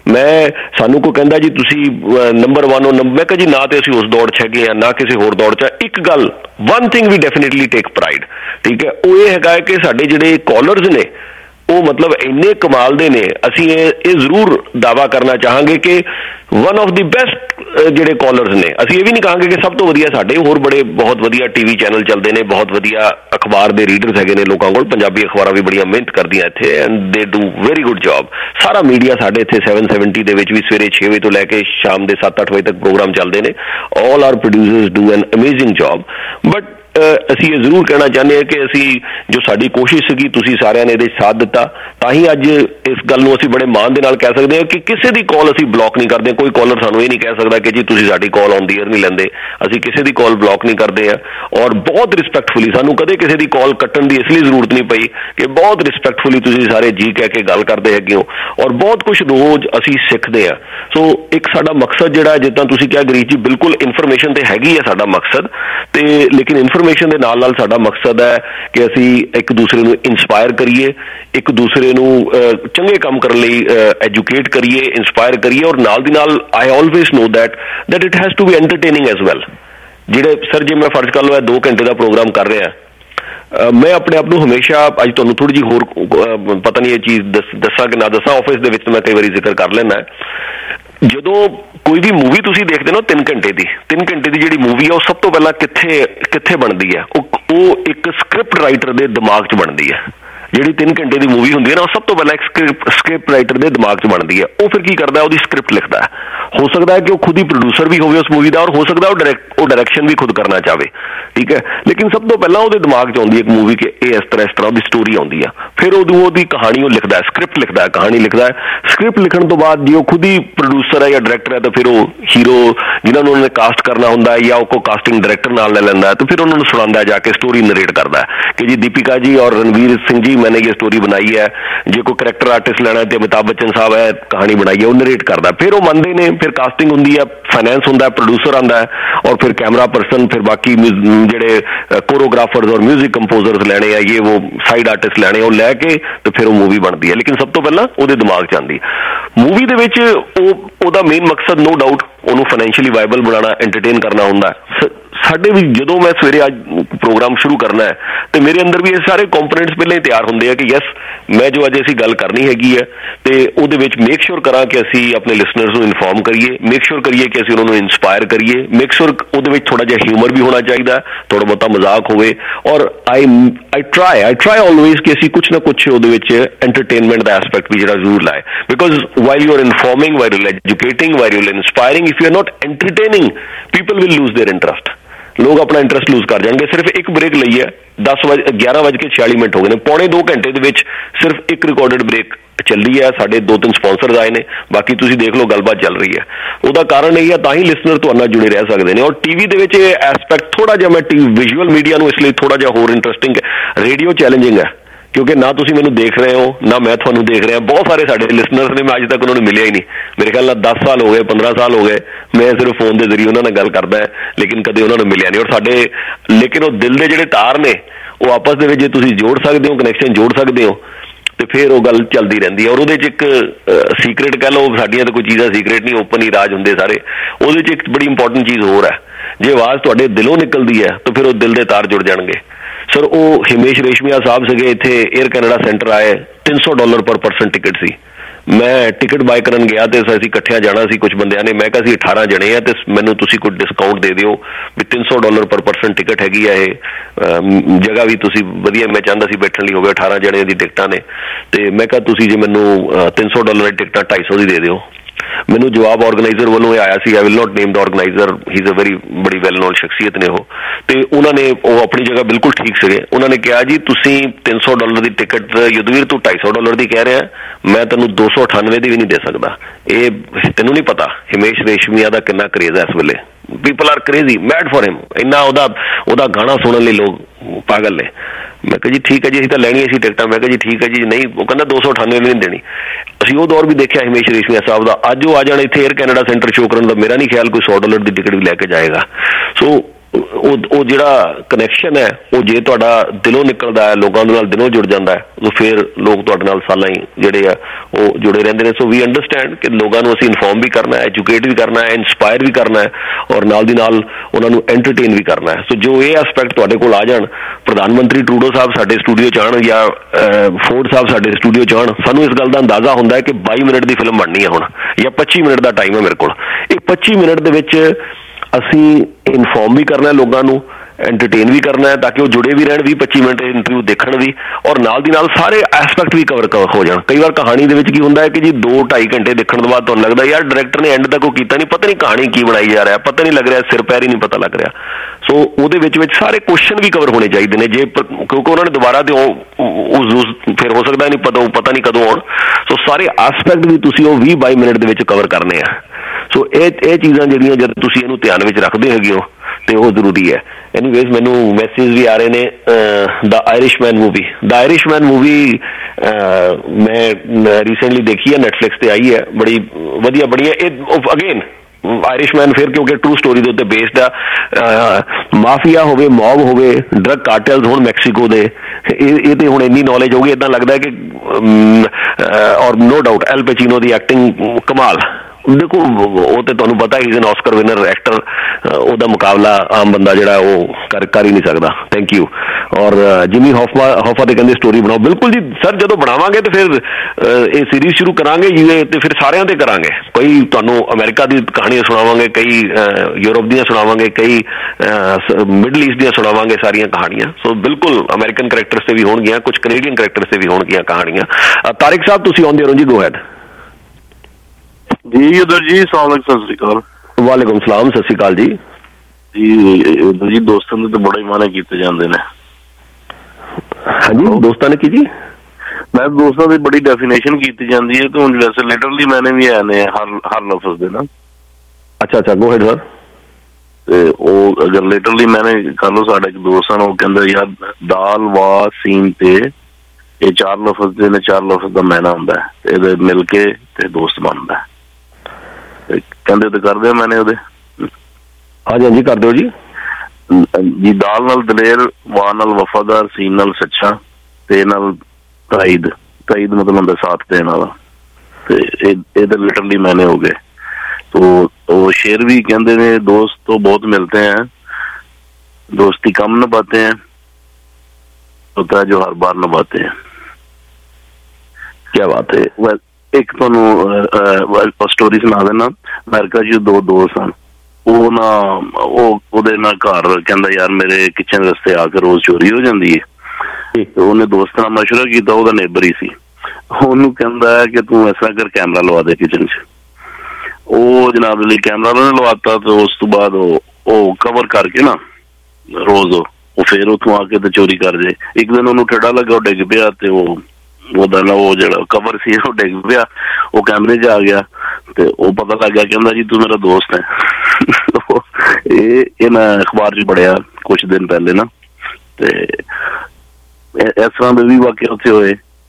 ਮੈਂ ਸਾਨੂੰ ਕੋਈ ਕਹਿੰਦਾ ਜੀ ਤੁਸੀਂ ਨੰਬਰ 1 ਹੋ, ਮੈਂ ਕਿਹਾ ਜੀ ਨਾ ਤੇ ਅਸੀਂ ਉਸ ਦੌੜ 'ਚ ਹੈਗੇ ਹਾਂ ਨਾ ਕਿਸੇ ਹੋਰ ਦੌੜ 'ਚ। ਇੱਕ ਗੱਲ one thing we definitely take pride, ਠੀਕ ਹੈ, ਉਹ ਇਹ ਹੈਗਾ ਕਿ ਸਾਡੇ ਜਿਹੜੇ ਕਾਲਰਸ ਨੇ ਉਹ ਮਤਲਬ ਇੰਨੇ ਕਮਾਲ ਦੇ ਨੇ। ਅਸੀਂ ਇਹ ਜ਼ਰੂਰ ਦਾਅਵਾ ਕਰਨਾ ਚਾਹਾਂਗੇ ਕਿ ਵਨ ਆਫ ਦੀ ਬੈਸਟ ਜਿਹੜੇ ਕਾਲਰਸ ਨੇ। ਅਸੀਂ ਇਹ ਵੀ ਨਹੀਂ ਕਹਾਂਗੇ ਕਿ ਸਭ ਤੋਂ ਵਧੀਆ, ਸਾਡੇ ਹੋਰ ਬੜੇ ਬਹੁਤ ਵਧੀਆ TV ਚੈਨਲ ਚੱਲਦੇ ਨੇ, ਬਹੁਤ ਵਧੀਆ ਅਖਬਾਰ ਦੇ ਰੀਡਰਸ ਹੈਗੇ ਨੇ ਲੋਕਾਂ ਕੋਲ, ਪੰਜਾਬੀ ਅਖਬਾਰਾਂ ਵੀ ਬੜੀਆਂ ਮਿਹਨਤ ਕਰਦੀਆਂ ਇੱਥੇ and they do very good job. ਸਾਰਾ ਮੀਡੀਆ ਸਾਡੇ ਇੱਥੇ 770 ਦੇ ਵਿੱਚ ਵੀ ਸਵੇਰੇ 6 ਵਜੇ ਤੋਂ ਲੈ ਕੇ ਸ਼ਾਮ ਦੇ 7-8 ਵਜੇ ਤੱਕ ਪ੍ਰੋਗਰਾਮ ਚੱਲਦੇ ਨੇ। All our producers do an amazing job. But ਅਸੀਂ ਇਹ ਜ਼ਰੂਰ ਕਹਿਣਾ ਚਾਹੁੰਦੇ ਹਾਂ ਕਿ ਅਸੀਂ ਜੋ ਸਾਡੀ ਕੋਸ਼ਿਸ਼ ਸੀਗੀ ਤੁਸੀਂ ਸਾਰਿਆਂ ਨੇ ਇਹਦੇ ਸਾਥ ਦਿੱਤਾ, ਤਾਂ ਹੀ ਅੱਜ ਇਸ ਗੱਲ ਨੂੰ ਅਸੀਂ ਬੜੇ ਮਾਣ ਦੇ ਨਾਲ ਕਹਿ ਸਕਦੇ ਹਾਂ ਕਿ ਕਿਸੇ ਦੀ ਕਾਲ ਅਸੀਂ ਬਲੌਕ ਨਹੀਂ ਕਰਦੇ। ਕੋਈ ਕਾਲਰ ਸਾਨੂੰ ਇਹ ਨਹੀਂ ਕਹਿ ਸਕਦਾ ਕਿ ਜੀ ਤੁਸੀਂ ਸਾਡੀ ਕਾਲ ਔਨ ਦੀ ਏਅਰ ਨਹੀਂ ਲੈਂਦੇ। ਅਸੀਂ ਕਿਸੇ ਦੀ ਕਾਲ ਬਲੌਕ ਨਹੀਂ ਕਰਦੇ ਹਾਂ ਔਰ ਬਹੁਤ ਰਿਸਪੈਕਟਫੁਲੀ, ਸਾਨੂੰ ਕਦੇ ਕਿਸੇ ਦੀ ਕਾਲ ਕੱਟਣ ਦੀ ਇਸ ਲਈ ਜ਼ਰੂਰਤ ਨਹੀਂ ਪਈ ਕਿ ਬਹੁਤ ਰਿਸਪੈਕਟਫੁਲੀ ਤੁਸੀਂ ਸਾਰੇ ਜੀ ਕਹਿ ਕੇ ਗੱਲ ਕਰਦੇ ਹੈਗੇ ਹੋ ਔਰ ਬਹੁਤ ਕੁਝ ਰੋਜ਼ ਅਸੀਂ ਸਿੱਖਦੇ ਹਾਂ। ਸੋ ਇੱਕ ਸਾਡਾ ਮਕਸਦ ਜਿਹੜਾ, ਜਿੱਦਾਂ ਤੁਸੀਂ ਕਿਹਾ ਗਰੀਸ਼ ਜੀ, ਬਿਲਕੁਲ ਇਨਫੋਰਮੇਸ਼ਨ ਤੇ ਹੈਗੀ ਹੈ ਸਾਡਾ ਮਕਸਦ, ਤੇ ਲੇਕਿਨ ਇਨਫੋਰਮੇਸ਼ਨ ਦੇ ਨਾਲ ਨਾਲ ਸਾਡਾ ਮਕਸਦ ਹੈ ਕਿ ਅਸੀਂ ਇੱਕ ਦੂਸਰੇ ਨੂੰ ਇੰਸਪਾਇਰ ਕਰੀਏ, ਇੱਕ ਦੂਸਰੇ ਨੂੰ ਚੰਗੇ ਕੰਮ ਕਰਨ ਲਈ ਐਜੂਕੇਟ ਕਰੀਏ, ਇੰਸਪਾਇਰ ਕਰੀਏ ਔਰ ਨਾਲ ਦੀ ਨਾਲ I always know that it has to be entertaining as well. ਜਿਹੜੇ ਸਰ ਜੇ ਮੈਂ ਫਰਜ਼ ਕਰ ਲਓ 2 ਘੰਟੇ ਦਾ ਪ੍ਰੋਗਰਾਮ ਕਰ ਰਿਹਾ, ਮੈਂ ਆਪਣੇ ਆਪ ਨੂੰ ਹਮੇਸ਼ਾ, ਅੱਜ ਤੁਹਾਨੂੰ ਥੋੜੀ ਜਿਹੀ ਹੋਰ ਪਤਾ ਨਹੀਂ ਇਹ ਚੀਜ਼ ਦੱਸਾਂ ਕਿ ਨਾ ਦੱਸਾਂ, ਆਫਿਸ ਦੇ ਵਿੱਚ ਮੈਂ ਕਈ ਵਾਰੀ ਜ਼ਿਕਰ ਕਰ ਲੈਂਦਾ, ਜਦੋਂ ਕੋਈ ਵੀ ਮੂਵੀ ਤੁਸੀਂ ਦੇਖਦੇ ਨਾ 3 ਘੰਟੇ ਦੀ ਜਿਹੜੀ ਮੂਵੀ ਆ ਉਹ ਸਭ ਤੋਂ ਪਹਿਲਾਂ ਕਿੱਥੇ ਬਣਦੀ ਹੈ? ਉਹ ਇੱਕ ਸਕ੍ਰਿਪਟ ਰਾਈਟਰ ਦੇ ਦਿਮਾਗ 'ਚ ਬਣਦੀ ਹੈ। ਜਿਹੜੀ 3 ਘੰਟੇ ਦੀ ਮੂਵੀ ਹੁੰਦੀ ਹੈ ਨਾ, ਉਹ ਸਭ ਤੋਂ ਪਹਿਲਾਂ ਇੱਕ ਸਕ੍ਰਿਪਟ ਰਾਈਟਰ ਦੇ ਦਿਮਾਗ 'ਚ ਬਣਦੀ ਹੈ। ਉਹ ਫਿਰ ਕੀ ਕਰਦਾ, ਉਹਦੀ ਸਕ੍ਰਿਪਟ ਲਿਖਦਾ ਹੈ। ਹੋ ਸਕਦਾ ਹੈ ਕਿ ਉਹ ਖੁਦ ਹੀ ਪ੍ਰੋਡਿਊਸਰ ਵੀ ਹੋਵੇ ਉਸ ਮੂਵੀ ਦਾ ਔਰ ਹੋ ਸਕਦਾ ਉਹ ਡਾਇਰੈਕਸ਼ਨ ਵੀ ਖੁਦ ਕਰਨਾ ਚਾਹਵੇ, ਠੀਕ ਹੈ, ਲੇਕਿਨ ਸਭ ਤੋਂ ਪਹਿਲਾਂ ਉਹਦੇ ਦਿਮਾਗ 'ਚ ਆਉਂਦੀ ਹੈ ਇੱਕ ਮੂਵੀ ਕਿ ਇਹ ਇਸ ਤਰ੍ਹਾਂ ਉਹਦੀ ਸਟੋਰੀ ਆਉਂਦੀ ਆ। ਫਿਰ ਉਹਦੀ ਕਹਾਣੀ ਉਹ ਲਿਖਦਾ ਹੈ, ਸਕ੍ਰਿਪਟ ਲਿਖਦਾ ਹੈ, ਕਹਾਣੀ ਲਿਖਦਾ ਹੈ। ਸਕ੍ਰਿਪਟ ਲਿਖਣ ਤੋਂ ਬਾਅਦ ਜੇ ਉਹ ਖੁਦ ਹੀ ਪ੍ਰੋਡਿਊਸਰ ਹੈ ਜਾਂ ਡਾਇਰੈਕਟਰ ਹੈ ਤਾਂ ਫਿਰ ਉਹ ਹੀਰੋ ਜਿਹਨਾਂ ਨੂੰ ਉਹਨੇ ਕਾਸਟ ਕਰਨਾ ਹੁੰਦਾ ਹੈ ਜਾਂ ਉਹ ਕੋ ਕਾਸਟਿੰਗ ਡਾਇਰੈਕਟਰ ਨਾਲ ਲੈ ਲੈਂਦਾ ਹੈ, ਤਾਂ ਫਿਰ ਉਹਨਾਂ ਨੂੰ ਸੁਣਾਉਂਦਾ ਜਾ ਕੇ, ਸਟੋਰੀ ਨਰੇਟ ਕਰਦਾ ਹੈ ਕਿ ਜੀ ਦੀਪਿਕਾ ਜੀ ਔਰ ਰਣवीर सिंह जी मैंने ये स्टोरी बनाई है, जे कोई करैक्टर आर्टिस्ट लेना है तो अमिताभ बच्चन साहब है कहानी बनाई है, वो नरेट करता। फिर वो मनते ने, फिर कास्टिंग होंगी है, फाइनेंस होंगे, प्रोड्यूसर आता है और फिर कैमरा पर्सन, फिर बाकी जेडे कोरियोग्राफर्स और म्यूजिक कंपोजर्स लेने हैं, ये वो साइड आर्टिस्ट लेने, वो लैके तो फिर वो मूवी बनती है। लेकिन सब तो पहला वो दिमाग च आती मूवी दे विच ओहदा मेन मकसद नो डाउट ਉਹਨੂੰ ਫਾਈਨੈਂਸ਼ੀਅਲੀ ਵਾਇਬਲ ਬਣਾਉਣਾ, ਐਂਟਰਟੇਨ ਕਰਨਾ ਹੁੰਦਾ। ਸਾਡੇ ਵੀ ਜਦੋਂ ਮੈਂ ਸਵੇਰੇ ਅੱਜ ਪ੍ਰੋਗਰਾਮ ਸ਼ੁਰੂ ਕਰਨਾ ਹੈ ਤੇ ਮੇਰੇ ਅੰਦਰ ਵੀ ਇਹ ਸਾਰੇ ਕੰਪੋਨੈਂਟਸ ਪਹਿਲਾਂ ਹੀ ਤਿਆਰ ਹੁੰਦੇ ਆ ਕਿ ਯੈਸ ਮੈਂ ਜੋ ਅੱਜ ਅਸੀਂ ਗੱਲ ਕਰਨੀ ਹੈਗੀ ਹੈ ਤੇ ਉਹਦੇ ਵਿੱਚ ਮੇਕ ਸ਼ੋਰ ਕਰਾਂ ਕਿ ਅਸੀਂ ਆਪਣੇ ਲਿਸਨਰਸ ਨੂੰ ਇਨਫੋਰਮ ਕਰੀਏ, ਮੇਕ ਸ਼ੋਰ ਕਰੀਏ ਕਿ ਅਸੀਂ ਉਹਨਾਂ ਨੂੰ ਇੰਸਪਾਇਰ ਕਰੀਏ, ਮੇਕ ਸ਼ੋਰ ਉਹਦੇ ਵਿੱਚ ਥੋੜਾ ਜਿਹਾ ਹਿਊਮਰ ਵੀ ਹੋਣਾ ਚਾਹੀਦਾ, ਥੋੜਾ ਬਹੁਤਾ ਮਜ਼ਾਕ ਹੋਵੇ ਔਰ ਆਈ ਟਰਾਈ ਆਲਵੇਜ਼ ਕਿ ਅਸੀਂ ਕੁਛ ਨਾ ਕੁਛ ਉਹਦੇ ਵਿੱਚ ਐਂਟਰਟੇਨਮੈਂਟ ਦਾ ਐਸਪੈਕਟ ਵੀ ਜਿਹੜਾ ਜ਼ਰੂਰ ਲਾਏ, because while you are informing, while you are educating, while you are inspiring, if you are not entertaining, people will lose their interest. ਲੋਕ ਆਪਣਾ ਇੰਟਰਸਟ ਲੂਜ਼ ਕਰ ਜਾਣਗੇ। ਸਿਰਫ ਇੱਕ ਬ੍ਰੇਕ ਲਈ ਹੈ, 11:46 ਹੋ ਗਏ ਨੇ, ਪੌਣੇ 2 ਘੰਟੇ ਦੇ ਵਿੱਚ ਸਿਰਫ ਇੱਕ ਰਿਕਾਰਡਡ ਬ੍ਰੇਕ ਚੱਲੀ ਹੈ। ਸਾਡੇ 2-3 ਸਪਾਂਸਰਸ ਆਏ ਨੇ, ਬਾਕੀ ਤੁਸੀਂ ਦੇਖ ਲਓ ਗੱਲਬਾਤ ਚੱਲ ਰਹੀ ਹੈ। ਉਹਦਾ ਕਾਰਨ ਇਹ ਹੈ ਤਾਂ ਹੀ ਲਿਸਨਰ ਤੁਹਾਡੇ ਨਾਲ ਜੁੜੇ ਰਹਿ ਸਕਦੇ ਨੇ। ਔਰ ਟੀਵੀ ਦੇ ਵਿੱਚ ਇਹ ਐਸਪੈਕਟ ਥੋੜਾ ਜਿਹਾ, ਮੈਂ ਵਿਜ਼ੂਅਲ ਮੀਡੀਆ ਨੂੰ ਇਸ ਲਈ ਥੋੜਾ ਜਿਹਾ ਹੋਰ ਇੰਟਰਸਟਿੰਗ, ਰੇਡੀਓ ਚੈਲੰਜਿੰਗ ਹੈ ਕਿਉਂਕਿ ਨਾ ਤੁਸੀਂ ਮੈਨੂੰ ਦੇਖ ਰਹੇ ਹੋ ਨਾ ਮੈਂ ਤੁਹਾਨੂੰ ਦੇਖ ਰਿਹਾ। ਬਹੁਤ ਸਾਰੇ ਸਾਡੇ ਲਿਸਨਰਸ ਨੇ, ਮੈਂ ਅੱਜ ਤੱਕ ਉਹਨਾਂ ਨੂੰ ਮਿਲਿਆ ਹੀ ਨਹੀਂ। ਮੇਰੇ ਖਿਆਲ ਨਾਲ 10 ਸਾਲ ਹੋ ਗਏ, 15 ਸਾਲ ਹੋ ਗਏ, ਮੈਂ ਸਿਰਫ ਫੋਨ ਦੇ ਜ਼ਰੀਏ ਉਹਨਾਂ ਨਾਲ ਗੱਲ ਕਰਦਾ ਹੈ, ਲੇਕਿਨ ਕਦੇ ਉਹਨਾਂ ਨੂੰ ਮਿਲਿਆ ਨਹੀਂ। ਔਰ ਲੇਕਿਨ ਉਹ ਦਿਲ ਦੇ ਜਿਹੜੇ ਤਾਰ ਨੇ ਉਹ ਆਪਸ ਦੇ ਵਿੱਚ ਜੇ ਤੁਸੀਂ ਜੋੜ ਸਕਦੇ ਹੋ, ਕਨੈਕਸ਼ਨ ਜੋੜ ਸਕਦੇ ਹੋ, ਤੇ ਫਿਰ ਉਹ ਗੱਲ ਚੱਲਦੀ ਰਹਿੰਦੀ ਹੈ। ਔਰ ਉਹਦੇ 'ਚ ਇੱਕ ਸੀਕਰੇਟ ਕਹਿ ਲਓ, ਸਾਡੀਆਂ ਤਾਂ ਕੋਈ ਚੀਜ਼ਾਂ ਸੀਕਰੇਟ ਨਹੀਂ, ਓਪਨ ਹੀ ਰਾਜ ਹੁੰਦੇ ਸਾਰੇ। ਉਹਦੇ 'ਚ ਇੱਕ ਬੜੀ ਇੰਪੋਰਟੈਂਟ ਚੀਜ਼ ਹੋਰ ਹੈ, ਜੇ ਆਵਾਜ਼ ਤੁਹਾਡੇ ਦਿਲੋਂ ਨਿਕਲਦੀ ਹੈ ਤਾਂ ਫਿਰ ਉਹ ਦਿਲ ਦੇ ਤਾਰ ਜੁੜ ਜਾਣਗੇ। ਸਰ ਉਹ ਹਿਮੇਸ਼ ਰੇਸ਼ਮੀਆ ਸਾਹਿਬ ਸੀਗੇ, ਇੱਥੇ 에ਅਰ ਕੈਨੇਡਾ ਸੈਂਟਰ ਆਏ, $300 ਪਰ ਪਰਸਨ ਟਿਕਟ ਸੀ। ਮੈਂ ਟਿਕਟ ਬਾਏ ਕਰਨ ਗਿਆ ਤੇ ਅਸੀਂ ਇਕੱਠਿਆਂ ਜਾਣਾ ਸੀ ਕੁਝ ਬੰਦਿਆਂ ਨੇ, ਮੈਂ ਕਿਹਾ ਸੀ 18 ਜਣੇ ਆ ਤੇ ਮੈਨੂੰ ਤੁਸੀਂ ਕੋਈ ਡਿਸਕਾਊਂਟ ਦੇ ਦਿਓ ਵੀ $300 ਪਰ ਪਰਸਨ ਟਿਕਟ ਹੈਗੀ ਆ, ਇਹ ਜਗ੍ਹਾ ਵੀ ਤੁਸੀਂ ਵਧੀਆ, ਮੈਂ ਚਾਹੁੰਦਾ ਸੀ ਬੈਠਣ ਲਈ, ਹੋ ਗਿਆ 18 ਜਣੇ ਦੀ ਟਿਕਟਾਂ ਨੇ, ਤੇ ਮੈਂ ਕਿਹਾ ਤੁਸੀਂ ਜੇ ਮੈਨੂੰ $300 ਦੀ ਟਿਕਟਾਂ 250 ਦੀ ਦੇ ਦਿਓ। ਮੈਨੂੰ ਜਵਾਬ ਆਰਗੇਨਾਈਜ਼ਰ ਵੱਲੋਂ ਇਹ ਆਇਆ ਸੀ, I will not name the organiser, he is a very ਬੜੀ ਵੈਲ ਨੋਨ ਸ਼ਖਸੀਅਤ ਨੇ ਉਹ, ਤੇ ਉਹਨਾਂ ਨੇ ਉਹ ਆਪਣੀ ਜਗ੍ਹਾ ਬਿਲਕੁਲ ਠੀਕ ਸੀਗੇ। ਉਹਨਾਂ ਨੇ ਕਿਹਾ ਜੀ ਤੁਸੀਂ $300 ਦੀ ਟਿਕਟ ਯੁੱਧਵੀਰ ਤੂੰ $250 ਦੀ ਕਹਿ ਰਿਹਾ, ਮੈਂ ਤੈਨੂੰ 298 ਦੀ ਵੀ ਨਹੀਂ ਦੇ ਸਕਦਾ। ਇਹ ਤੈਨੂੰ ਨਹੀਂ ਪਤਾ ਹਿਮੇਸ਼ ਰੇਸ਼ਮੀਆ ਦਾ ਕਿੰਨਾ ਕਰੇਜ਼ ਹੈ ਇਸ ਵੇਲੇ, people are crazy mad for him, ਇੰਨਾ ਉਹਦਾ ਗਾਣਾ ਸੁਣਨ ਲਈ ਲੋਕ ਪਾਗਲ ਨੇ। ਮੈਂ ਕਿਹਾ ਜੀ ਠੀਕ ਹੈ ਜੀ, ਅਸੀਂ ਤਾਂ ਲੈਣੀਆਂ ਸੀ ਟਿਕਟਾਂ। ਮੈਂ ਕਿਹਾ ਜੀ ਠੀਕ ਹੈ ਜੀ, ਨਹੀਂ, ਉਹ ਕਹਿੰਦਾ 298 ਨਹੀਂ ਦੇਣੀ। ਅਸੀਂ ਉਹ ਦੌਰ ਵੀ ਦੇਖਿਆ ਹਿਮੇਸ਼ ਰੇਸ਼ਮੀਆ ਸਾਹਿਬ ਦਾ। ਅੱਜ ਉਹ ਆ ਜਾਣ ਇੱਥੇ 에ਅਰ ਕੈਨੇਡਾ ਸੈਂਟਰ ਸ਼ੋਅ ਕਰਨ ਦਾ, ਮੇਰਾ ਨਹੀਂ ਖਿਆਲ ਕੋਈ $100 ਦੀ ਟਿਕਟ ਵੀ ਲੈ ਕੇ ਜਾਏਗਾ। ਸੋ ਉਹ ਜਿਹੜਾ ਕਨੈਕਸ਼ਨ ਹੈ ਉਹ ਜੇ ਤੁਹਾਡਾ ਦਿਲੋਂ ਨਿਕਲਦਾ ਹੈ, ਲੋਕਾਂ ਦੇ ਨਾਲ ਦਿਲੋਂ ਜੁੜ ਜਾਂਦਾ ਹੈ, ਤਾਂ ਫਿਰ ਲੋਕ ਤੁਹਾਡੇ ਨਾਲ ਸਾਲਾਂ ਹੀ ਜਿਹੜੇ ਆ ਉਹ ਜੁੜੇ ਰਹਿੰਦੇ ਨੇ। ਸੋ ਵੀ ਅੰਡਰਸਟੈਂਡ ਕਿ ਲੋਕਾਂ ਨੂੰ ਅਸੀਂ ਇਨਫੋਰਮ ਵੀ ਕਰਨਾ ਹੈ, ਐਜੂਕੇਟ ਵੀ ਕਰਨਾ ਹੈ, ਇੰਸਪਾਇਰ ਵੀ ਕਰਨਾ ਹੈ, ਔਰ ਨਾਲ ਦੀ ਨਾਲ ਉਹਨਾਂ ਨੂੰ ਐਂਟਰਟੇਨ ਵੀ ਕਰਨਾ ਹੈ। ਸੋ ਜੋ ਇਹ ਐਸਪੈਕਟ ਤੁਹਾਡੇ ਕੋਲ ਆ ਜਾਣ, ਪ੍ਰਧਾਨ ਮੰਤਰੀ ਟਰੂਡੋ ਸਾਹਿਬ ਸਾਡੇ ਸਟੂਡੀਓ 'ਚ ਆਉਣ ਜਾਂ ਫੋਰਡ ਸਾਹਿਬ ਸਾਡੇ ਸਟੂਡੀਓ 'ਚ ਆਉਣ, ਸਾਨੂੰ ਇਸ ਗੱਲ ਦਾ ਅੰਦਾਜ਼ਾ ਹੁੰਦਾ ਹੈ ਕਿ 22 ਮਿੰਟ ਦੀ ਫਿਲਮ ਬਣਨੀ ਹੈ ਹੁਣ, ਜਾਂ 25 ਮਿੰਟ ਦਾ ਟਾਈਮ ਹੈ ਮੇਰੇ ਕੋਲ। ਇਹ 25 ਮਿੰਟ ਦੇ ਵਿੱਚ ਅਸੀਂ ਇਨਫੋਰਮ ਵੀ ਕਰਨਾ ਲੋਕਾਂ ਨੂੰ, ਐਂਟਰਟੇਨ ਵੀ ਕਰਨਾ ਹੈ, ਤਾਂ ਕਿ ਉਹ ਜੁੜੇ ਵੀ ਰਹਿਣ 20-25 ਮਿੰਟ ਇੰਟਰਵਿਊ ਦੇਖਣ ਦੀ, ਔਰ ਨਾਲ ਦੀ ਨਾਲ ਸਾਰੇ ਐਸਪੈਕਟ ਵੀ ਕਵਰ ਹੋ ਜਾਣ। ਕਈ ਵਾਰ ਕਹਾਣੀ ਦੇ ਵਿੱਚ ਕੀ ਹੁੰਦਾ ਹੈ ਕਿ ਜੀ 2-2.5 ਘੰਟੇ ਦੇਖਣ ਤੋਂ ਬਾਅਦ ਤੁਹਾਨੂੰ ਲੱਗਦਾ ਯਾਰ ਡਾਇਰੈਕਟਰ ਨੇ ਐਂਡ ਤੱਕ ਉਹ ਕੀਤਾ ਨਹੀਂ, ਪਤਾ ਨਹੀਂ ਕਹਾਣੀ ਕੀ ਬਣਾਈ ਜਾ ਰਿਹਾ, ਪਤਾ ਨਹੀਂ ਲੱਗ ਰਿਹਾ, ਸਿਰ ਪੈਰ ਹੀ ਨਹੀਂ ਪਤਾ ਲੱਗ ਰਿਹਾ। ਸੋ ਉਹਦੇ ਵਿੱਚ ਸਾਰੇ ਕੁਐਸਚਨ ਵੀ ਕਵਰ ਹੋਣੇ ਚਾਹੀਦੇ ਨੇ, ਜੇ ਕਿਉਂਕਿ ਉਹਨਾਂ ਨੇ ਦੁਬਾਰਾ ਤੇ ਫਿਰ ਹੋ ਸਕਦਾ ਨਹੀਂ ਪਤਾ ਨਹੀਂ ਕਦੋਂ ਆਉਣ। ਸੋ ਸਾਰੇ ਐਸਪੈਕਟ ਵੀ ਤੁਸੀਂ ਉਹ 20-22 ਮਿੰਟ ਦੇ ਵਿੱਚ ਕਵਰ ਕਰਨੇ ਆ। ਸੋ ਇਹ ਚੀਜ਼ਾਂ ਜਿਹੜੀਆਂ ਜਦ ਤੁਸੀਂ ਇਹਨੂੰ ਧਿਆਨ ਵਿੱਚ ਰੱਖਦੇ ਹੈਗੇ ਹੋ ਤੇ ਉਹ ਜ਼ਰੂਰੀ ਹੈ। ਐਨੀਵੇਜ਼ ਮੈਨੂੰ ਮੈਸੇਜ ਵੀ ਆ ਰਹੇ ਨੇ। ਦਾ ਆਇਰਿਸ਼ਮੈਨ ਮੂਵੀ ਮੈਂ ਰੀਸੈਂਟਲੀ ਦੇਖੀ ਹੈ, ਨੈਟਫਲਿਕਸ ਤੇ ਆਈ ਹੈ, ਬੜੀ ਵਧੀਆ ਬਣੀ ਹੈ। ਇਹ ਅਗੇਨ ਆਇਰਿਸ਼ਮੈਨ ਫਿਰ ਕਿਉਂਕਿ ਟਰੂ ਸਟੋਰੀ ਦੇ ਉੱਤੇ ਬੇਸਡ ਆ। ਮਾਫੀਆ ਹੋਵੇ, ਮੌਬ ਹੋਵੇ, ਡਰਗ ਕਾਰਟਲਸ ਹੋਣ ਮੈਕਸੀਕੋ ਦੇ, ਇਹ ਤੇ ਹੁਣ ਇੰਨੀ ਨੌਲੇਜ ਹੋਊਗੀ, ਇੱਦਾਂ ਲੱਗਦਾ ਕਿ ਔਰ ਨੋ ਡਾਊਟ ਐਲ ਪਚੀਨੋ ਦੀ ਐਕਟਿੰਗ ਕਮਾਲ। ਦੇਖੋ ਉਹ ਤੇ ਤੁਹਾਨੂੰ ਪਤਾ he is an Oscar winner actor, ਉਹਦਾ ਮੁਕਾਬਲਾ ਆਮ ਬੰਦਾ ਜਿਹੜਾ ਉਹ ਕਰ ਹੀ ਨਹੀਂ ਸਕਦਾ। Thank you. ਔਰ ਜਿਮੀ ਹੋਫਾ ਤੇ ਕਹਿੰਦੇ ਸਟੋਰੀ ਬਣਾਓ। ਬਿਲਕੁਲ ਜੀ ਸਰ, ਜਦੋਂ ਬਣਾਵਾਂਗੇ ਤੇ ਫਿਰ ਇਹ ਸੀਰੀਜ਼ ਸ਼ੁਰੂ ਕਰਾਂਗੇ ਤੇ ਫਿਰ ਸਾਰਿਆਂ ਤੇ ਕਰਾਂਗੇ। ਕਈ ਤੁਹਾਨੂੰ ਅਮਰੀਕਾ ਦੀ ਕਹਾਣੀਆਂ ਸੁਣਾਵਾਂਗੇ, ਕਈ ਯੂਰਪ ਦੀਆਂ ਸੁਣਾਵਾਂਗੇ, ਕਈ ਮਿਡਲ ਈਸਟ ਦੀਆਂ ਸੁਣਾਵਾਂਗੇ ਸਾਰੀਆਂ ਕਹਾਣੀਆਂ। ਸੋ ਬਿਲਕੁਲ ਅਮਰੀਕਨ ਕਰੈਕਟਰਸ ਤੇ ਵੀ ਹੋਣਗੀਆਂ, ਕੁਝ ਕੈਨੇਡੀਅਨ ਕਰੈਕਟਰਸ ਤੇ ਵੀ ਹੋਣਗੀਆਂ ਕਹਾਣੀਆਂ। ਤਾਰਿਕ ਸਾਹਿਬ ਤੁਸੀਂ ਆਉਂਦੇ ਹੋ ਜੀ, ਗੋ ਹੈਡ ਜੀ। ਉਧਰ ਜੀ ਸਤਿ ਸ੍ਰੀ ਅਕਾਲ। ਵਾਲੇਕੁਮ ਸਲਾਮ, ਸਤਿ ਸ੍ਰੀ ਅਕਾਲ ਜੀ। ਉਧਰ ਜੀ ਦੋਸਤਾਂ ਦੇ ਤਾਂ ਬੜੇ ਮਾਨੇ ਕੀਤੇ ਜਾਂਦੇ ਨੇ। ਹਾਂਜੀ, ਦੋਸਤਾਂ ਨੇ ਕੀ ਜੀ? ਮੈਂ ਦੋਸਤਾਂ ਦੀ ਬੜੀ ਡੈਫੀਨੇਸ਼ਨ ਕੀਤੀ ਜਾਂਦੀ ਹੈ, ਤੇ ਹੁਣ ਵੈਸੇ ਲਿਟਰਲੀ ਮੈਨੇ ਵੀ ਆਏ ਨੇ ਹਰ ਲਫ਼ਜ਼ ਦੇ ਨਾ। ਅੱਛਾ, ਗੋ ਹੈਡ ਸਰ। ਤੇ ਉਹ ਅਗਰ ਲਿਟਰਲੀ ਮੈਨੇ ਕਰ ਲਓ, ਸਾਡਾ ਇੱਕ ਦੋਸਤ ਆ, ਉਹ ਕਹਿੰਦਾ ਯਾਰ ਦਾਲ ਵਾ ਸੀਨ ਤੇ ਇਹ 4 ਲਫ਼ਜ਼ ਦੇ ਨੇ, 4 ਲਫ਼ਜ਼ ਦਾ ਮੈਨਾ ਹੁੰਦਾ ਹੈ, ਤੇ ਇਹਦੇ ਮਿਲ ਕੇ ਤੇ ਦੋਸਤ ਬਣਦਾ। ਕਹਿੰਦੇ ਤੇ ਕਰਦੇ ਮੈਨੇ ਉਹਦੇ। ਹਾਂਜੀ ਕਰ ਦਿਓ ਜੀ। ਦਾਲ ਨਾਲ ਦਲੇਰ, ਵਾਹ ਨਾਲ ਵਫਾਦਾਰ, ਸੀਨ ਨਾਲ ਸੱਚਾ, ਤੇ ਨਾਲ ਤਾਈਦ ਮਤਲਬ ਹੁੰਦਾ ਸਾਥ ਦੇਣ ਵਾਲਾ। ਤੇ ਇਹਦੇ ਲਿਟਰਲੀ ਮੈਨੇ ਹੋ ਗਏ। तो वो शेर भी कहते हैं दोस्त तो बहुत मिलते हैं, दोस्ती कम निभाते हैं, होता है जो हर बार निभाते हैं। क्या बात है। वह एक तो स्टोरी सुना देना। अमेरिका च 2 दोस्त हैं, ਉਹ ਨਾ ਉਹਦੇ ਨਾਲ ਘਰ ਕਹਿੰਦਾ ਯਾਰ ਮੇਰੇ ਕਿਚਨ ਰਸਤੇ ਆ ਕੇ ਰੋਜ਼ ਚੋਰੀ ਹੋ ਜਾਂਦੀ ਹੈ। ਤੇ ਉਹਨੇ ਦੋਸਤਾਂ ਨਾਲ ਮਸ਼ਵਰਾ ਕੀਤਾ, ਉਹਦਾ ਨੇਬਰ ਹੀ ਸੀ। ਉਹਨੂੰ ਕਹਿੰਦਾ ਕਿ ਤੂੰ ਇਸ ਤਰ੍ਹਾਂ ਕਰ ਕੈਮਰਾ ਲਵਾ ਦੇ ਕਿਚਨ 'ਚ। ਉਹ ਜਨਾਬ ਲਈ ਕੈਮਰਾ ਉਹਨੇ ਲਵਾਤਾ, ਤੇ ਉਸ ਤੋਂ ਬਾਅਦ ਉਹ ਕਵਰ ਕਰਕੇ ਨਾ ਰੋਜ਼ ਉਹ ਫੇਰ ਉੱਥੋਂ ਆ ਕੇ ਤੇ ਚੋਰੀ ਕਰ ਜੇ। ਇੱਕ ਦਿਨ ਉਹਨੂੰ ਠੇਡਾ ਲੱਗਾ, ਉਹ ਡਿੱਗ ਪਿਆ, ਤੇ ਉਹਦਾ ਨਾ ਉਹ ਜਿਹੜਾ ਕਵਰ ਸੀ ਉਹ ਡਿੱਗ ਪਿਆ, ਉਹ ਕੈਮਰੇ 'ਚ ਆ ਗਿਆ, ਤੇ ਉਹ ਪਤਾ ਲੱਗ ਗਿਆ, ਕਹਿੰਦਾ ਜੀ ਤੂੰ ਮੇਰਾ ਦੋਸਤ ਹੈ। ਇਹ ਮੈਂ ਅਖਬਾਰ 'ਚ ਪੜ੍ਹਿਆ ਕੁਛ ਦਿਨ ਪਹਿਲੇ ਨਾ, ਤੇ ਇਸ ਤਰ੍ਹਾਂ ਦੇ ਵੀ ਵਾਕਿਆ ਉੱਥੇ ਹੋਏ।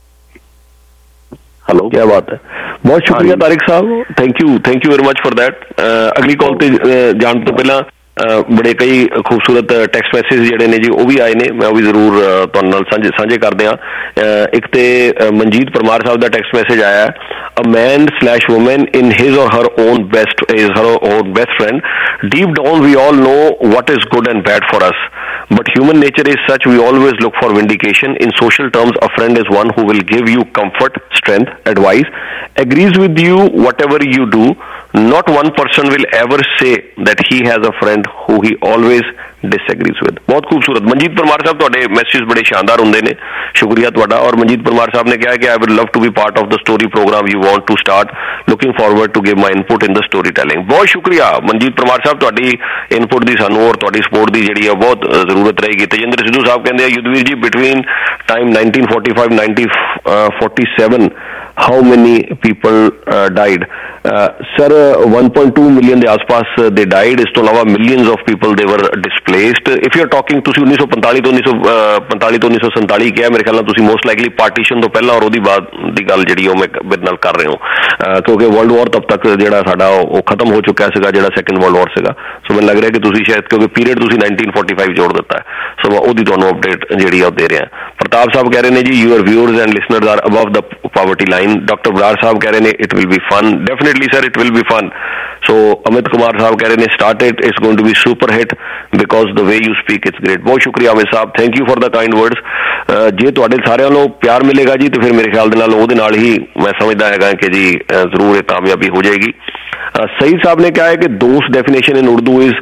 हेलो, क्या बात है, बहुत शुक्रिया Tariq Sahab, thank you very much for that. अगली कॉल पे जान तो पहला बड़े कई खूबसूरत टैक्सट मैसेज ਜਿਹੜੇ ਨੇ ਜੀ ਉਹ ਵੀ ਆਏ ਨੇ, ਮੈਂ ਉਹ ਵੀ ਜ਼ਰੂਰ ਤੁਹਾਡੇ ਨਾਲ ਸਾਂਝੇ ਕਰਦੇ ਹਾਂ। ਇੱਕ ਤੇ ਮਨਜੀਤ ਪਰਮਾਰ ਸਾਹਿਬ ਦਾ ਟੈਕਸਟ ਮੈਸੇਜ ਆਇਆ ਹੈ, a man/woman in his or her own best friend, deep down we all know what is good and bad for us, but human nature is such we always look for vindication. In social terms, a friend is one who will give you comfort, strength, advice, agrees with you whatever you do. Not one person will ever say that he has a friend who he always disagrees with. बहुत खूबसूरत मनजीत परमार साहब, ਤੁਹਾਡੇ ਮੈਸੇਜ ਬੜੇ ਸ਼ਾਨਦਾਰ ਹੁੰਦੇ ਨੇ, ਸ਼ੁਕਰੀਆ ਤੁਹਾਡਾ। ਔਰ ਮਨਜੀਤ ਪਰਮਾਰ ਸਾਹਿਬ ਨੇ ਕਿਹਾ ਕਿ I would love to be part of the story program you want to start, looking forward to give my input in the storytelling. ਬਹੁਤ ਸ਼ੁਕਰੀਆ ਮਨਜੀਤ ਪਰਮਾਰ ਸਾਹਿਬ, ਤੁਹਾਡੀ ਇਨਪੁਟ ਦੀ ਸਾਨੂੰ ਔਰ ਤੁਹਾਡੀ ਸਪੋਰਟ ਦੀ ਜਿਹੜੀ ਹੈ ਬਹੁਤ ਜ਼ਰੂਰਤ ਰਹੇਗੀ। ਤੇਜਿੰਦਰ ਸਿੱਧੂ ਸਾਹਿਬ ਕਹਿੰਦੇ ਆ, ਯੁੱਧਵੀਰ ਜੀ between time 1945 1947 how many people died? Sir, 1.2 million ਦੇ ਆਸ-ਪਾਸ they died. ਇਸ ਤੋਂ ਇਲਾਵਾ millions of people they were displaced. If you're talking, ਤੁਸੀਂ 1945 ਤੋਂ 1947 ਕਿਹਾ, ਮੇਰੇ ਖਿਆਲ ਨਾਲ ਤੁਸੀਂ most likely partition ਤੋਂ ਪਹਿਲਾਂ ਔਰ ਉਹਦੀ ਬਾਅਦ ਦੀ ਗੱਲ ਜਿਹੜੀ ਉਹ ਮੇਰੇ ਨਾਲ ਕਰ ਰਹੇ ਹੋ, ਕਿਉਂਕਿ ਵਰਲਡ ਵਾਰ ਤਬ ਤੱਕ ਜਿਹੜਾ ਸਾਡਾ ਉਹ ਖਤਮ ਹੋ ਚੁੱਕਿਆ ਸੀਗਾ, ਜਿਹੜਾ ਸੈਕੰਡ ਵਰਲਡ ਵਾਰ ਸੀਗਾ। ਸੋ ਮੈਨੂੰ ਲੱਗ ਰਿਹਾ ਕਿ ਤੁਸੀਂ ਸ਼ਾਇਦ ਕਿਉਂਕਿ ਪੀਰੀਅਡ ਤੁਸੀਂ 1945 ਜੋੜ ਦਿੱਤਾ ਹੈ, ਸੋ ਮੈਂ ਉਹਦੀ ਤੁਹਾਨੂੰ ਅਪਡੇਟ ਜਿਹੜੀ ਆ ਉਹ ਦੇ ਰਿਹਾ। ਪ੍ਰਤਾਪ ਸਾਹਿਬ ਕਹਿ ਰਹੇ ਨੇ ਜੀ your viewers and listeners are above the poverty line. Doctor Brar Sahib ਕਹਿ ਰਹੇ ਨੇ it will be fun. Definitely sir it will be fun. So Amit Kumar Sahib ਕਹਿ ਰਹੇ ਨੇ start it's going to be super hit because the way you speak it's great. ਬਹੁਤ ਸ਼ੁਕਰੀਆ Amit Sahib, thank you for the kind words. ਜੇ ਤੁਹਾਡੇ ਸਾਰਿਆਂ ਨੂੰ ਪਿਆਰ ਮਿਲੇਗਾ ਜੀ ਤੇ ਫਿਰ ਮੇਰੇ ਖਿਆਲ ਦੇ ਨਾਲ ਉਹਦੇ ਨਾਲ ਹੀ ਮੈਂ ਸਮਝਦਾ ਹੈਗਾ ਕਿ ਜੀ ਜ਼ਰੂਰ ਇਹ ਕਾਮਯਾਬੀ ਹੋ ਜਾਏਗੀ। सईद साहब ने कहा है कि दोस्त definition in Urdu is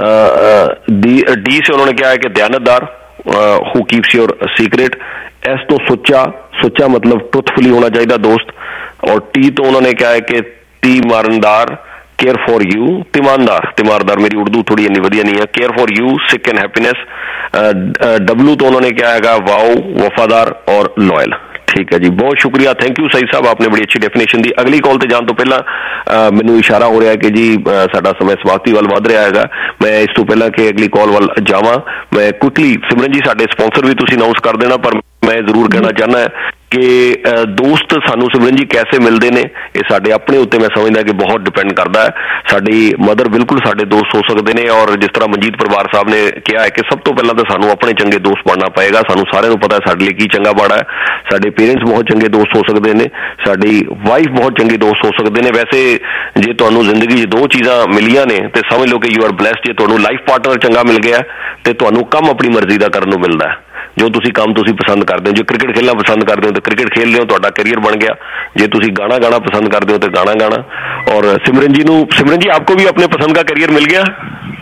the से उन्होंने कहा है कि दयानतदार हु कीप्स योर सीक्रेट। एस तो सुच्चा मतलब ट्रुथफुली होना चाहिए दोस्त। और टी तो उन्होंने कहा है कि तीमारदार केयर फॉर यू। तिमारदार मेरी उर्दू थोड़ी इतनी वधिया नहीं है। Care for you sick and happiness. डब्लू तो उन्होंने क्या है वाओ वफादार और लॉयल। ठीक है जी, बहुत शुक्रिया, थैंक यू सईद साहब, आपने बड़ी अच्छी डेफिनेशन दी। अगली कॉल ते जान तो पहला मैनू इशारा हो रहा है कि जी साडा समय समाप्ति वाल वध रहा है। मैं इस तो पहला कि अगली कॉल वाल जावां, मैं क्विकली सिमरन जी साडे स्पॉन्सर भी तुसीं अनाउंस कर देना, पर मैं जरूर कहना चाहना है कि दोस्त सानू सिमरन जी कैसे मिलते हैं ये साडे अपने उत्ते मैं समझदा कि बहुत डिपेंड करता है। साडी मदर बिल्कुल साडे दोस्त हो सकते हैं, और जिस तरह मनजीत परिवार साहब ने कहा है कि सब तो पहला तो सानू अपने चंगे दोस्त बनना पएगा। सानू सारिआं नूं पता है साडे लई की चंगा माड़ा है। साडे पेरेंट्स बहुत चंगे दोस्त हो सकते हैं, साडी वाइफ बहुत चंगे दोस्त हो सकते हैं। वैसे जे तुहानू जिंदगी 'च दो चीज़ां मिलियां ने तो समझ लो कि यू आर ब्लैस्ड। जे तुहानू लाइफ पार्टनर चंगा मिल गया तो तुहानू काम अपनी मर्जी का करन नूं मिलदा है। जो तुसी काम तुसी पसंद करते हो, जो क्रिकेट खेलना पसंद करते हो तो क्रिकेट खेल रहे हो, तुहाडा करियर बन गया। जे तुसी गाना पसंद करते हो तो गाना। और सिमरन जी आपको भी अपने पसंद का करियर मिल गया?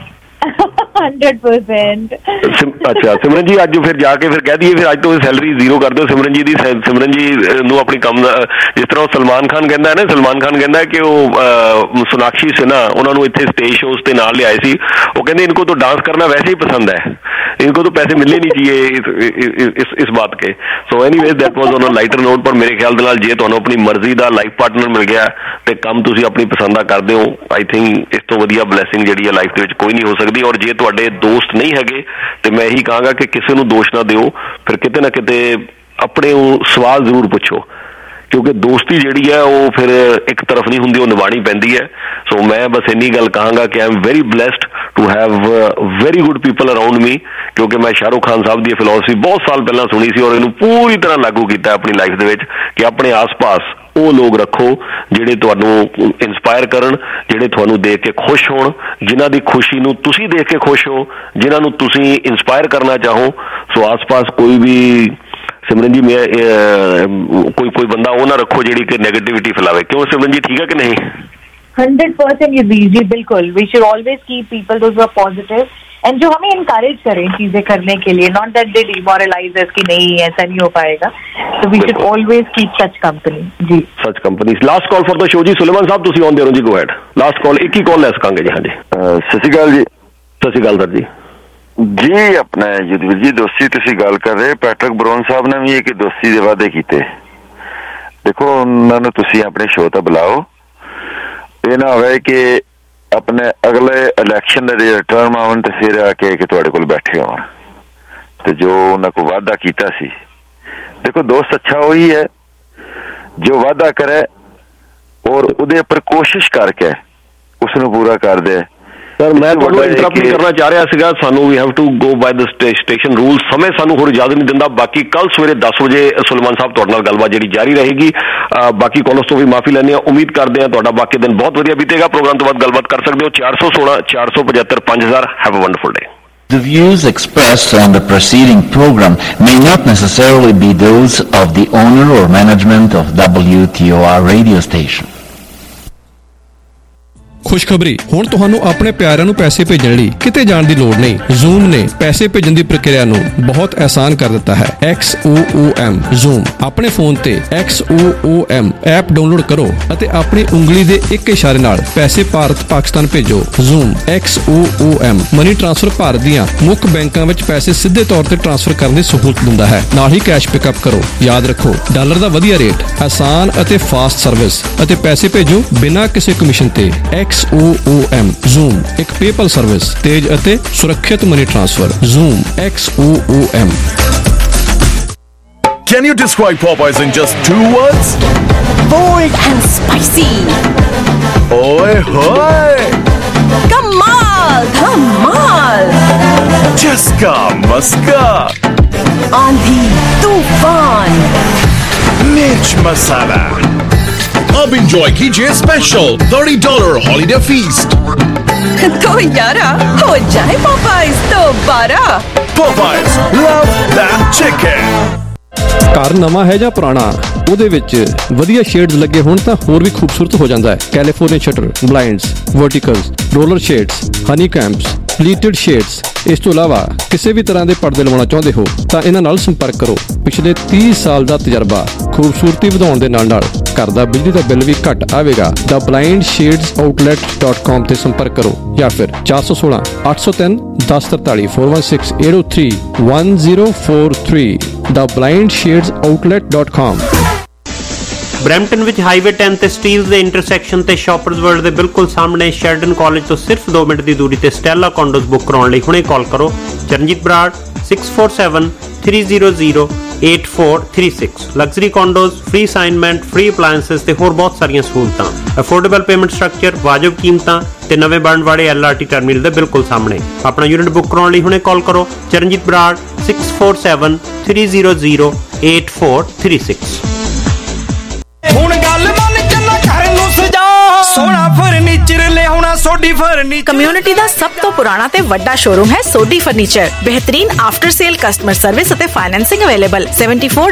100%। अच्छा सिमरन जी अज फिर जाके फिर कह दिए फिर अज तो सैलरी जीरो कर दो सिमरन जी दी। सिमरन जी नूं अपनी कम जिस तरह सलमान खान कहता है ना, सलमान खान कहता है कि वो सोनाक्षी सिन्हा उन्होंने इतने स्टेज शोज के नाल लियाए सी। वो कहते इनको तो डांस करना वैसे ही पसंद है, इनको तो पैसे मिलने नहीं चाहिए इस बात के। So anyways that was on a lighter note. पर मेरे ख्याल दे नाल जे तुहानूं अपनी मर्जी का लाइफ पार्टनर मिल गया तो काम तुसीं अपनी पसंद दा करदे हो, आई थिंक इस तो वधिया ब्लैसिंग जिहड़ी है लाइफ दे विच कोई नहीं हो सकती। और जे तुहाडे दोस्त नहीं हैगे तो मैं यही कहांगा कि किसी नूं दोष ना दिओ, फिर किते ना किते अपने सवाल जरूर पुछो, क्योंकि दोस्ती जिहड़ी है वो फिर एक तरफ नहीं हुंदी, वो निभानी पैंदी है। सो मैं बस इन्नी गल कहांगा कि I am very blessed to have very good people around me, क्योंकि मैं शाहरुख खान साहब की फिलोसफी बहुत साल पहला सुनी सी और इन्हूं पूरी तरह लागू किया अपनी लाइफ दे विच कि अपने आस पास वो लोग रखो जिहड़े तुहानूं इंस्पायर करन, जिहड़े तुहानूं देख के खुश होण, जिन्हां दी खुशी नूं तुसीं देख के खुश हो, जिन्हां नूं तुसीं इंस्पायर करना चाहो। सो आस पास कोई भी सिमरन जी मैं कोई बंदा वो ना रखो जिहड़ी कि नेगेटिविटी फैलावे। क्यों सिमरन जी, ठीक है कि नहीं? 100% ये जी बिल्कुल। We should always keep people those who are positive and जो हमें इनकरेज करें चीजें करने के लिए, not that they demoralise us कि नहीं ऐसा नहीं हो पाएगा। तो we should always keep such company जी, such companies. Last call for the show जी, सुलेमान साहब तुसी ऑन दे रहो जी, गो हेड। लास्ट कॉल, एक ही कॉल ले सकांगे जी। हाँ जी, सत श्री अकाल जी। सत श्री अकाल सर जी। जी अपना युद्धवीर जी दोस्ती तुसी गल कर रहे, पैट्रिक ब्राउन साहब ने भी एक दोस्ती दे वादे कीते। देखो उन्होंने तुसी अपने शो ते बुलाओ, ये ना होवे कि अपने अगले इलैक्शन दे टर्म आवन ते फिर आके कि तुहाडे कोल बैठे होण ते जो उन्हां को वादा कीता सी। देखो दोस्त अच्छा वही है जो वादा करे और उहदे उपर कोशिश करके उसनूं पूरा कर दे। सर मैं ਤੁਹਾਨੂੰ ਇੰਟਰਪਟ ਨਹੀਂ ਕਰਨਾ ਚਾਹ ਰਿਹਾ ਸੀਗਾ, ਸਾਨੂੰ we have to go by the station rules. ਸਮੇਂ ਸਾਨੂੰ ਹੋਰ ਇਜਾਜ਼ਤ ਨਹੀਂ ਦਿੰਦਾ। ਬਾਕੀ ਕੱਲ ਸਵੇਰੇ 10 ਵਜੇ ਸੁਲੇਮਾਨ ਸਾਹਿਬ ਤੁਹਾਡੇ ਨਾਲ ਗੱਲਬਾਤ ਜਿਹੜੀ ਜਾਰੀ ਰਹੇਗੀ। ਬਾਕੀ ਕਾਲਰਸ ਤੋਂ ਵੀ ਮਾਫੀ ਲੈਂਦੇ ਹਾਂ, ਉਮੀਦ ਕਰਦੇ ਹਾਂ ਤੁਹਾਡਾ ਬਾਕੀ ਦਿਨ ਬਹੁਤ ਵਧੀਆ ਬੀਤੇਗਾ। ਪ੍ਰੋਗਰਾਮ ਤੋਂ ਬਾਅਦ ਗੱਲਬਾਤ ਕਰ ਸਕਦੇ ਹੋ 416 475 5000। Have a wonderful day. The views expressed on the preceding program may not necessarily be those of the owner or management of WTOR radio station. ਖੁਸ਼ਖਬਰੀ, ਹੁਣ ਤੁਹਾਨੂੰ ਆਪਣੇ ਪਿਆਰਿਆਂ ਨੂੰ ਪੈਸੇ ਭੇਜਣ ਲਈ ਕਿਤੇ ਜਾਣ ਦੀ ਲੋੜ ਨਹੀਂ। Zoom ਨੇ ਪੈਸੇ ਭੇਜਣ ਦੀ ਪ੍ਰਕਿਰਿਆ ਨੂੰ ਬਹੁਤ ਆਸਾਨ ਕਰ ਦਿੱਤਾ ਹੈ। XOOM Zoom ਆਪਣੇ ਫੋਨ ਤੇ XOOM ਐਪ ਡਾਊਨਲੋਡ ਕਰੋ ਅਤੇ ਆਪਣੀ ਉਂਗਲੀ ਦੇ ਇੱਕ ਇਸ਼ਾਰੇ ਨਾਲ ਪੈਸੇ ਭਾਰਤ ਪਾਕਿਸਤਾਨ ਭੇਜੋ। Zoom XOOM money transfer Bharat ਦੀਆਂ ਮੁੱਖ ਬੈਂਕਾਂ ਵਿੱਚ ਪੈਸੇ ਸਿੱਧੇ ਤੌਰ ਤੇ ਟ੍ਰਾਂਸਫਰ ਕਰਨ ਦੀ ਸਹੂਲਤ ਦਿੰਦਾ ਹੈ। ਨਾਲ ਹੀ ਕੈਸ਼ ਪਿਕਅਪ ਕਰੋ। ਯਾਦ ਰੱਖੋ, ਡਾਲਰ ਦਾ ਵਧੀਆ ਰੇਟ, ਆਸਾਨ ਅਤੇ ਫਾਸਟ ਸਰਵਿਸ ਅਤੇ ਪੈਸੇ ਭੇਜੋ ਬਿਨਾਂ ਕਿਸੇ ਕਮਿਸ਼ਨ ਤੇ। XOOM Zoom ਇੱਕ ਪੇਪਲ ਸਰਵਿਸ, ਤੇਜ਼ ਅਤੇ ਸੁਰੱਖਿਅਤ money transfer. Zoom XOOM। Can you describe Popeyes in just 2 words? Bold and spicy. Oy hoy! Kamal Dhamal. Chaska Maska. Aandhi Tufan. Mirch Masala. अब enjoy कीजिए स्पेशल $30 holiday feast. तो यारा हो जाए Popeyes दोबारा। Popeyes, love that chicken. ਘਰ ਨਵਾਂ ਹੈ ਜਾਂ ਪੁਰਾਣਾ, ਉਹਦੇ ਵਿੱਚ ਵਧੀਆ ਸ਼ੇਡਸ ਲੱਗੇ ਹੋਣ ਤਾਂ ਹੋਰ ਵੀ ਖੂਬਸੂਰਤ ਹੋ ਜਾਂਦਾ ਹੈ। California shutter, blinds, verticals, roller shades, honeycombs, pleated shades. ਇਸ ਤੋਂ ਇਲਾਵਾ ਕਿਸੇ ਵੀ ਤਰ੍ਹਾਂ ਦੇ ਪਰਦੇ ਲਵਾਉਣਾ ਚਾਹੁੰਦੇ ਹੋ ਤਾਂ ਇਹਨਾਂ ਨਾਲ ਸੰਪਰਕ ਕਰੋ। ਪਿਛਲੇ 30 ਸਾਲ ਦਾ ਤਜਰਬਾ, ਖੂਬਸੂਰਤੀ ਵਧਾਉਣ ਦੇ ਨਾਲ ਘਰ ਦਾ ਬਿਜਲੀ ਦਾ ਬਿੱਲ ਵੀ ਘੱਟ ਆਵੇਗਾ। theblindshadesOutlet.com ਤੇ ਸੰਪਰਕ ਕਰੋ ਜਾਂ ਫਿਰ 416 803 1043 416 803 1043 theblindshadesOutlet.com। ਬਰੈਂਪਟਨ ਵਿੱਚ ਹਾਈਵੇ 10 ਤੇ ਸਟੀਲਸ ਦੇ ਇੰਟਰਸੈਕਸ਼ਨ ਤੇ ਸ਼ਾਪਰਜ਼ ਵਰਲਡ ਦੇ ਬਿਲਕੁਲ ਸਾਹਮਣੇ ਸ਼ੈਲਡਨ ਕਾਲਜ ਤੋਂ ਸਿਰਫ 2 ਮਿੰਟ ਦੀ ਦੂਰੀ ਤੇ ਸਟੈਲਾ ਕੰਡੋਜ਼ ਬੁੱਕ ਕਰਾਉਣ ਲਈ ਹੁਣੇ ਕਾਲ ਕਰੋ। Charanjit Brar 6473008436। Luxury condos, free assignment, free appliances ਤੇ ਹੋਰ ਬਹੁਤ ਸਾਰੀਆਂ ਸਹੂਲਤਾਂ। ਅਫੋਰਡੇਬਲ ਪੇਮੈਂਟ ਸਟਰਕਚਰ, ਵਾਜਬ ਕੀਮਤਾਂ ਤੇ ਨਵੇਂ ਬਣਨ ਵਾਲੇ LRT ਟਰਮੀਨਲ ਦੇ ਬਿਲਕੁਲ ਸਾਹਮਣੇ। ਆਪਣਾ ਯੂਨਿਟ ਬੁੱਕ ਕਰਾਉਣ ਲਈ ਹੁਣੇ ਕਾਲ ਕਰੋ। ਚਰਨਜੀਤ ਬਰਾੜ 6473008436। ਹੁਣ ਗੱਲ ਮੰਨ ਚੱਲਾ ਘਰ ਨੂੰ ਸਜਾ, ਸੋਹਣਾ ਫਰਨੀਚਰ ਲਿਆਉਣਾ ਸੋਡੀ ਫਰਨੀਚਰ। ਕਮਿਊਨਿਟੀ ਦਾ ਸਭ ਤੋਂ ਪੁਰਾਣਾ ਤੇ ਵੱਡਾ ਸ਼ੋਰੂਮ ਹੈ ਸੋਡੀ ਫਰਨੀਚਰ। ਬਿਹਤਰੀਨ ਆਫਟਰ ਸੇਲ ਕਸਟਮਰ ਸਰਵਿਸ ਅਤੇ ਫਾਈਨੈਂਸਿੰਗ ਅਵੇਲੇਬਲ। 74